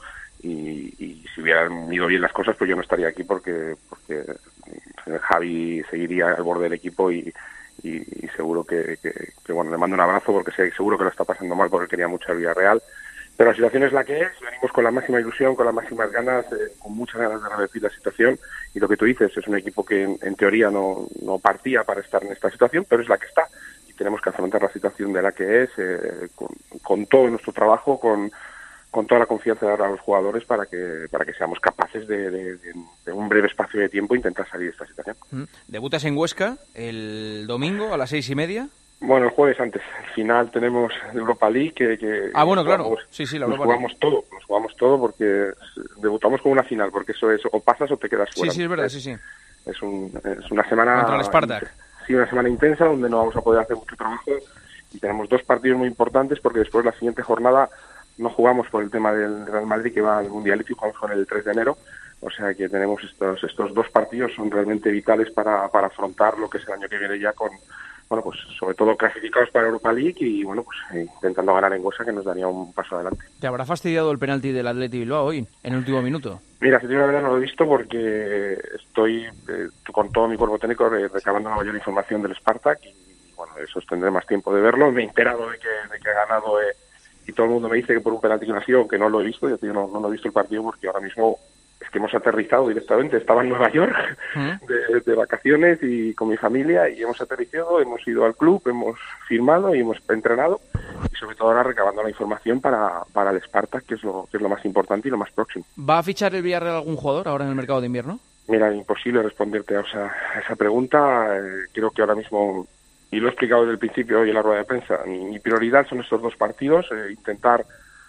y, y si hubieran ido bien las cosas, pues yo no estaría aquí porque, porque eh, Javi seguiría al borde del equipo y Y, y seguro que, que, que, bueno, le mando un abrazo porque sé, seguro que lo está pasando mal porque quería mucho el Villarreal, pero la situación es la que es, venimos con la máxima ilusión, con las máximas ganas, eh, con muchas ganas de revertir la situación, y lo que tú dices es un equipo que en, en teoría no, no partía para estar en esta situación, pero es la que está, y tenemos que afrontar la situación de la que es, eh, con, con todo nuestro trabajo, con con toda la confianza de dar a los jugadores para que para que seamos capaces de, de, de, de un breve espacio de tiempo intentar salir de esta situación.
Mm. Debutas en Huesca el domingo a las seis y media.
Bueno, el jueves antes. Al final tenemos Europa League que... que
Ah, bueno, claro.
jugamos-
Sí, sí, la
nos
Europa
jugamos
League.
todo, nos jugamos todo porque debutamos con una final, porque eso es o pasas o te quedas
Sí,
fuera.
sí, es verdad, sí, sí.
Es, un, es una semana...
Contra el Spartak.
Sí, una semana intensa donde no vamos a poder hacer mucho trabajo y tenemos dos partidos muy importantes porque después la siguiente jornada no jugamos por el tema del Real Madrid que va al Mundialito y jugamos con el tres de enero, o sea que tenemos estos estos dos partidos, son realmente vitales para, para afrontar lo que es el año que viene ya con, bueno, pues sobre todo clasificados para Europa League y, bueno, pues eh, intentando ganar en Huesa, que nos daría un paso adelante.
¿Te habrá fastidiado el penalti del Athletic Bilbao hoy, en el último minuto?
Mira, si te digo la verdad, no lo he visto porque estoy eh, con todo mi cuerpo técnico eh, recabando la mayor información del Spartak y, bueno, eso tendré más tiempo de verlo. Me he enterado de que, de que ha ganado eh, y todo el mundo me dice que por un penalti que no ha sido, aunque no lo he visto, ya te digo, no, no lo he visto el partido porque ahora mismo es que hemos aterrizado directamente. Estaba en Nueva York de, de vacaciones y con mi familia y hemos aterrizado, hemos ido al club, hemos firmado y hemos entrenado y sobre todo ahora recabando la información para, para el Spartak, que es lo que es lo más importante y lo más próximo.
¿Va a fichar el Villarreal algún jugador ahora en el mercado de invierno?
Mira, imposible responderte a esa, a esa pregunta. Eh, creo que ahora mismo, y lo he explicado desde el principio hoy en la rueda de prensa, mi, mi prioridad son estos dos partidos, eh, intentar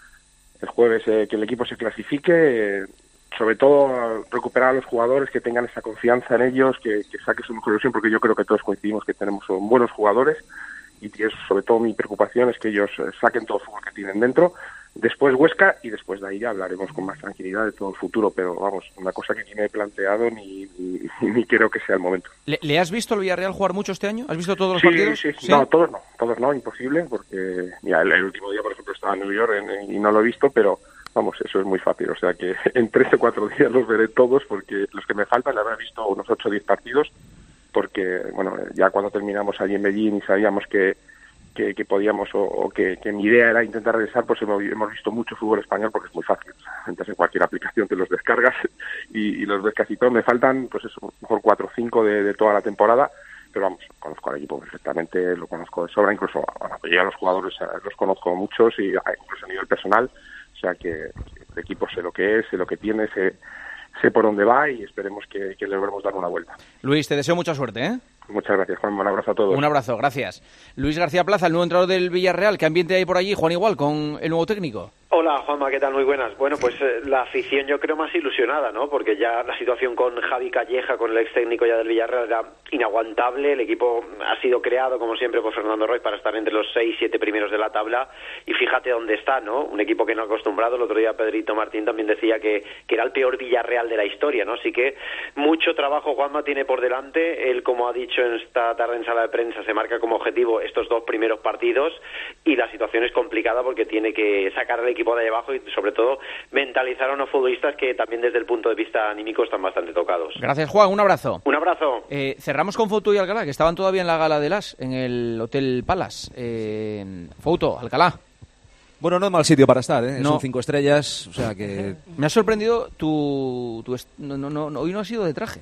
el jueves eh, que el equipo se clasifique, eh, sobre todo recuperar a los jugadores, que tengan esa confianza en ellos, que, que saquen su mejor versión, porque yo creo que todos coincidimos que tenemos son buenos jugadores y es sobre todo mi preocupación es que ellos eh, saquen todo el fútbol que tienen dentro. Después Huesca y después de ahí ya hablaremos con más tranquilidad de todo el futuro, pero vamos, una cosa que ni me he planteado ni, ni, ni creo que sea el momento.
¿Le, ¿Le has visto al Villarreal jugar mucho este año? ¿Has visto todos los
sí,
partidos?
Sí, sí, no, todos no, todos no, imposible, porque mira, el, el último día, por ejemplo, estaba en New York en, y no lo he visto, pero vamos, eso es muy fácil, o sea que en tres o cuatro días los veré todos, porque los que me faltan, le habré visto unos ocho o diez partidos, porque, bueno, ya cuando terminamos allí en Medellín y sabíamos que que, que podíamos o, o que, que mi idea era intentar regresar, pues hemos, hemos visto mucho fútbol español porque es muy fácil. Entras en cualquier aplicación, te los descargas y, y los ves casi todos. Me faltan, pues eso, mejor cuatro o cinco de, de toda la temporada, pero vamos, conozco al equipo perfectamente, lo conozco de sobra, incluso bueno, yo a los jugadores los conozco muchos y incluso a nivel personal, o sea que el equipo sé lo que es, sé lo que tiene, sé, sé por dónde va y esperemos que, que le logremos dar una vuelta.
Luis, te deseo mucha suerte, ¿eh?
Muchas gracias, Juan. Un abrazo a todos.
Un abrazo, gracias. Luis García Plaza, el nuevo entrenador del Villarreal. ¿Qué ambiente hay por allí, Juan, igual, con el nuevo técnico?
Hola, Juanma, ¿qué tal? Muy buenas. Bueno, pues eh, la afición yo creo más ilusionada, ¿no? Porque ya la situación con Javi Calleja, con el ex técnico ya del Villarreal, era inaguantable. El equipo ha sido creado, como siempre, por Fernando Roy para estar entre los seis, siete primeros de la tabla. Y fíjate dónde está, ¿no? Un equipo que no ha acostumbrado. El otro día Pedrito Martín también decía que, que era el peor Villarreal de la historia, ¿no? Así que mucho trabajo Juanma tiene por delante. Él, como ha dicho en esta tarde en sala de prensa, se marca como objetivo estos dos primeros partidos y la situación es complicada porque tiene que sacar al equipo de ahí abajo y sobre todo mentalizar a unos futbolistas que también desde el punto de vista anímico están bastante tocados.
Gracias, Juan, un abrazo.
Un abrazo.
Eh, cerramos con Fouto y Alcalá, que estaban todavía en la gala de Las, en el Hotel Palace. Eh, Fouto, Alcalá.
Bueno, no es mal sitio para estar, ¿eh?
No.
Son cinco estrellas, o sea que...
Me ha sorprendido tu... tu est... no, no, no, hoy no has ido de traje.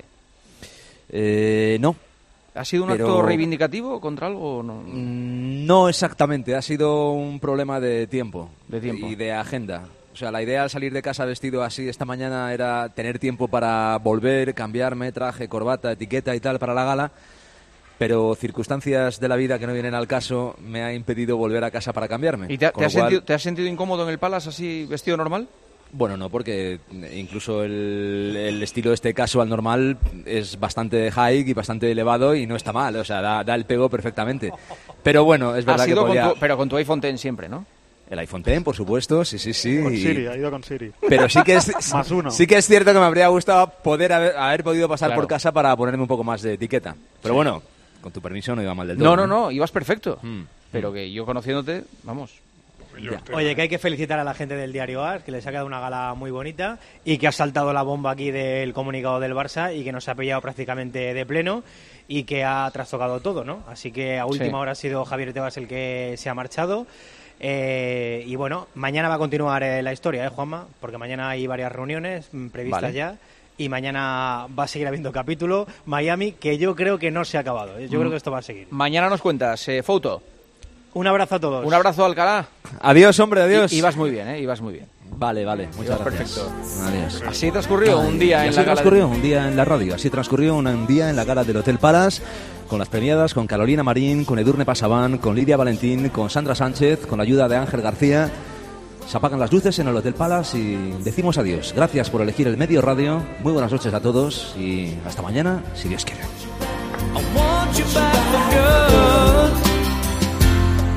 Eh, no.
¿Ha sido un
Pero...
acto reivindicativo contra algo o no?
No exactamente, ha sido un problema de tiempo.
De tiempo.
Y de agenda. O sea, la idea al salir de casa vestido así esta mañana era tener tiempo para volver, cambiarme, traje, corbata, etiqueta y tal para la gala, pero circunstancias de la vida que no vienen al caso me ha impedido volver a casa para cambiarme.
¿Y te, te, has,
cual...
sentido, te has sentido incómodo en el Palace así vestido normal?
Bueno, no, porque incluso el, el estilo de este casual normal es bastante high y bastante elevado y no está mal, o sea, da, da el pego perfectamente. Pero bueno, es verdad
ha sido
que podía...
con tu, pero con tu iPhone X siempre, ¿no?
El iPhone X, por supuesto, sí, sí, sí.
Con
y...
Siri, ha ido con Siri.
Pero sí que es,
más uno.
Sí que es cierto que me habría gustado poder haber, haber podido pasar
Claro.
por casa para ponerme un poco más de etiqueta. Pero
Sí.
bueno, con tu permiso no iba mal del todo.
No, no, no, ibas perfecto.
Mm.
Pero que yo conociéndote, vamos...
Oye, que hay que felicitar a la gente del Diario A S, que les ha quedado una gala muy bonita y que ha saltado la bomba aquí del comunicado del Barça y que nos ha pillado prácticamente de pleno y que ha trastocado todo, ¿no? Así que a última
Sí.
hora ha sido Javier Tebas el que se ha marchado. Eh, y bueno, mañana va a continuar eh, la historia, ¿eh, Juanma? Porque mañana hay varias reuniones mm, previstas
Vale.
ya. Y mañana va a seguir habiendo capítulo Miami, que yo creo que no se ha acabado. ¿eh? Yo
Mm.
creo que esto va a seguir.
Mañana nos cuentas, eh, Fouto.
Un abrazo a todos.
Un abrazo, Alcalá.
Adiós, hombre, adiós.
I, ibas muy bien, ¿eh? Ibas muy bien.
Vale, vale, muchas
Ibas
gracias.
perfecto.
Adiós.
Así transcurrió un día
Y
en
así
la gala
transcurrió
de-
un día en la radio, así transcurrió un, un día en la gala del Hotel Palace, con las premiadas, con Carolina Marín, con Edurne Pasaban, con Lidia Valentín, con Sandra Sánchez, con la ayuda de Ángel García. Se apagan las luces en el Hotel Palace y decimos adiós. Gracias por elegir el medio radio. Muy buenas noches a todos y hasta mañana, si Dios quiere.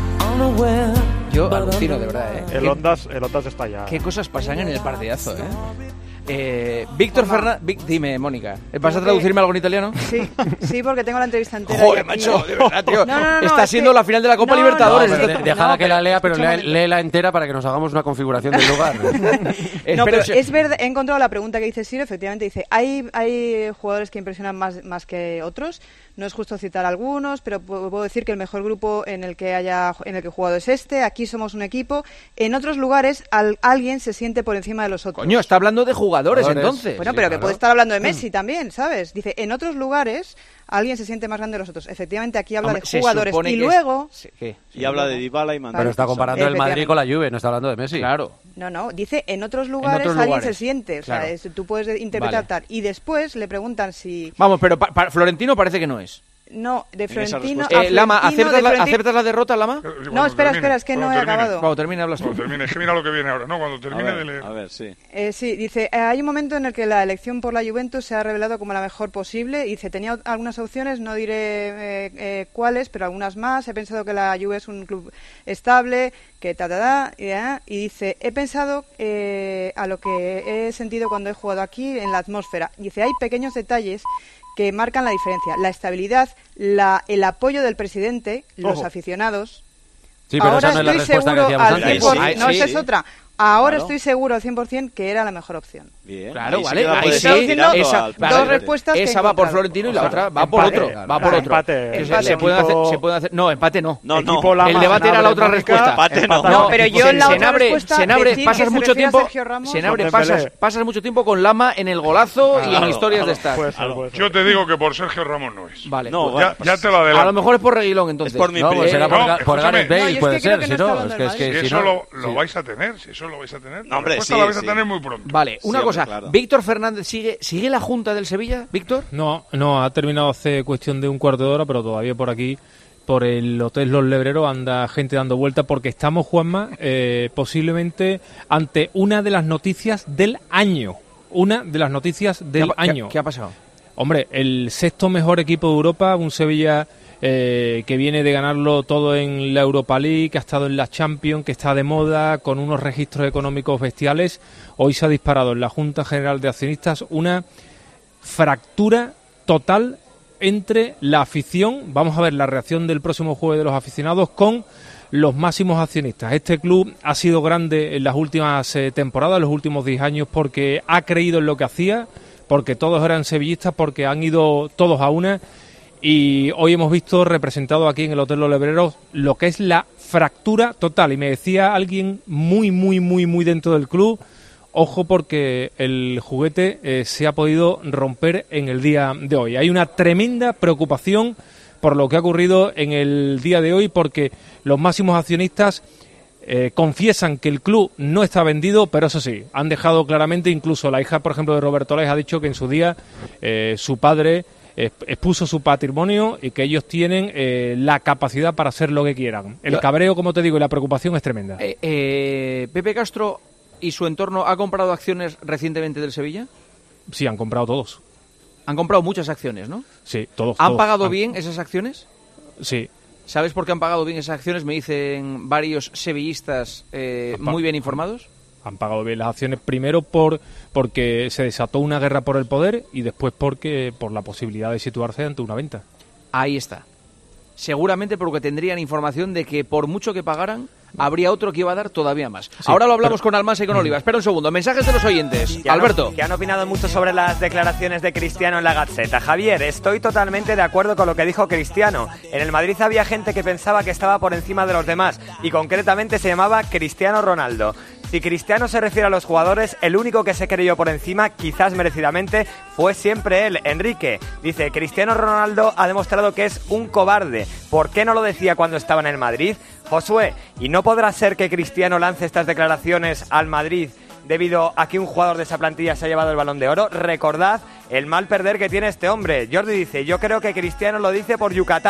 Yo alucino, de verdad, ¿eh?
El
¿Qué-
Ondas, el Ondas está ya.
Qué cosas pasan en el partidazo, ¿eh? Eh, Víctor Fernández... Dime, Mónica, ¿vas a traducirme algo en italiano?
Sí, sí, porque tengo la entrevista entera.
Joder,
y aquí-
macho, de verdad, tío.
No, no, no, no,
Está
es
siendo
que-
la final de la Copa
no,
Libertadores.
no,
esto-
es que-
Déjala
no,
que la
pero
lea, pero
escucha un
lee- léela entera para que nos hagamos una configuración del lugar.
No, pero es verdad, he encontrado la pregunta que dice Siro, efectivamente dice, hay, hay jugadores que impresionan más, más que otros, no es justo citar algunos, pero pu- puedo decir que el mejor grupo en el que haya en el que he jugado es este, aquí somos un equipo, en otros lugares al- alguien se siente por encima de los otros.
Coño, está hablando de jugadores,
Jugadores.
entonces.
Bueno,
Sí,
pero que
claro.
puede estar hablando de Messi también, ¿sabes? Dice, en otros lugares alguien se siente más grande de los otros. Efectivamente, aquí habla
Hombre,
de
se
jugadores.
supone
Y
que es-
luego...
Sí, ¿qué?
Y habla de Dybala y Mandanda.
Pero está comparando el Madrid con la Juve, no está hablando de Messi.
Claro.
No, no, dice en otros lugares
otros
alguien
lugares.
se siente. O sea,
Claro.
es- tú puedes interpretar
Vale.
tal. Y después le preguntan si...
Vamos, pero pa- pa- Florentino parece que no es.
No, de
En esa
Florentino...
respuesta.
a
Eh, Lama,
Florentino,
¿aceptas
de
la,
Florentino-
¿aceptas la derrota, Lama?
No, espera, espera, es que no he acabado.
Cuando termine hablas tú.
Cuando termine, es que mira lo que viene ahora, ¿no? Cuando termine
A ver,
de leer.
a ver, sí.
Eh, sí, dice, eh, hay un momento en el que la elección por la Juventus se ha revelado como la mejor posible. Dice, tenía algunas opciones, no diré eh, eh, cuáles, pero algunas más. He pensado que la Juve es un club estable, que ta, ta, ta, y, eh, y dice, he pensado eh, a lo que he sentido cuando he jugado aquí en la atmósfera. Dice, hay pequeños detalles que marcan la diferencia. La estabilidad, la, el apoyo del presidente, los
Ojo.
aficionados.
Sí, pero
Ahora
esa no es la
estoy
respuesta que
seguro
decíamos
al
antes.
cien por ciento.
Sí,
no,
sí,
esa
sí.
es otra. Ahora
Claro.
estoy seguro al cien por ciento que era la mejor opción.
Bien.
Claro,
Ahí sí
vale.
que la
Ahí
puedes
sí,
ir
diciendo
tirando
esa,
al
dos
presidente.
respuestas que he
esa va por
encontrado.
Florentino y la
O sea,
otra va por
empate.
otro. Va por
Claro,
otro.
empate.
Se-
Empate.
Se, pueden hacer,
Equipo-
se pueden hacer. No, empate no.
No, no.
Equipo Lama,
El debate era la otra
Senabre,
respuesta.
Empate no.
No, pero yo en la otra
Senabre,
respuesta
Senabre,
decir que
pasas
se
mucho
refiere a
tiempo.
Sergio Ramos.
Senabre,
Con
pasas,
Dembélé.
pasas mucho tiempo con Lama en el golazo y en
Claro,
historias
claro,
de estas.
Puede ser, puede ser.
Yo te digo que por Sergio Ramos no es.
Vale.
No,
pues-
Ya, ya te lo
a
adelanto.
lo mejor es por Reguilón entonces.
Es por mi
No, pues
primo.
será
No,
por, Ga- por
escúchame.
Gareth Bale,
No, yo es
puede
que creo
ser.
que
Si
no está
no,
hablando
es
del
que, es que
Si
si
eso
no...
lo, lo
sí.
vais a tener, si eso lo vais a tener,
No,
la
hombre,
respuesta
sí,
la vais a
sí.
tener muy pronto.
Vale, una
Sí,
cosa.
hombre, claro.
Víctor Fernández sigue, sigue la junta del Sevilla, Víctor.
No, no, ha terminado hace cuestión de un cuarto de hora, pero todavía por aquí, por el Hotel Los Lebreros, anda gente dando vueltas porque estamos, Juanma, eh, posiblemente ante una de las noticias del año. Una de las noticias del
¿Qué ha- qué-
año.
¿Qué ha pasado?
Hombre, el sexto mejor equipo de Europa, un Sevilla eh, que viene de ganarlo todo en la Europa League, que ha estado en la Champions, que está de moda, con unos registros económicos bestiales. Hoy se ha disparado en la Junta General de Accionistas una fractura total entre la afición, vamos a ver la reacción del próximo jueves de los aficionados, con los máximos accionistas. Este club ha sido grande en las últimas eh, temporadas, en los últimos diez años, porque ha creído en lo que hacía, porque todos eran sevillistas, porque han ido todos a una, y hoy hemos visto representado aquí en el Hotel Los Lebreros lo que es la fractura total. Y me decía alguien muy, muy, muy, muy dentro del club, ojo porque el juguete eh, se ha podido romper en el día de hoy. Hay una tremenda preocupación por lo que ha ocurrido en el día de hoy, porque los máximos accionistas eh, confiesan que el club no está vendido, pero eso sí, han dejado claramente, incluso la hija, por ejemplo, de Roberto Les ha dicho que en su día eh, su padre eh, expuso su patrimonio y que ellos tienen eh, la capacidad para hacer lo que quieran. El
Yo-
cabreo, como te digo, y la preocupación es tremenda.
Eh, eh, Pepe Castro y su entorno ha comprado acciones recientemente del Sevilla.
Sí, han comprado todos.
Han comprado muchas acciones, ¿no?
Sí, todos.
¿Han
todos.
pagado
Han-
bien esas acciones?
Sí.
¿Sabes por qué han pagado bien esas acciones? Me dicen varios sevillistas eh,
Han pa-
muy bien informados.
Han pagado bien las acciones, primero por porque se desató una guerra por el poder y después porque por la posibilidad de situarse ante una venta.
Ahí está. Seguramente porque tendrían información de que por mucho que pagaran, habría otro que iba a dar todavía más. Ahora lo hablamos con Almansa y con Oliva. Espera un segundo. Mensajes de los oyentes.
Que han-
Alberto.
que han opinado mucho sobre las declaraciones de Cristiano en la Gazzetta. Javier, estoy totalmente de acuerdo con lo que dijo Cristiano. En el Madrid había gente que pensaba que estaba por encima de los demás y concretamente se llamaba Cristiano Ronaldo. Si Cristiano se refiere a los jugadores, el único que se creyó por encima, quizás merecidamente, fue siempre él, Enrique. Dice, Cristiano Ronaldo ha demostrado que es un cobarde. ¿Por qué no lo decía cuando estaba en el Madrid? Josué, ¿y no podrá ser que Cristiano lance estas declaraciones al Madrid debido a que un jugador de esa plantilla se ha llevado el Balón de Oro? Recordad el mal perder que tiene este hombre. Jordi dice, yo creo que Cristiano lo dice por Yucatán.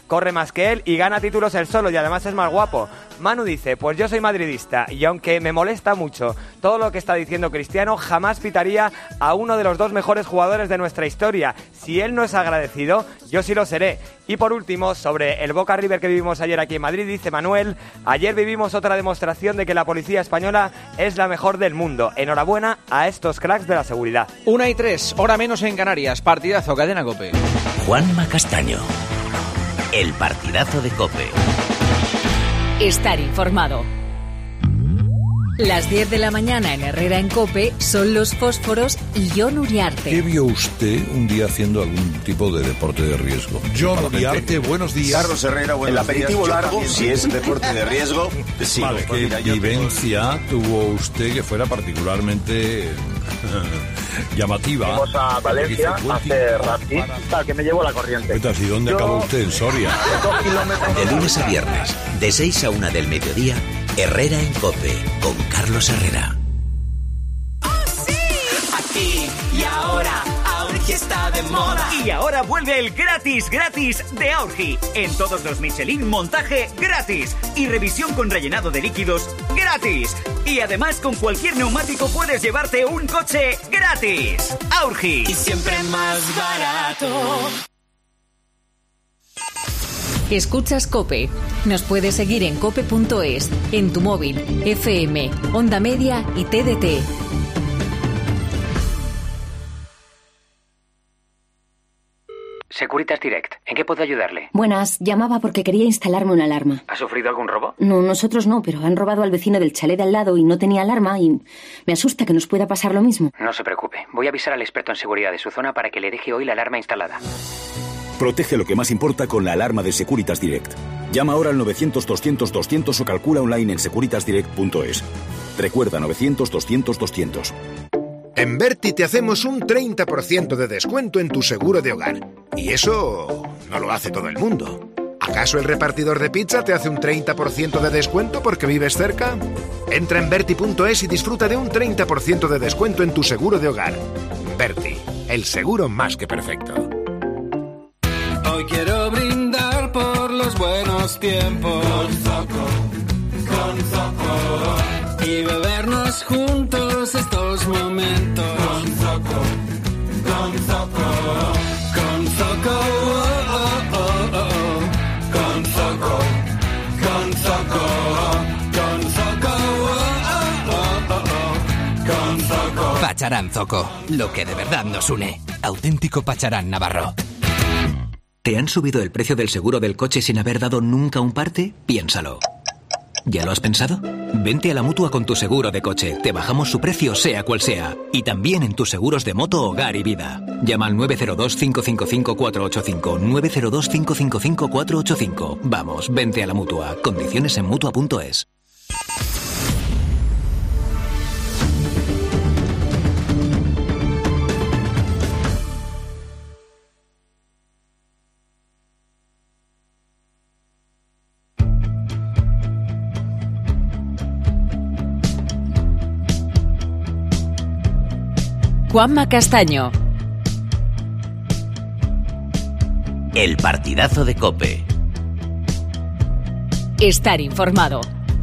corre más que él y gana títulos él solo y además es más guapo. Manu dice, pues yo soy madridista y aunque me molesta mucho todo lo que está diciendo Cristiano, jamás pitaría a uno de los dos mejores jugadores de nuestra historia. Si él no es agradecido, yo sí lo seré. Y por último, sobre el Boca River que vivimos ayer aquí en Madrid, dice Manuel, ayer vivimos otra demostración de que la policía española es la mejor del mundo. Enhorabuena a estos cracks de la seguridad.
Una y tres, hora menos en Canarias, partidazo, Cadena COPE.
Juanma Castaño, el partidazo de COPE.
Estar informado. Las diez de la mañana en Herrera en COPE son los fósforos y Jon Uriarte.
¿Qué vio usted un día haciendo algún tipo de deporte de riesgo? Jon Uriarte, buenos días.
Carlos Herrera, buenos días. El aperitivo días. largo, si es deporte de riesgo, sí.
Vale, ¿qué mira, vivencia tuvo usted que fuera particularmente llamativa?
Fuimos a Valencia a hacer rafting, tal, que me llevó la corriente.
¿Y dónde Yo... acabó usted? ¿En Soria?
De lunes a viernes, de seis a una del mediodía, Herrera en COPE, con Carlos Herrera.
¡Oh, sí! Aquí y ahora, Aurgi está de moda.
Y ahora vuelve el gratis, gratis de Aurgi. En todos los Michelin, montaje gratis. Y revisión con rellenado de líquidos gratis. Y además, con cualquier neumático puedes llevarte un coche gratis. Aurgi.
Y siempre más barato.
Escuchas COPE. Nos puedes seguir en cope punto es, en tu móvil, F M, Onda Media y T D T.
Securitas Direct, ¿en qué puedo ayudarle?
Buenas, llamaba porque quería instalarme una alarma.
¿Ha sufrido algún robo?
No, nosotros no, pero han robado al vecino del chalet de al lado y no tenía alarma y me asusta que nos pueda pasar lo mismo.
No se preocupe, voy a avisar al experto en seguridad de su zona para que le deje hoy la alarma instalada.
Protege lo que más importa con la alarma de Securitas Direct. Llama ahora al novecientos doscientos doscientos o calcula online en securitas direct punto es. Recuerda novecientos doscientos doscientos.
En Berti te hacemos un treinta por ciento de descuento en tu seguro de hogar. Y eso no lo hace todo el mundo. ¿Acaso el repartidor de pizza te hace un treinta por ciento de descuento porque vives cerca? Entra en Berti punto es y disfruta de un treinta por ciento de descuento en tu seguro de hogar. Berti, el seguro más que perfecto.
Hoy quiero brindar por los buenos tiempos con Zoco, con Zoco, y bebernos juntos estos momentos con Zoco, con Zoco, con Zoco, oh, oh, oh, oh. Con Zoco, con Zoco, con Zoco, oh, oh, oh, oh. Con Zoco.
Pacharán Zoco, lo que de verdad nos une. Auténtico Pacharán Navarro.
¿Te han subido el precio del seguro del coche sin haber dado nunca un parte? Piénsalo. ¿Ya lo has pensado? Vente a la Mutua con tu seguro de coche. Te bajamos su precio sea cual sea. Y también en tus seguros de moto, hogar y vida. Llama al nueve cero dos, cinco cinco cinco, cuatro ocho cinco. nueve cero dos, cinco cinco cinco, cuatro ocho cinco. Vamos, vente a la Mutua. Condiciones en Mutua punto es.
Juanma Castaño.
El partidazo de COPE.
Estar informado.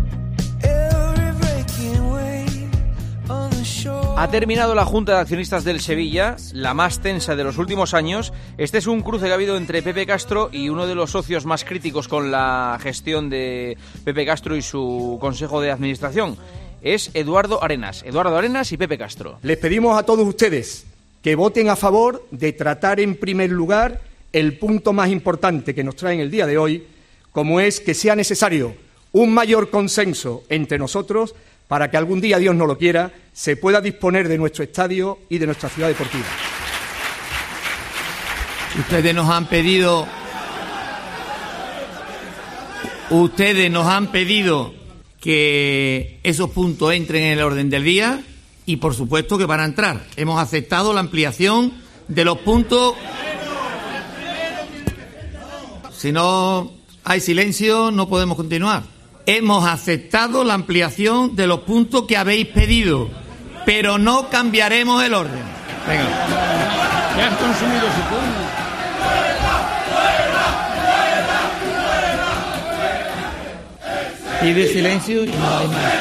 Ha terminado la Junta de Accionistas del Sevilla, la más tensa de los últimos años. Este es un cruce que ha habido entre Pepe Castro y uno de los socios más críticos con la gestión de Pepe Castro y su consejo de administración. Es Eduardo Arenas. Eduardo Arenas y Pepe Castro.
Les pedimos a todos ustedes que voten a favor de tratar en primer lugar el punto más importante que nos trae en el día de hoy, como es que sea necesario un mayor consenso entre nosotros para que algún día, Dios no lo quiera, se pueda disponer de nuestro estadio y de nuestra ciudad deportiva.
Ustedes nos han pedido... Ustedes nos han pedido... que esos puntos entren en el orden del día y, por supuesto, que van a entrar. Hemos aceptado la ampliación de los puntos. Si no hay silencio, no podemos continuar. Hemos aceptado la ampliación de los puntos que habéis pedido, pero no cambiaremos el orden. Venga. Ya has consumido su punto. Pide silencio y no hay más.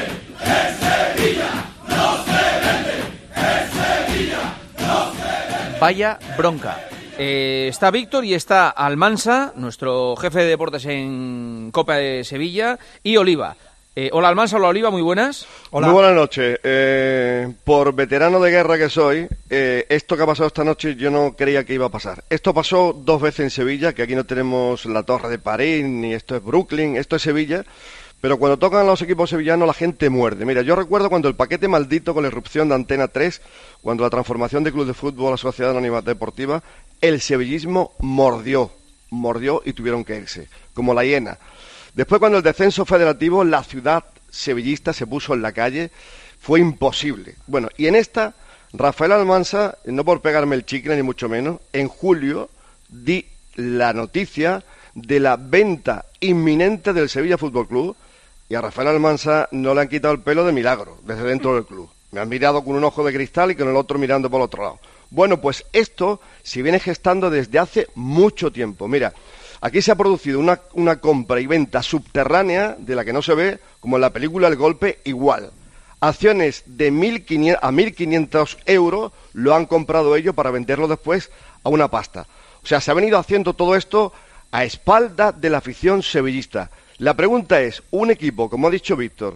Vaya bronca. Eh, está Víctor y está Almansa, nuestro jefe de deportes en Copa de Sevilla, y Oliva. Eh, hola Almansa, hola Oliva, muy buenas.
Hola. Muy buenas noches. Eh, por veterano de guerra que soy, eh, esto que ha pasado esta noche yo no creía que iba a pasar. Esto pasó dos veces en Sevilla, que aquí no tenemos la Torre de París, ni esto es Brooklyn, esto es Sevilla. Pero cuando tocan los equipos sevillanos la gente muerde. Mira, yo recuerdo cuando el paquete maldito con la irrupción de Antena tres, cuando la transformación de Club de Fútbol a Sociedad Anónima Deportiva, el sevillismo mordió, mordió y tuvieron que irse, como la hiena. Después cuando el descenso federativo, la ciudad sevillista se puso en la calle, fue imposible. Bueno, y en esta, Rafael Almansa, no por pegarme el chicle ni mucho menos, en julio di la noticia de la venta inminente del Sevilla Fútbol Club. Y a Rafael Almansa no le han quitado el pelo de milagro desde dentro del club. Me han mirado con un ojo de cristal y con el otro mirando por el otro lado. Bueno, pues esto se viene gestando desde hace mucho tiempo. Mira, aquí se ha producido una, una compra y venta subterránea de la que no se ve, como en la película El Golpe, igual. Acciones de mil quinientos a mil quinientos euros lo han comprado ellos para venderlo después a una pasta. O sea, se ha venido haciendo todo esto a espalda de la afición sevillista. La pregunta es, un equipo, como ha dicho Víctor,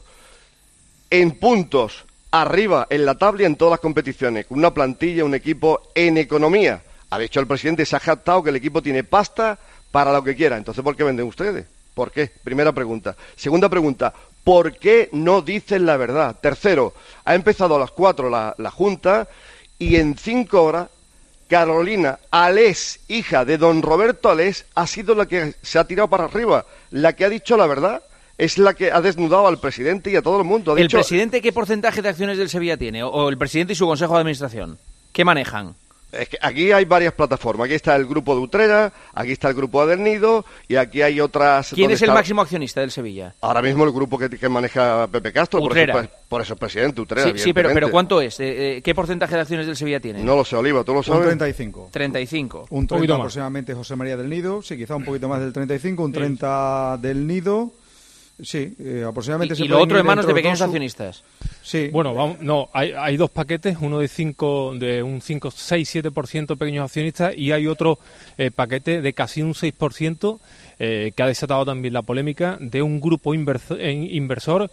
en puntos, arriba en la tabla y en todas las competiciones, con una plantilla, un equipo en economía. Ha dicho el presidente, se ha jactado que el equipo tiene pasta para lo que quiera. Entonces, ¿por qué venden ustedes? ¿Por qué? Primera pregunta. Segunda pregunta, ¿por qué no dicen la verdad? Tercero, ha empezado a las cuatro la, la Junta y en cinco horas Carolina Alés, hija de don Roberto Alés, ha sido la que se ha tirado para arriba, la que ha dicho la verdad, es la que ha desnudado al presidente y a todo el mundo. Ha
¿El
dicho...
presidente qué porcentaje de acciones del Sevilla tiene? ¿O el presidente y su consejo de administración? ¿Qué manejan?
Es que aquí hay varias plataformas. Aquí está el grupo de Utrera, aquí está el grupo de Adernido y aquí hay otras...
¿Quién es el
está...
máximo accionista del Sevilla?
Ahora mismo el grupo que, que maneja Pepe Castro, por eso, por eso es presidente Utrera.
Sí, sí, pero, pero ¿cuánto es? Eh, ¿Qué porcentaje de acciones del Sevilla tiene?
No lo sé, Oliva, ¿tú lo sabes?
Un treinta y cinco.
treinta y cinco.
Un treinta aproximadamente José María del Nido, sí, quizá un poquito más del treinta y cinco, un treinta del Nido... Sí, eh, aproximadamente...
¿Y,
se
y lo otro en manos de pequeños
su...
accionistas?
Sí.
Bueno, vamos, no, hay, hay dos paquetes, uno de cinco, de un cinco, seis, siete por ciento pequeños accionistas y hay otro eh, paquete de casi un seis por ciento eh, que ha desatado también la polémica de un grupo inversor, inversor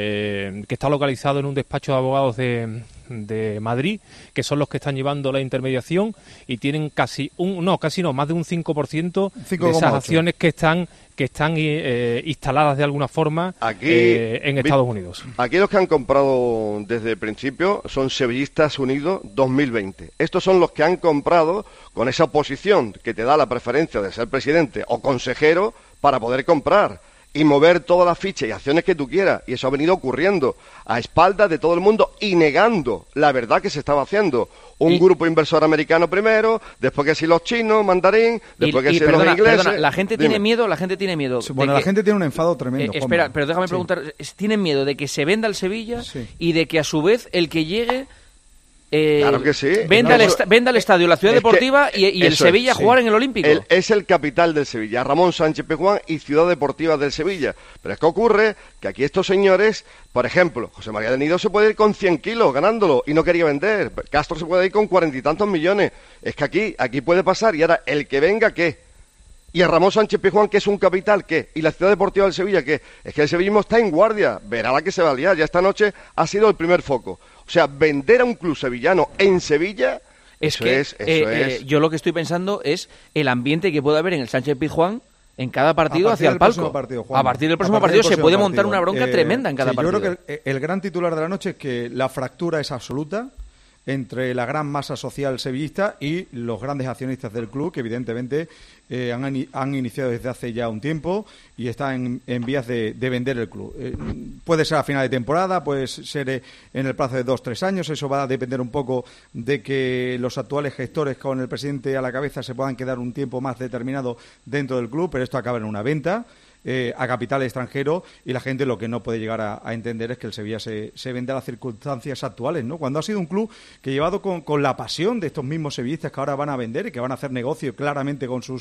eh, que está localizado en un despacho de abogados de, de Madrid, que son los que están llevando la intermediación y tienen casi un, no, casi no, más de un cinco por ciento de esas acciones que están que están eh, instaladas de alguna forma
aquí,
eh, en Estados Unidos.
Aquí los que han comprado desde el principio son Sevillistas Unidos dos mil veinte. Estos son los que han comprado con esa posición que te da la preferencia de ser presidente o consejero para poder comprar y mover todas las fichas y acciones que tú quieras. Y eso ha venido ocurriendo a espaldas de todo el mundo y negando la verdad que se estaba haciendo. Un y, grupo inversor americano primero, después que si los chinos, mandarín, después y, que y si perdona, los ingleses...
Perdona, la gente
Dime.
tiene miedo, la gente tiene miedo...
Sí, bueno, la
que,
gente tiene un enfado tremendo.
Eh, espera, pero déjame sí. preguntar, ¿tienen miedo de que se venda el Sevilla sí. y de que a su vez el que llegue... Eh,
claro que sí.
Venda,
no,
el esta, venda el estadio, la ciudad deportiva y, y el Sevilla
es, sí.
jugar en el Olímpico.
El, es el capital del Sevilla, Ramón Sánchez Pizjuán y Ciudad Deportiva del Sevilla. Pero es que ocurre que aquí estos señores, por ejemplo, José María del Nido se puede ir con cien kilos ganándolo y no quería vender. Castro se puede ir con cuarenta y tantos millones. Es que aquí, aquí puede pasar y ahora el que venga, ¿qué? Y el Ramón Sánchez Pizjuán, que es un capital, ¿qué? Y la Ciudad Deportiva del Sevilla, ¿qué? Es que el sevillismo está en guardia. Verá la que se va a liar. Ya esta noche ha sido el primer foco. O sea, vender a un club sevillano en Sevilla,
es
eso
que
es, eso
eh,
es.
Eh, yo lo que estoy pensando es el ambiente que puede haber en el Sánchez Pizjuán en cada partido hacia el palco.
Partido,
a partir del próximo partido se puede montar una bronca eh, tremenda en cada
sí,
partido.
Yo creo que el, el gran titular de la noche es que la fractura es absoluta entre la gran masa social sevillista y los grandes accionistas del club, que evidentemente eh, han, han iniciado desde hace ya un tiempo y están en, en vías de, de vender el club. Eh, puede ser a final de temporada, puede ser eh, en el plazo de dos, tres años, eso va a depender un poco de que los actuales gestores con el presidente a la cabeza se puedan quedar un tiempo más determinado dentro del club, pero esto acaba en una venta. Eh, a capital extranjero y la gente lo que no puede llegar a, a entender es que el Sevilla se, se vende a las circunstancias actuales, ¿no? Cuando ha sido un club que llevado con, con la pasión de estos mismos sevillistas que ahora van a vender y que van a hacer negocio claramente con sus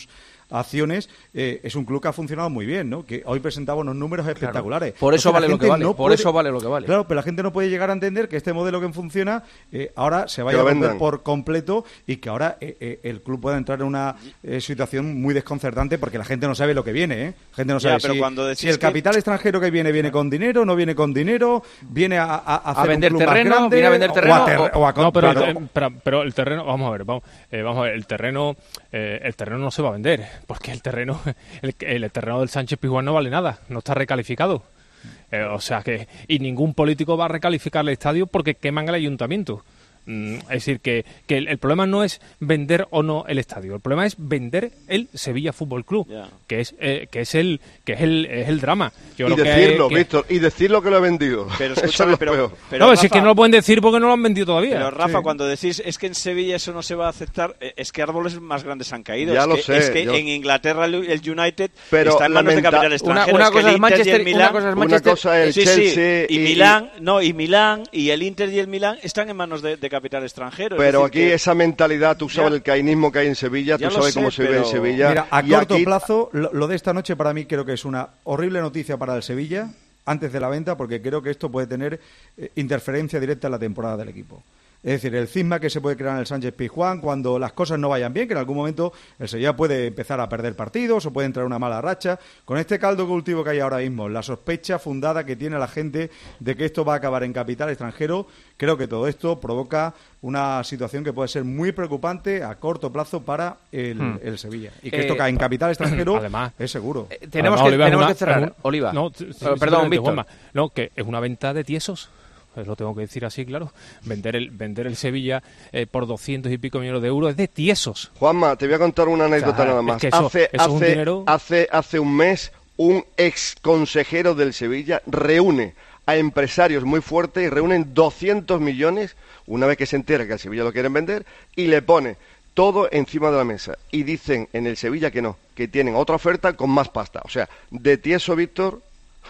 acciones, eh, es un club que ha funcionado muy bien, ¿no? Que hoy presentaba unos números espectaculares.
Por eso
Entonces,
vale lo que vale.
No
por
puede,
eso vale lo que vale.
Claro, pero la gente no puede llegar a entender que este modelo que funciona eh, ahora se vaya
Que
a
lo
romper
vendan.
por completo y que ahora eh, eh, el club pueda entrar en una eh, situación muy desconcertante porque la gente no sabe lo que viene, ¿eh? La gente no
Ya,
sabe
pero
si,
cuando decís
si el
que-
capital extranjero que viene viene con dinero, no viene con dinero, viene a, a, a hacer
vender
un club
terreno,
más grande,
viene a vender
o
terreno,
ter- o a
No, pero,
claro.
el, pero, pero el terreno, vamos a ver, vamos, eh, vamos a ver, el terreno, eh, el terreno no se va a vender, porque el terreno, el, el terreno del Sánchez Pizjuán no vale nada, no está recalificado. Eh, o sea que, y ningún político va a recalificar el estadio porque queman el ayuntamiento. Mm, es decir, que, que el, el problema no es vender o no el estadio, el problema es vender el Sevilla Fútbol Club,
Ya.
que es eh, que es el que es el, es el drama. Yo
Y
creo que-
decirlo,
que,
Víctor, y decirlo que lo he vendido.
Pero
Eso es
escúchame,
lo
pero,
peor.
pero
no, si es
Rafa,
que no lo pueden decir porque no lo han vendido todavía.
Pero Rafa,
Sí.
cuando decís es que en Sevilla eso no se va a aceptar, eh, es que árboles más grandes han caído.
Ya
es
lo
que,
sé,
es que
yo-
en Inglaterra el el United
Pero
está en manos de
lamenta-
capital
una-
extranjero.
una
Es que
cosa
el
es
Inter
Manchester-
y el
una
Milán,
cosa es
Una
Manchester-
cosa es el
sí,
Chelsea
sí, y,
y-
Milán, no, y Milán y el Inter y el Milán están en manos de, de capital extranjero. Es
Pero
decir,
aquí
que-
esa mentalidad, tú sabes
Ya.
el cainismo que hay en Sevilla,
Ya
tú
lo
sabes
sé,
cómo se vive en
pero-
Sevilla.
Mira, a
y
corto
aquí-
plazo, lo, lo de esta noche para mí creo que es una horrible noticia para el Sevilla antes de la venta, porque creo que esto puede tener eh, interferencia directa en la temporada del equipo. Es decir, el cisma que se puede crear en el Sánchez Pizjuán cuando las cosas no vayan bien, que en algún momento el Sevilla puede empezar a perder partidos o puede entrar en una mala racha. Con este caldo cultivo que hay ahora mismo, la sospecha fundada que tiene la gente de que esto va a acabar en capital extranjero, creo que todo esto provoca una situación que puede ser muy preocupante a corto plazo para el,
Hmm.
el Sevilla. Y que
Eh,
esto cae en capital extranjero
además,
es seguro.
Tenemos
Además,
que,
Oliva, es
tenemos
una-
que cerrar.
es un-
Oliva.
No, t-
Eh,
sí,
perdón,
simplemente,
Víctor.
Juanma. No, que es una venta de tiesos. Pues lo tengo que decir así, claro. Vender el vender el Sevilla eh, por doscientos y pico millones de euros es de tiesos.
Juanma, te voy a contar una anécdota
O sea,
nada
es
más.
que eso-
hace,
eso es un
hace,
dinero-
hace, hace un mes, un ex consejero del Sevilla reúne a empresarios muy fuertes y reúnen doscientos millones, una vez que se entera que al Sevilla lo quieren vender, y le pone todo encima de la mesa. Y dicen en el Sevilla que no, que tienen otra oferta con más pasta. O sea, de tieso, Víctor,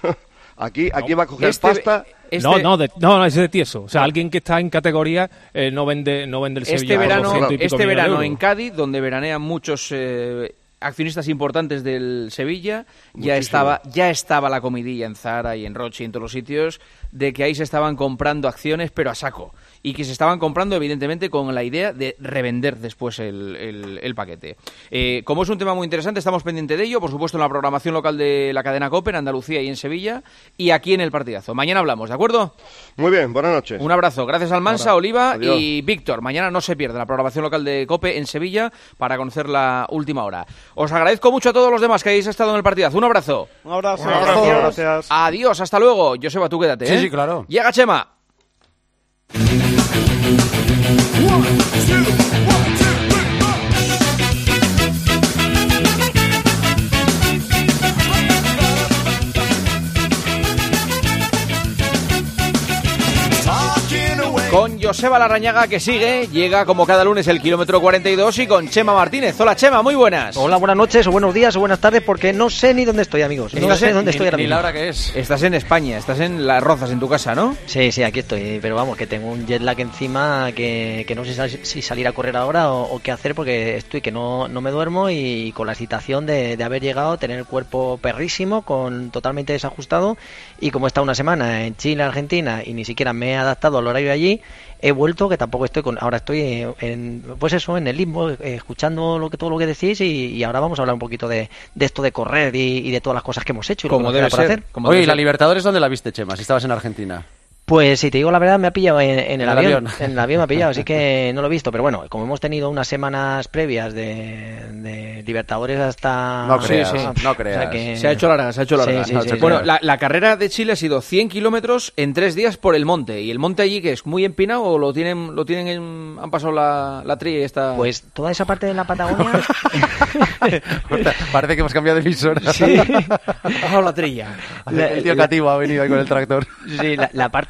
aquí, aquí va a coger
Este-
pasta.
este-
No, no, de- no, no, ese es de tieso. O sea, alguien que está en categoría eh, no vende no vende el Sevilla.
Este
por
verano,
doscientos y pico
este
millones de
verano
euros.
en Cádiz, donde veranean muchos eh, accionistas importantes del Sevilla, ya estaba, ya estaba la comidilla en Zara y en Roche y en todos los sitios de que ahí se estaban comprando acciones, pero a saco. Y que se estaban comprando, evidentemente, con la idea de revender después el, el- el paquete. Eh, como es un tema muy interesante, estamos pendientes de ello, por supuesto, en la programación local de la cadena COPE, en Andalucía y en Sevilla, y aquí en el partidazo. Mañana hablamos, ¿de acuerdo?
Muy bien, buenas noches.
Un abrazo. Gracias al Mansa,
Ahora.
Oliva
Adiós.
y Víctor. Mañana no se pierde la programación local de COPE en Sevilla para conocer la última hora. Os agradezco mucho a todos los demás que hayáis estado en el partidazo. Un abrazo.
Un abrazo.
Un abrazo.
Gracias.
Adiós, hasta luego. Joseba, tú quédate,
Sí,
¿eh?
sí, claro.
Llega Chema. Con Joseba Larrañaga que sigue, llega como cada lunes el kilómetro cuarenta y dos y con Chema Martínez. Hola Chema, muy buenas.
Hola, buenas noches o buenos días o buenas tardes porque no sé ni dónde estoy, amigos. No
Estás
sé
en-
dónde
ni-
estoy ahora
ni
mismo.
la hora que es. Estás en España, estás en Las Rozas, en tu casa, ¿no?
Sí, sí, aquí estoy, pero vamos, que tengo un jet lag encima que, que no sé sal- si salir a correr ahora o, o qué hacer porque estoy que no, no me duermo y con la excitación de, de haber llegado, tener el cuerpo perrísimo, con totalmente desajustado y como he estado una semana en Chile, Argentina y ni siquiera me he adaptado al horario de allí, he vuelto que tampoco estoy con, ahora estoy en, en- pues eso, en el limbo, eh, escuchando lo que todo lo que decís y, y ahora vamos a hablar un poquito de, de esto de correr y, y de todas las cosas que hemos hecho y lo que
Como
nos queda
debe
por
ser.
hacer.
Como
Oye,
debe
¿y la
ser.
Libertadores dónde la viste, Chema? Si estabas en Argentina.
Pues si te digo la verdad, me ha pillado en, en el,
En el
avión.
avión.
En el avión me ha pillado, así que no lo he visto. Pero bueno, como hemos tenido unas semanas previas de, de Libertadores hasta...
No creas,
Sí, sí.
no
O sea
creas.
que-
Se ha hecho larga, se ha hecho larga.
Sí, sí,
No,
sí,
se-
sí.
bueno, la, la carrera de Chile ha sido cien kilómetros en tres días por el monte. ¿Y el monte allí que es muy empinado o lo tienen, lo tienen en- han pasado la, la trilla y está...?
Pues toda esa parte de la Patagonia...
Parece que hemos cambiado de emisora.
Sí.
Ha bajado la trilla.
El tío
La-
Cativo ha venido ahí con el tractor.
Sí, la, la parte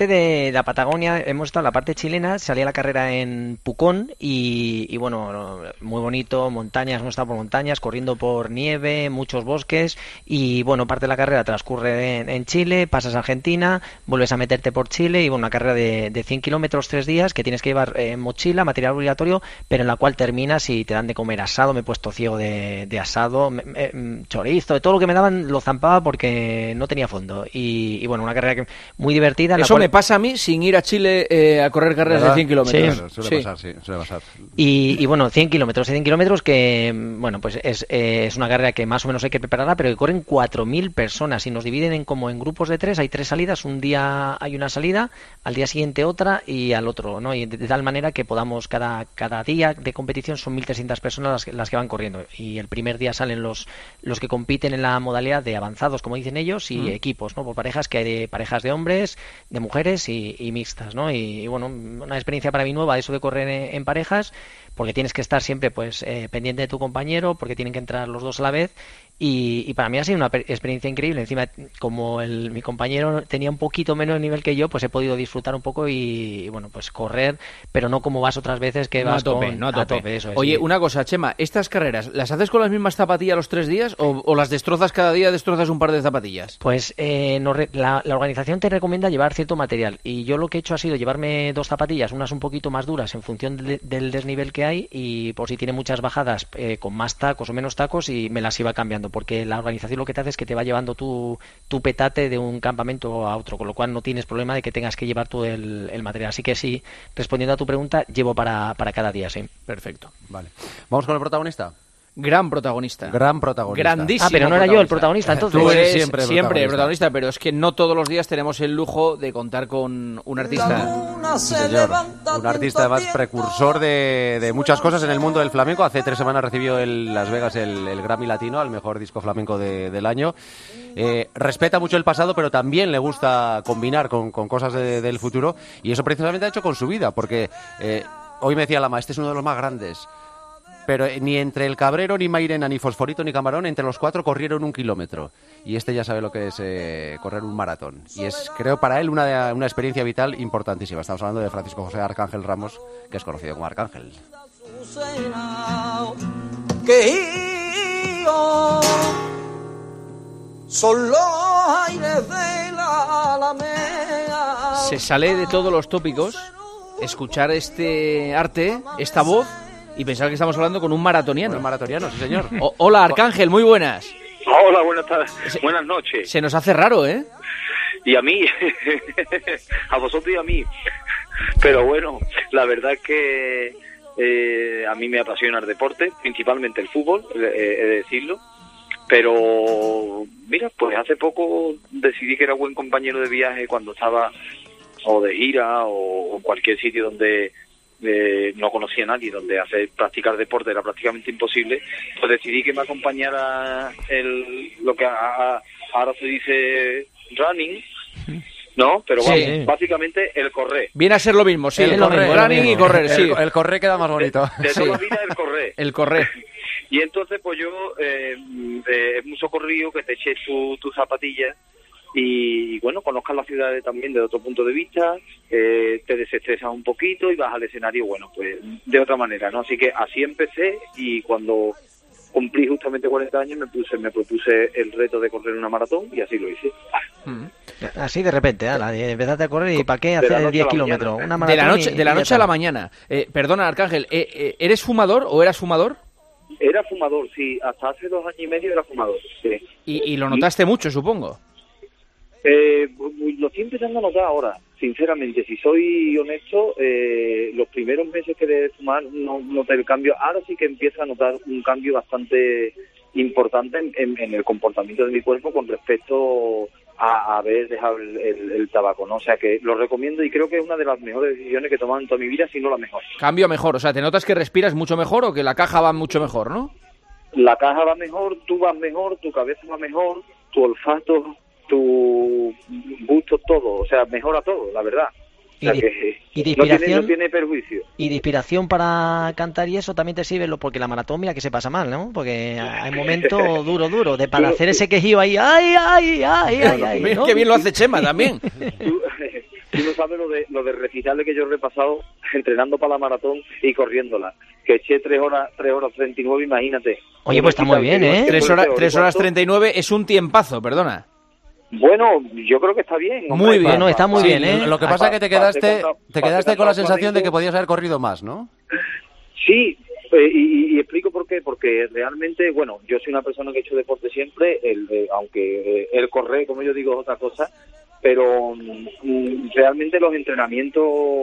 de la Patagonia, hemos estado en la parte chilena, salí a la carrera en Pucón y, y bueno, muy bonito, montañas, hemos estado por montañas, corriendo por nieve, muchos bosques y bueno, parte de la carrera transcurre en, en Chile, pasas a Argentina, vuelves a meterte por Chile y bueno, una carrera de, de cien kilómetros, tres días, que tienes que llevar eh, mochila, material obligatorio, pero en la cual terminas y te dan de comer asado, me he puesto ciego de, de asado, me, me, chorizo, de todo lo que me daban lo zampaba porque no tenía fondo y, y bueno, una carrera que, muy divertida.
Eso cual... me pasa a mí sin ir a Chile eh, a correr carreras ¿verdad? De cien kilómetros.
Sí, claro, suele sí. pasar, sí, suele pasar.
Y, y bueno, cien kilómetros, cien kilómetros que, bueno, pues es, eh, es una carrera que más o menos hay que prepararla, pero que corren cuatro mil personas y nos dividen en como en grupos de tres, hay tres salidas, un día hay una salida, al día siguiente otra y al otro, ¿no? Y de, de tal manera que podamos, cada, cada día de competición son mil trescientas personas las que, las que van corriendo y el primer día salen los, los que compiten en la modalidad de avanzados, como dicen ellos, y mm. equipos, ¿no? Por parejas, que hay de parejas de hombres, de mujeres y, y mixtas, ¿no? Y, y bueno, una experiencia para mí nueva, eso de correr en, en parejas, porque tienes que estar siempre pues eh, pendiente de tu compañero, porque tienen que entrar los dos a la vez. Y, y para mí ha sido una experiencia increíble. Encima, como el, mi compañero tenía un poquito menos nivel que yo, pues he podido disfrutar un poco y, y bueno, pues correr, pero no como vas otras veces que
no
vas
a tope,
con,
no a tope.
A tope eso es,
Oye,
sí.
Una cosa, Chema, ¿estas carreras las haces con las mismas zapatillas los tres días o, o las destrozas cada día, destrozas un par de zapatillas?
Pues eh, no re, la, la organización te recomienda llevar cierto material y yo lo que he hecho ha sido llevarme dos zapatillas, unas un poquito más duras en función de, del desnivel que hay y por si tiene muchas bajadas eh, con más tacos o menos tacos y me las iba cambiando porque la organización lo que te hace es que te va llevando tu, tu petate de un campamento a otro, con lo cual no tienes problema de que tengas que llevar tú el, el material. Así que sí, respondiendo a tu pregunta, llevo para, para cada día, sí.
Perfecto.
Vale. ¿Vamos con el protagonista?
Gran protagonista.
Gran protagonista.
Grandísimo.
Ah, pero no era yo el protagonista, entonces.
Tú eres siempre, siempre el protagonista, pero es que no todos los días tenemos el lujo de contar con un artista.
Sí, señor. Un artista además precursor de, de muchas cosas en el mundo del flamenco. Hace tres semanas recibió en Las Vegas el, el Grammy Latino al mejor disco flamenco de, del año. Eh, respeta mucho el pasado, pero también le gusta combinar con, con cosas de, del futuro. Y eso precisamente ha hecho con su vida, porque eh, hoy me decía Lama, este es uno de los más grandes. Pero ni entre el Cabrero, ni Mairena, ni Fosforito, ni Camarón, entre los cuatro corrieron un kilómetro. Y este ya sabe lo que es eh, correr un maratón. Y es, creo, para él una, una experiencia vital importantísima. Estamos hablando de Francisco José Arcángel Ramos, que es conocido como Arcángel.
Se sale de todos los tópicos escuchar este arte, esta voz, y pensar que estamos hablando con un maratoniano.
Un maratoniano, sí, señor.
O, hola, Arcángel, muy buenas.
Hola, buenas tardes. Buenas noches.
Se nos hace raro, ¿eh?
Y a mí, a vosotros y a mí. Pero bueno, la verdad es que eh, a mí me apasiona el deporte, principalmente el fútbol, he de decirlo. Pero mira, pues hace poco decidí que era buen compañero de viaje cuando estaba o de gira o, o cualquier sitio donde Eh, no conocía a nadie, donde hacer practicar deporte era prácticamente imposible, pues decidí que me acompañara el lo que a, a, ahora se dice running, ¿no? Pero vamos, sí, básicamente el correr.
Viene a ser lo mismo, sí, el,
el
correr, running y correr, sí.
El, el correr queda más bonito.
De, de
sí.
toda la vida el correr.
El correr.
Y entonces pues yo, eh, eh, es muy socorrido que te eches tu, tus zapatillas y bueno, conozcas las ciudades también desde otro punto de vista, eh, te desestresas un poquito y vas al escenario, bueno, pues de otra manera, ¿no? Así que así empecé y cuando cumplí justamente cuarenta años me puse me propuse el reto de correr una maratón y así lo hice.
Así de repente, ¿eh? Empezaste a correr y ¿para qué hacer diez kilómetros? Una maratón
de la noche,
y,
de la noche a la
mañana.
mañana. Eh, perdona, Arcángel, eh, eh, ¿eres fumador o eras fumador?
Era fumador, sí. Hasta hace dos años y medio era fumador, sí.
Y, y lo notaste mucho, supongo.
Eh, lo estoy empezando a notar ahora, sinceramente, si soy honesto, eh, los primeros meses que de fumar no noté el cambio, ahora sí que empiezo a notar un cambio bastante importante en, en, en el comportamiento de mi cuerpo con respecto a, a haber dejado el, el, el tabaco, ¿no? O sea que lo recomiendo y creo que es una de las mejores decisiones que he tomado en toda mi vida, si no la mejor.
Cambio mejor, o sea, ¿te notas que respiras mucho mejor o que la caja va mucho mejor, no?
La caja va mejor, tú vas mejor, tu cabeza va mejor, tu olfato, tu gusto, todo, o sea, mejora todo, la verdad. O sea,
y, de,
que
y de
no,
inspiración,
tiene, no tiene perjuicio.
Y de inspiración para cantar y eso también te sirve, porque la maratón, mira que se pasa mal, ¿no? Porque hay momentos duro, duro, de para hacer ese quejío ahí, ay, ay, ay, ay,
bueno,
ay, ¿no?
Qué bien lo hace Chema también.
Tú, tú no sabes lo de lo de recitales que yo he repasado entrenando para la maratón y corriéndola. Que eché tres horas, tres horas treinta y nueve, imagínate.
Oye, pues está muy bien, ¿eh?
Tres horas, tres horas treinta y nueve es un tiempazo, perdona.
Bueno, yo creo que está bien.
Hombre, muy bien.
Bueno, está muy
Sí,
bien, ¿eh?
Lo que pasa es que te quedaste, te quedaste con la sensación de que podías haber corrido más, ¿no?
Sí, eh, y, y explico por qué. Porque realmente, bueno, yo soy una persona que he hecho deporte siempre, el, eh, aunque eh, el correr, como yo digo, es otra cosa, pero mm, realmente los entrenamientos,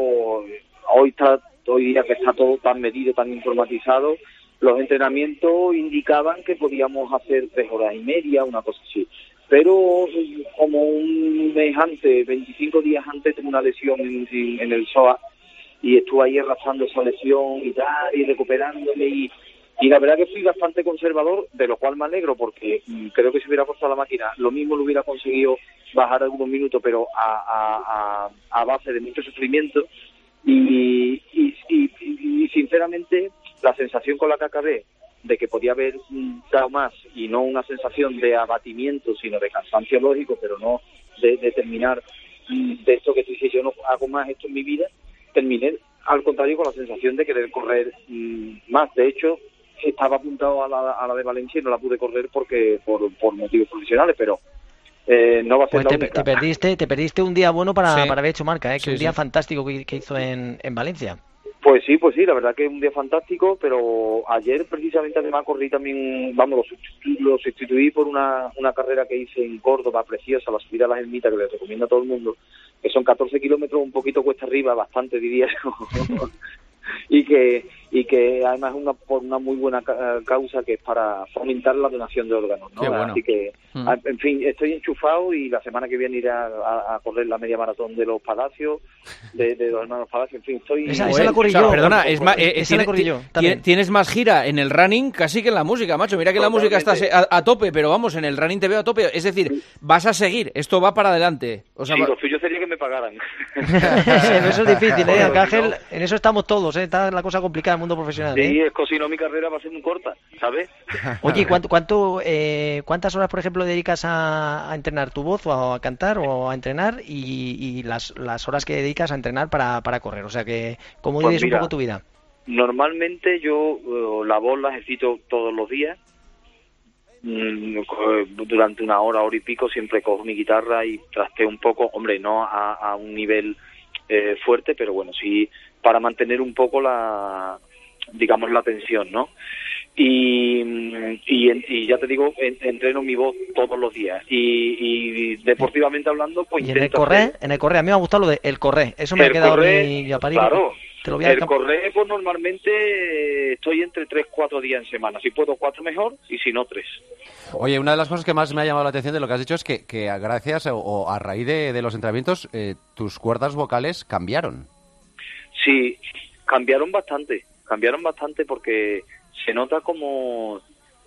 hoy está hoy día que está todo tan medido, tan informatizado, los entrenamientos indicaban que podíamos hacer tres horas y media, una cosa así. Pero como un mes antes, veinticinco días antes, tuve una lesión en, en, en el psoas y estuve ahí arrastrando esa lesión y tal, y recuperándome, y, y la verdad que fui bastante conservador, de lo cual me alegro, porque mm, creo que si hubiera puesto la máquina, lo mismo lo hubiera conseguido bajar algunos minutos, pero a, a, a, a base de mucho sufrimiento, y, y, y, y sinceramente la sensación con la que acabé, de que podía haber dado más, y no una sensación de abatimiento, sino de cansancio lógico, pero no de, de terminar de esto que tú dices, yo no hago más esto en mi vida, terminé al contrario con la sensación de querer correr mmm, más. De hecho, estaba apuntado a la, a la de Valencia y no la pude correr porque por, por motivos profesionales, pero eh, no va a ser
pues
la
te,
única.
te perdiste te perdiste un día bueno para,
Sí.
para haber hecho marca, ¿eh? Que
Sí,
un día
sí.
fantástico que, que hizo en, en Valencia.
Pues sí, pues sí, la verdad que es un día fantástico, pero ayer precisamente además corrí también, vamos, lo sustituí, lo sustituí por una, una carrera que hice en Córdoba, preciosa, la subida a las ermitas, que les recomiendo a todo el mundo, que son catorce kilómetros, un poquito cuesta arriba, bastante diría yo, y que y que además es una por una muy buena ca- causa, que es para fomentar la donación de órganos, ¿no?
Qué bueno.
Así que,
Mm.
a- en fin, estoy enchufado y la semana que viene iré a, a- a correr la media maratón de los Palacios, de, de los hermanos Palacios, en fin, estoy...
Esa- esa la corrí
O sea,
yo.
Perdona, es más, eh,
Esa la
tiene-
corrí yo,
ti-
también.
tienes más gira en el running casi que en la música, macho. Mira que en la música estás a, a tope, pero vamos, en el running te veo a tope. Es decir, vas a seguir, esto va para adelante. O sea,
Sí,
va-
lo suyo sería que me pagaran.
Eso es difícil, ¿eh?
Joder,
Arcángel,
¿no?
en eso estamos todos, ¿eh? Está la cosa complicada en el mundo profesional,
Sí,
¿eh?
es que si no mi carrera va a ser muy corta, ¿sabes?
Oye, ¿y ¿cuánto, cuánto, eh, ¿cuántas horas, por ejemplo, dedicas a, a entrenar tu voz o a cantar o a entrenar y, y las, las horas que dedicas a entrenar para, para correr? O sea, que ¿cómo
Pues
vives un
mira,
poco tu vida?
Normalmente yo eh, la voz la ejercito todos los días. Mm, co- durante una hora, hora y pico, siempre cojo mi guitarra y trasteo un poco, hombre, no a, a un nivel eh, fuerte, pero bueno, sí para mantener un poco la, digamos, la tensión, ¿no? Y, y, en- y ya te digo, en- entreno mi voz todos los días. Y, y deportivamente hablando, pues
Y en el
intento
correr,
hacer-
en el correr, a mí me ha gustado lo de el correr. Eso me ha
el
quedado
correr,
a mí, ya para
claro,
te lo voy a
el
camp-
correr, pues normalmente estoy entre tres, cuatro días en semana. Si puedo, cuatro mejor, y si no, tres.
Oye, una de las cosas que más me ha llamado la atención de lo que has dicho es que, que a- gracias o, o a raíz de, de los entrenamientos, eh, tus cuerdas vocales cambiaron.
Sí, cambiaron bastante, cambiaron bastante porque se nota como,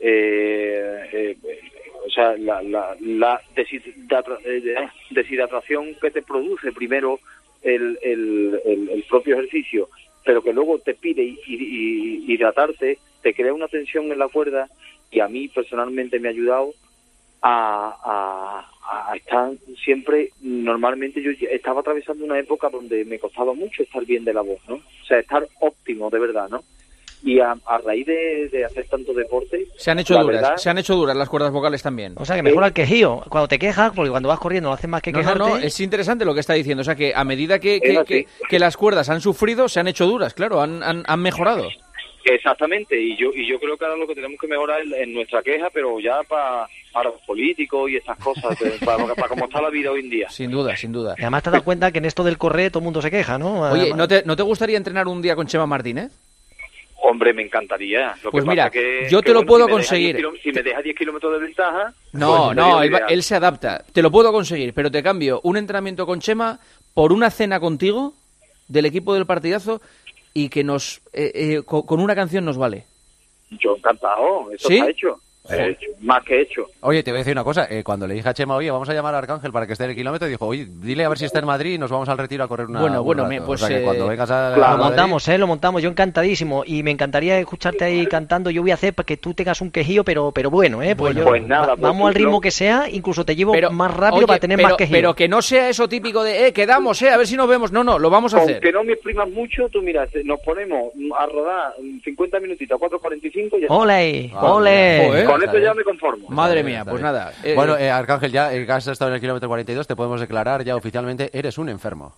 eh, eh, o sea, la, la, la deshidra- eh, deshidratación que te produce primero el, el, el, el propio ejercicio, pero que luego te pide hi- hi- hi- hidratarte, te crea una tensión en la cuerda, y a mí personalmente me ha ayudado a, a, a estar siempre, normalmente yo estaba atravesando una época donde me costaba mucho estar bien de la voz, ¿no? O sea, estar óptimo de verdad, ¿no? Y a, a raíz de, de hacer tanto deporte...
se han hecho
la
duras,
verdad-
se han hecho duras las cuerdas vocales también.
O sea, que mejora el quejío. Cuando te quejas, porque cuando vas corriendo no haces más que
No, no,
quejarte.
no, es interesante lo que está diciendo. O sea, que a medida que,
Es
que,
así.
que, que las cuerdas han sufrido, se han hecho duras, claro, han, han, han mejorado.
Exactamente, y yo y yo creo que ahora lo que tenemos que mejorar es en nuestra queja, pero ya pa- para los políticos y estas cosas, que- para, para cómo está la vida hoy en día.
Sin duda, sin duda.
Y además te has dado cuenta que en esto del correr todo el mundo se queja, ¿no?
Oye,
Además-
¿no te, ¿no te gustaría entrenar un día con Chema Martínez?
Hombre, me encantaría. Lo
Pues
que
mira,
pasa que-
yo
que,
te lo
bueno,
puedo
si me deja
conseguir.
diez kiló- Si me deja diez kilómetros de ventaja...
No,
pues
no,
sería
él, va-
ideal.
él se adapta. Te lo puedo conseguir, pero te cambio un entrenamiento con Chema por una cena contigo del equipo del partidazo y que nos eh, eh, co- con una canción nos vale.
Yo encantado, eso
¿Sí?
está hecho. Eh, más que hecho.
Oye, te voy a decir una cosa. Eh, cuando le dije a Chema, oye, vamos a llamar a Arcángel para que esté en el kilómetro, dijo, oye, dile a ver si está en Madrid y nos vamos al Retiro a correr una.
Bueno,
un
bueno,
rato.
me, pues
o sea, que
eh,
cuando vengas a,
claro,
a
lo
Madrid...
montamos, eh, lo montamos. Yo encantadísimo y me encantaría escucharte ahí cantando. Yo voy a hacer para que tú tengas un quejillo, pero pero bueno, eh. Pues,
Bueno,
yo,
pues nada, pues
vamos
tú
al ritmo
no-
que sea, incluso te llevo
Pero,
más rápido
oye,
para tener
pero,
más quejillo.
pero que no sea eso típico de, eh, quedamos, eh, a ver si nos vemos. No, no, lo vamos a hacer.
Aunque no me exprimas mucho, tú mira, te- nos ponemos a rodar cincuenta minutitos a cuatro cuarenta y cinco y ya está.
¡Ole!
Ah,
¡Ole!
joder.
Con esto ya me conformo.
Madre
Está bien,
mía,
está
pues
bien.
nada. eh,
Bueno, eh, Arcángel, ya eh, que has estado en el kilómetro cuarenta y dos, te podemos declarar ya oficialmente, eres un enfermo.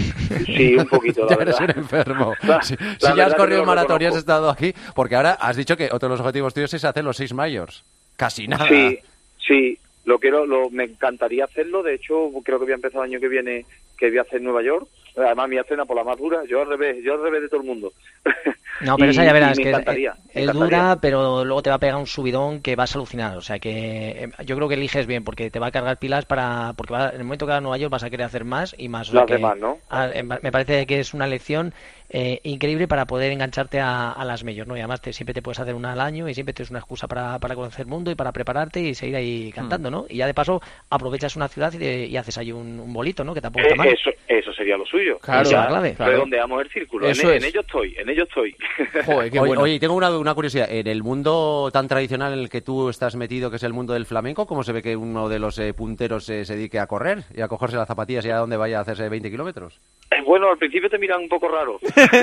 Sí, un poquito, la
Ya
verdad.
eres un enfermo.
La-
si
la
si ya
verdad
has
que
corrido
lo
el maratón y has
reconozco.
estado aquí, porque ahora has dicho que otro de los objetivos tuyos es hacer los seis mayors. Casi nada.
Sí, sí, lo quiero, lo, me encantaría hacerlo. De hecho, creo que voy a empezar el año que viene, que voy a hacer en Nueva York. Además, mi cena por la más dura, yo al revés, yo al revés de todo el mundo.
No, pero
Y-
esa ya verás
y me
que
encantaría,
es,
me
es
encantaría.
dura, pero luego te va a pegar un subidón que vas a alucinar. O sea que eh, yo creo que eliges bien porque te va a cargar pilas para porque va- en el momento que vas a Nueva York vas a querer hacer más y más. O sea
Las
que,
demás, ¿no?
a- eh, me parece que es una lección eh, increíble para poder engancharte a, a las majors, ¿no? Y además te- siempre te puedes hacer una al año y siempre tienes una excusa para, para conocer el mundo y para prepararte y seguir ahí cantando, ¿no? Y ya de paso aprovechas una ciudad y, de- y haces ahí un, un bolito, ¿no? Que tampoco está
Eh,
mal.
eso, eso sería lo suyo.
Claro,
Ya
la clave.
redondeamos el círculo.
Eso
en,
es.
en ello estoy, en ello estoy.
Joder, qué
Oye,
bueno.
oye, tengo una, una curiosidad. En el mundo tan tradicional en el que tú estás metido, que es el mundo del flamenco, ¿cómo se ve que uno de los eh, punteros eh, se dedique a correr y a cogerse las zapatillas y a dónde vaya a hacerse veinte kilómetros?
Eh, Bueno, al principio te miran un poco raro,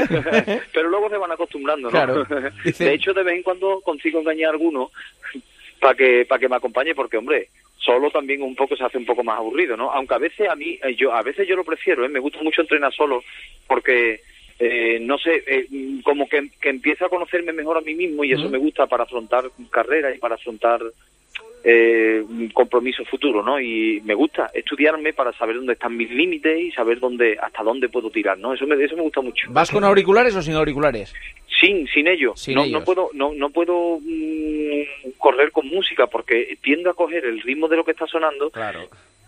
pero luego se van acostumbrando, ¿no?
Claro.
De hecho, de vez en cuando consigo engañar a alguno para que para que me acompañe, porque, hombre, solo también un poco se hace un poco más aburrido, ¿no? Aunque a veces a mí, eh, yo a veces yo lo prefiero, ¿eh? Me gusta mucho entrenar solo, porque, eh, no sé, eh, como que, que empiezo a conocerme mejor a mí mismo y eso
Ujú.
me gusta para afrontar carreras y para afrontar eh, un compromiso futuro, ¿no? Y me gusta estudiarme para saber dónde están mis límites y saber dónde hasta dónde puedo tirar, ¿no? Eso me, eso me gusta mucho.
¿Vas con auriculares o sin auriculares?
Sin, sin ello.
Sin
no,
ellos.
no puedo, no, no puedo mm, correr con música porque tiendo a coger el ritmo de lo que está sonando.
Claro.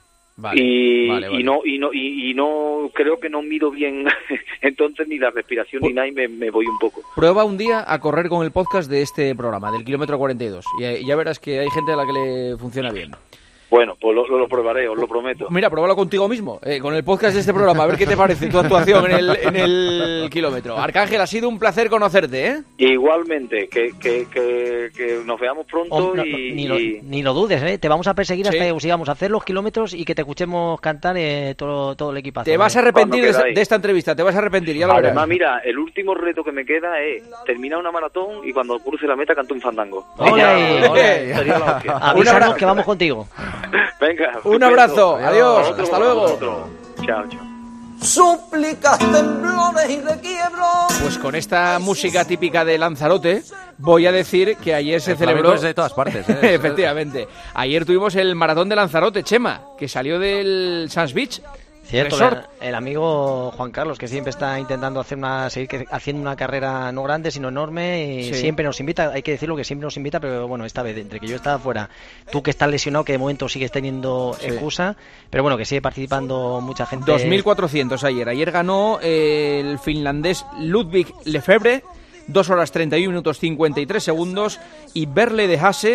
y,
vale, vale.
y no y no y, y no creo que no mido bien entonces ni la respiración ni nada y me, me voy un poco.
Prueba un día a correr con el podcast de este programa, del kilómetro cuarenta y dos. Y eh, ya verás que hay gente a la que le funciona bien.
Bueno, pues lo, lo, lo probaré, os lo prometo.
Mira, pruébalo contigo mismo, eh, con el podcast de este programa, a ver qué te parece tu actuación en el, en el kilómetro. Arcángel, ha sido un placer conocerte, ¿eh?
Igualmente, que, que, que, que nos veamos pronto
Oh, no,
y,
ni, lo,
y-
ni lo dudes, ¿eh? Te vamos a perseguir
Sí.
hasta que consigamos hacer los kilómetros y que te escuchemos cantar eh, todo, todo el equipazo.
Te vas a
¿eh?
arrepentir de,
Cuando
esta-
queráis.
de esta entrevista, te vas a arrepentir, ya lo verás.
Además, mira, el último reto que me queda es terminar una maratón y cuando cruce la meta canto un fandango.
¡Ole!
Ya, sería la hostia.
Avísanos que vamos contigo.
Venga.
Un
estupendo.
abrazo, adiós,
Otro,
hasta luego.
otro. Chao, chao.
Súplicas, temblores y requiebros.
Pues con esta música típica de Lanzarote, voy a decir que ayer se
El flamenco
celebró...
es de todas partes, ¿eh?
Efectivamente. Ayer tuvimos el maratón de Lanzarote, Chema, que salió del Sands Beach.
Cierto,
Resort.
el, el amigo Juan Carlos, que siempre está intentando hacer una, seguir que- haciendo una carrera no grande, sino enorme, y
Sí.
siempre nos invita, hay que decirlo que siempre nos invita, pero bueno, esta vez, entre que yo estaba fuera, tú que estás lesionado, que de momento sigues teniendo
Sí.
excusa, pero bueno, que sigue participando mucha gente.
dos mil cuatrocientos ayer. Ayer ganó eh, el finlandés Ludwig Lefebvre, dos horas treinta y uno minutos cincuenta y tres segundos, y Berle de Hase,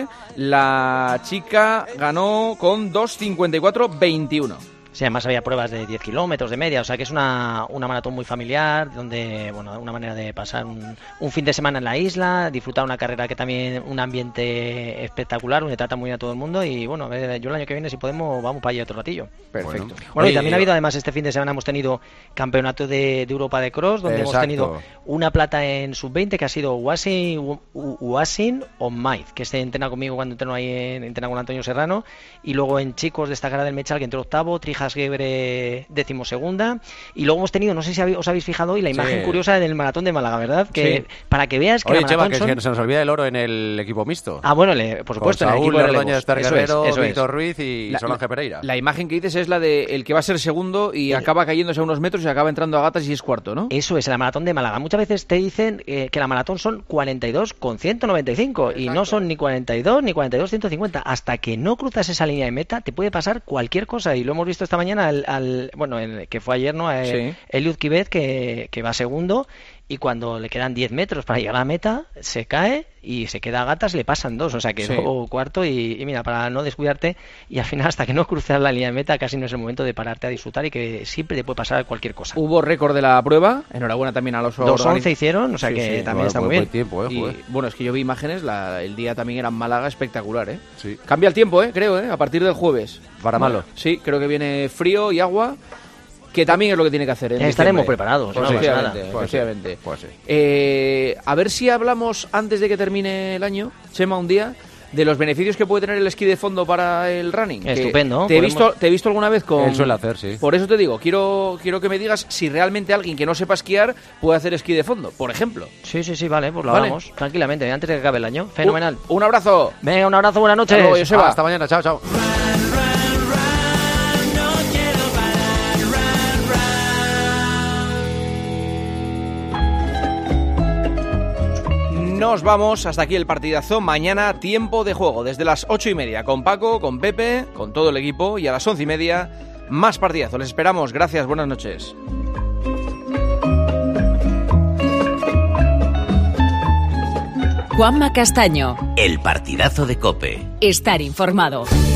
la chica, ganó con dos cincuenta y cuatro veintiuno.
Sí, además había pruebas de diez kilómetros de media, o sea que es una, una maratón muy familiar, donde, bueno, una manera de pasar un, un fin de semana en la isla, disfrutar una carrera que también, un ambiente espectacular, donde trata muy bien a todo el mundo, y bueno, a ver, yo el año que viene, si podemos, vamos para allá otro ratillo.
Perfecto.
Bueno,
Oye,
y también
eh,
ha habido, además, este fin de semana hemos tenido campeonato de, de Europa de Cross, donde hemos
Exacto.
tenido una plata en sub veinte, que ha sido Wasin, Wasin on Maiz, que se entrena conmigo cuando entreno ahí, en, entrena con Antonio Serrano, y luego en chicos destacará del Mechal, que entró octavo, Trijas Gebre decimosegunda, y luego hemos tenido, no sé si habéis- os habéis fijado hoy, la imagen
Sí.
curiosa del maratón de Málaga, ¿verdad? Que
Sí.
para que veas que
Oye,
la
Chema,
maratón
que
son-
se- que se nos olvida el oro en el equipo mixto.
Ah, bueno, le- por supuesto,
Con
en el
Saúl
equipo de
Ordóñez
relevos. Eso es,
Terguero,
eso es.
Víctor Ruiz y
La-
Solange Pereira.
La imagen que dices es la de el que va a ser segundo y acaba cayéndose a unos metros y acaba entrando a gatas y es cuarto, ¿no?
Eso es, la maratón de Málaga. Muchas veces te dicen eh, que la maratón son cuarenta y dos con ciento noventa y cinco y no son ni cuarenta y dos ni cuarenta y dos ciento cincuenta. Hasta que no cruzas esa línea de meta te puede pasar cualquier cosa, y lo hemos visto esta mañana al, al- bueno, el, que fue ayer, ¿no? Eh,
Sí.
Eliud Kibet, que, que va segundo, y cuando le quedan diez metros para llegar a la meta, se cae y se queda a gatas, le pasan dos, o sea, quedó sí. cuarto y, y mira, para no descuidarte, y al final hasta que no cruzas la línea de meta casi no es el momento de pararte a disfrutar y que siempre te puede pasar cualquier cosa.
Hubo récord de la prueba, enhorabuena también a los
dos once hicieron, o sea
sí,
que
sí,
también
bueno,
está
muy
bien.
Tiempo, eh, y, bueno, es que yo vi imágenes, la, el día también era en Málaga espectacular, ¿eh? Sí. Cambia el tiempo, ¿eh? Creo, ¿eh? A partir del jueves.
Para malo.
Sí, creo que viene frío y agua. Que también es lo que tiene que hacer. En
Estaremos
diciembre.
preparados.
Pues
no,
efectivamente.
Nada.
efectivamente.
Pues sí.
eh, a ver si hablamos antes de que termine el año, Chema, un día, de los beneficios que puede tener el esquí de fondo para el running.
Estupendo.
Te he, visto, te he visto alguna vez con...
Él suele hacer, sí.
Por eso te digo, quiero, quiero que me digas si realmente alguien que no sepa esquiar puede hacer esquí de fondo, por ejemplo.
Sí, sí, sí, vale, pues lo
¿Vale?
hablamos tranquilamente, antes de que acabe el año. Fenomenal.
Un, un abrazo.
Venga, un abrazo, buenas noches.
Hasta luego, Joseba.
Hasta mañana, chao, chao.
Nos vamos, hasta aquí el partidazo. Mañana tiempo de juego desde las ocho y media con Paco, con Pepe, con todo el equipo, y a las once y media más partidazo. Les esperamos. Gracias, buenas noches.
Juanma Castaño.
El partidazo de COPE.
Estar informado.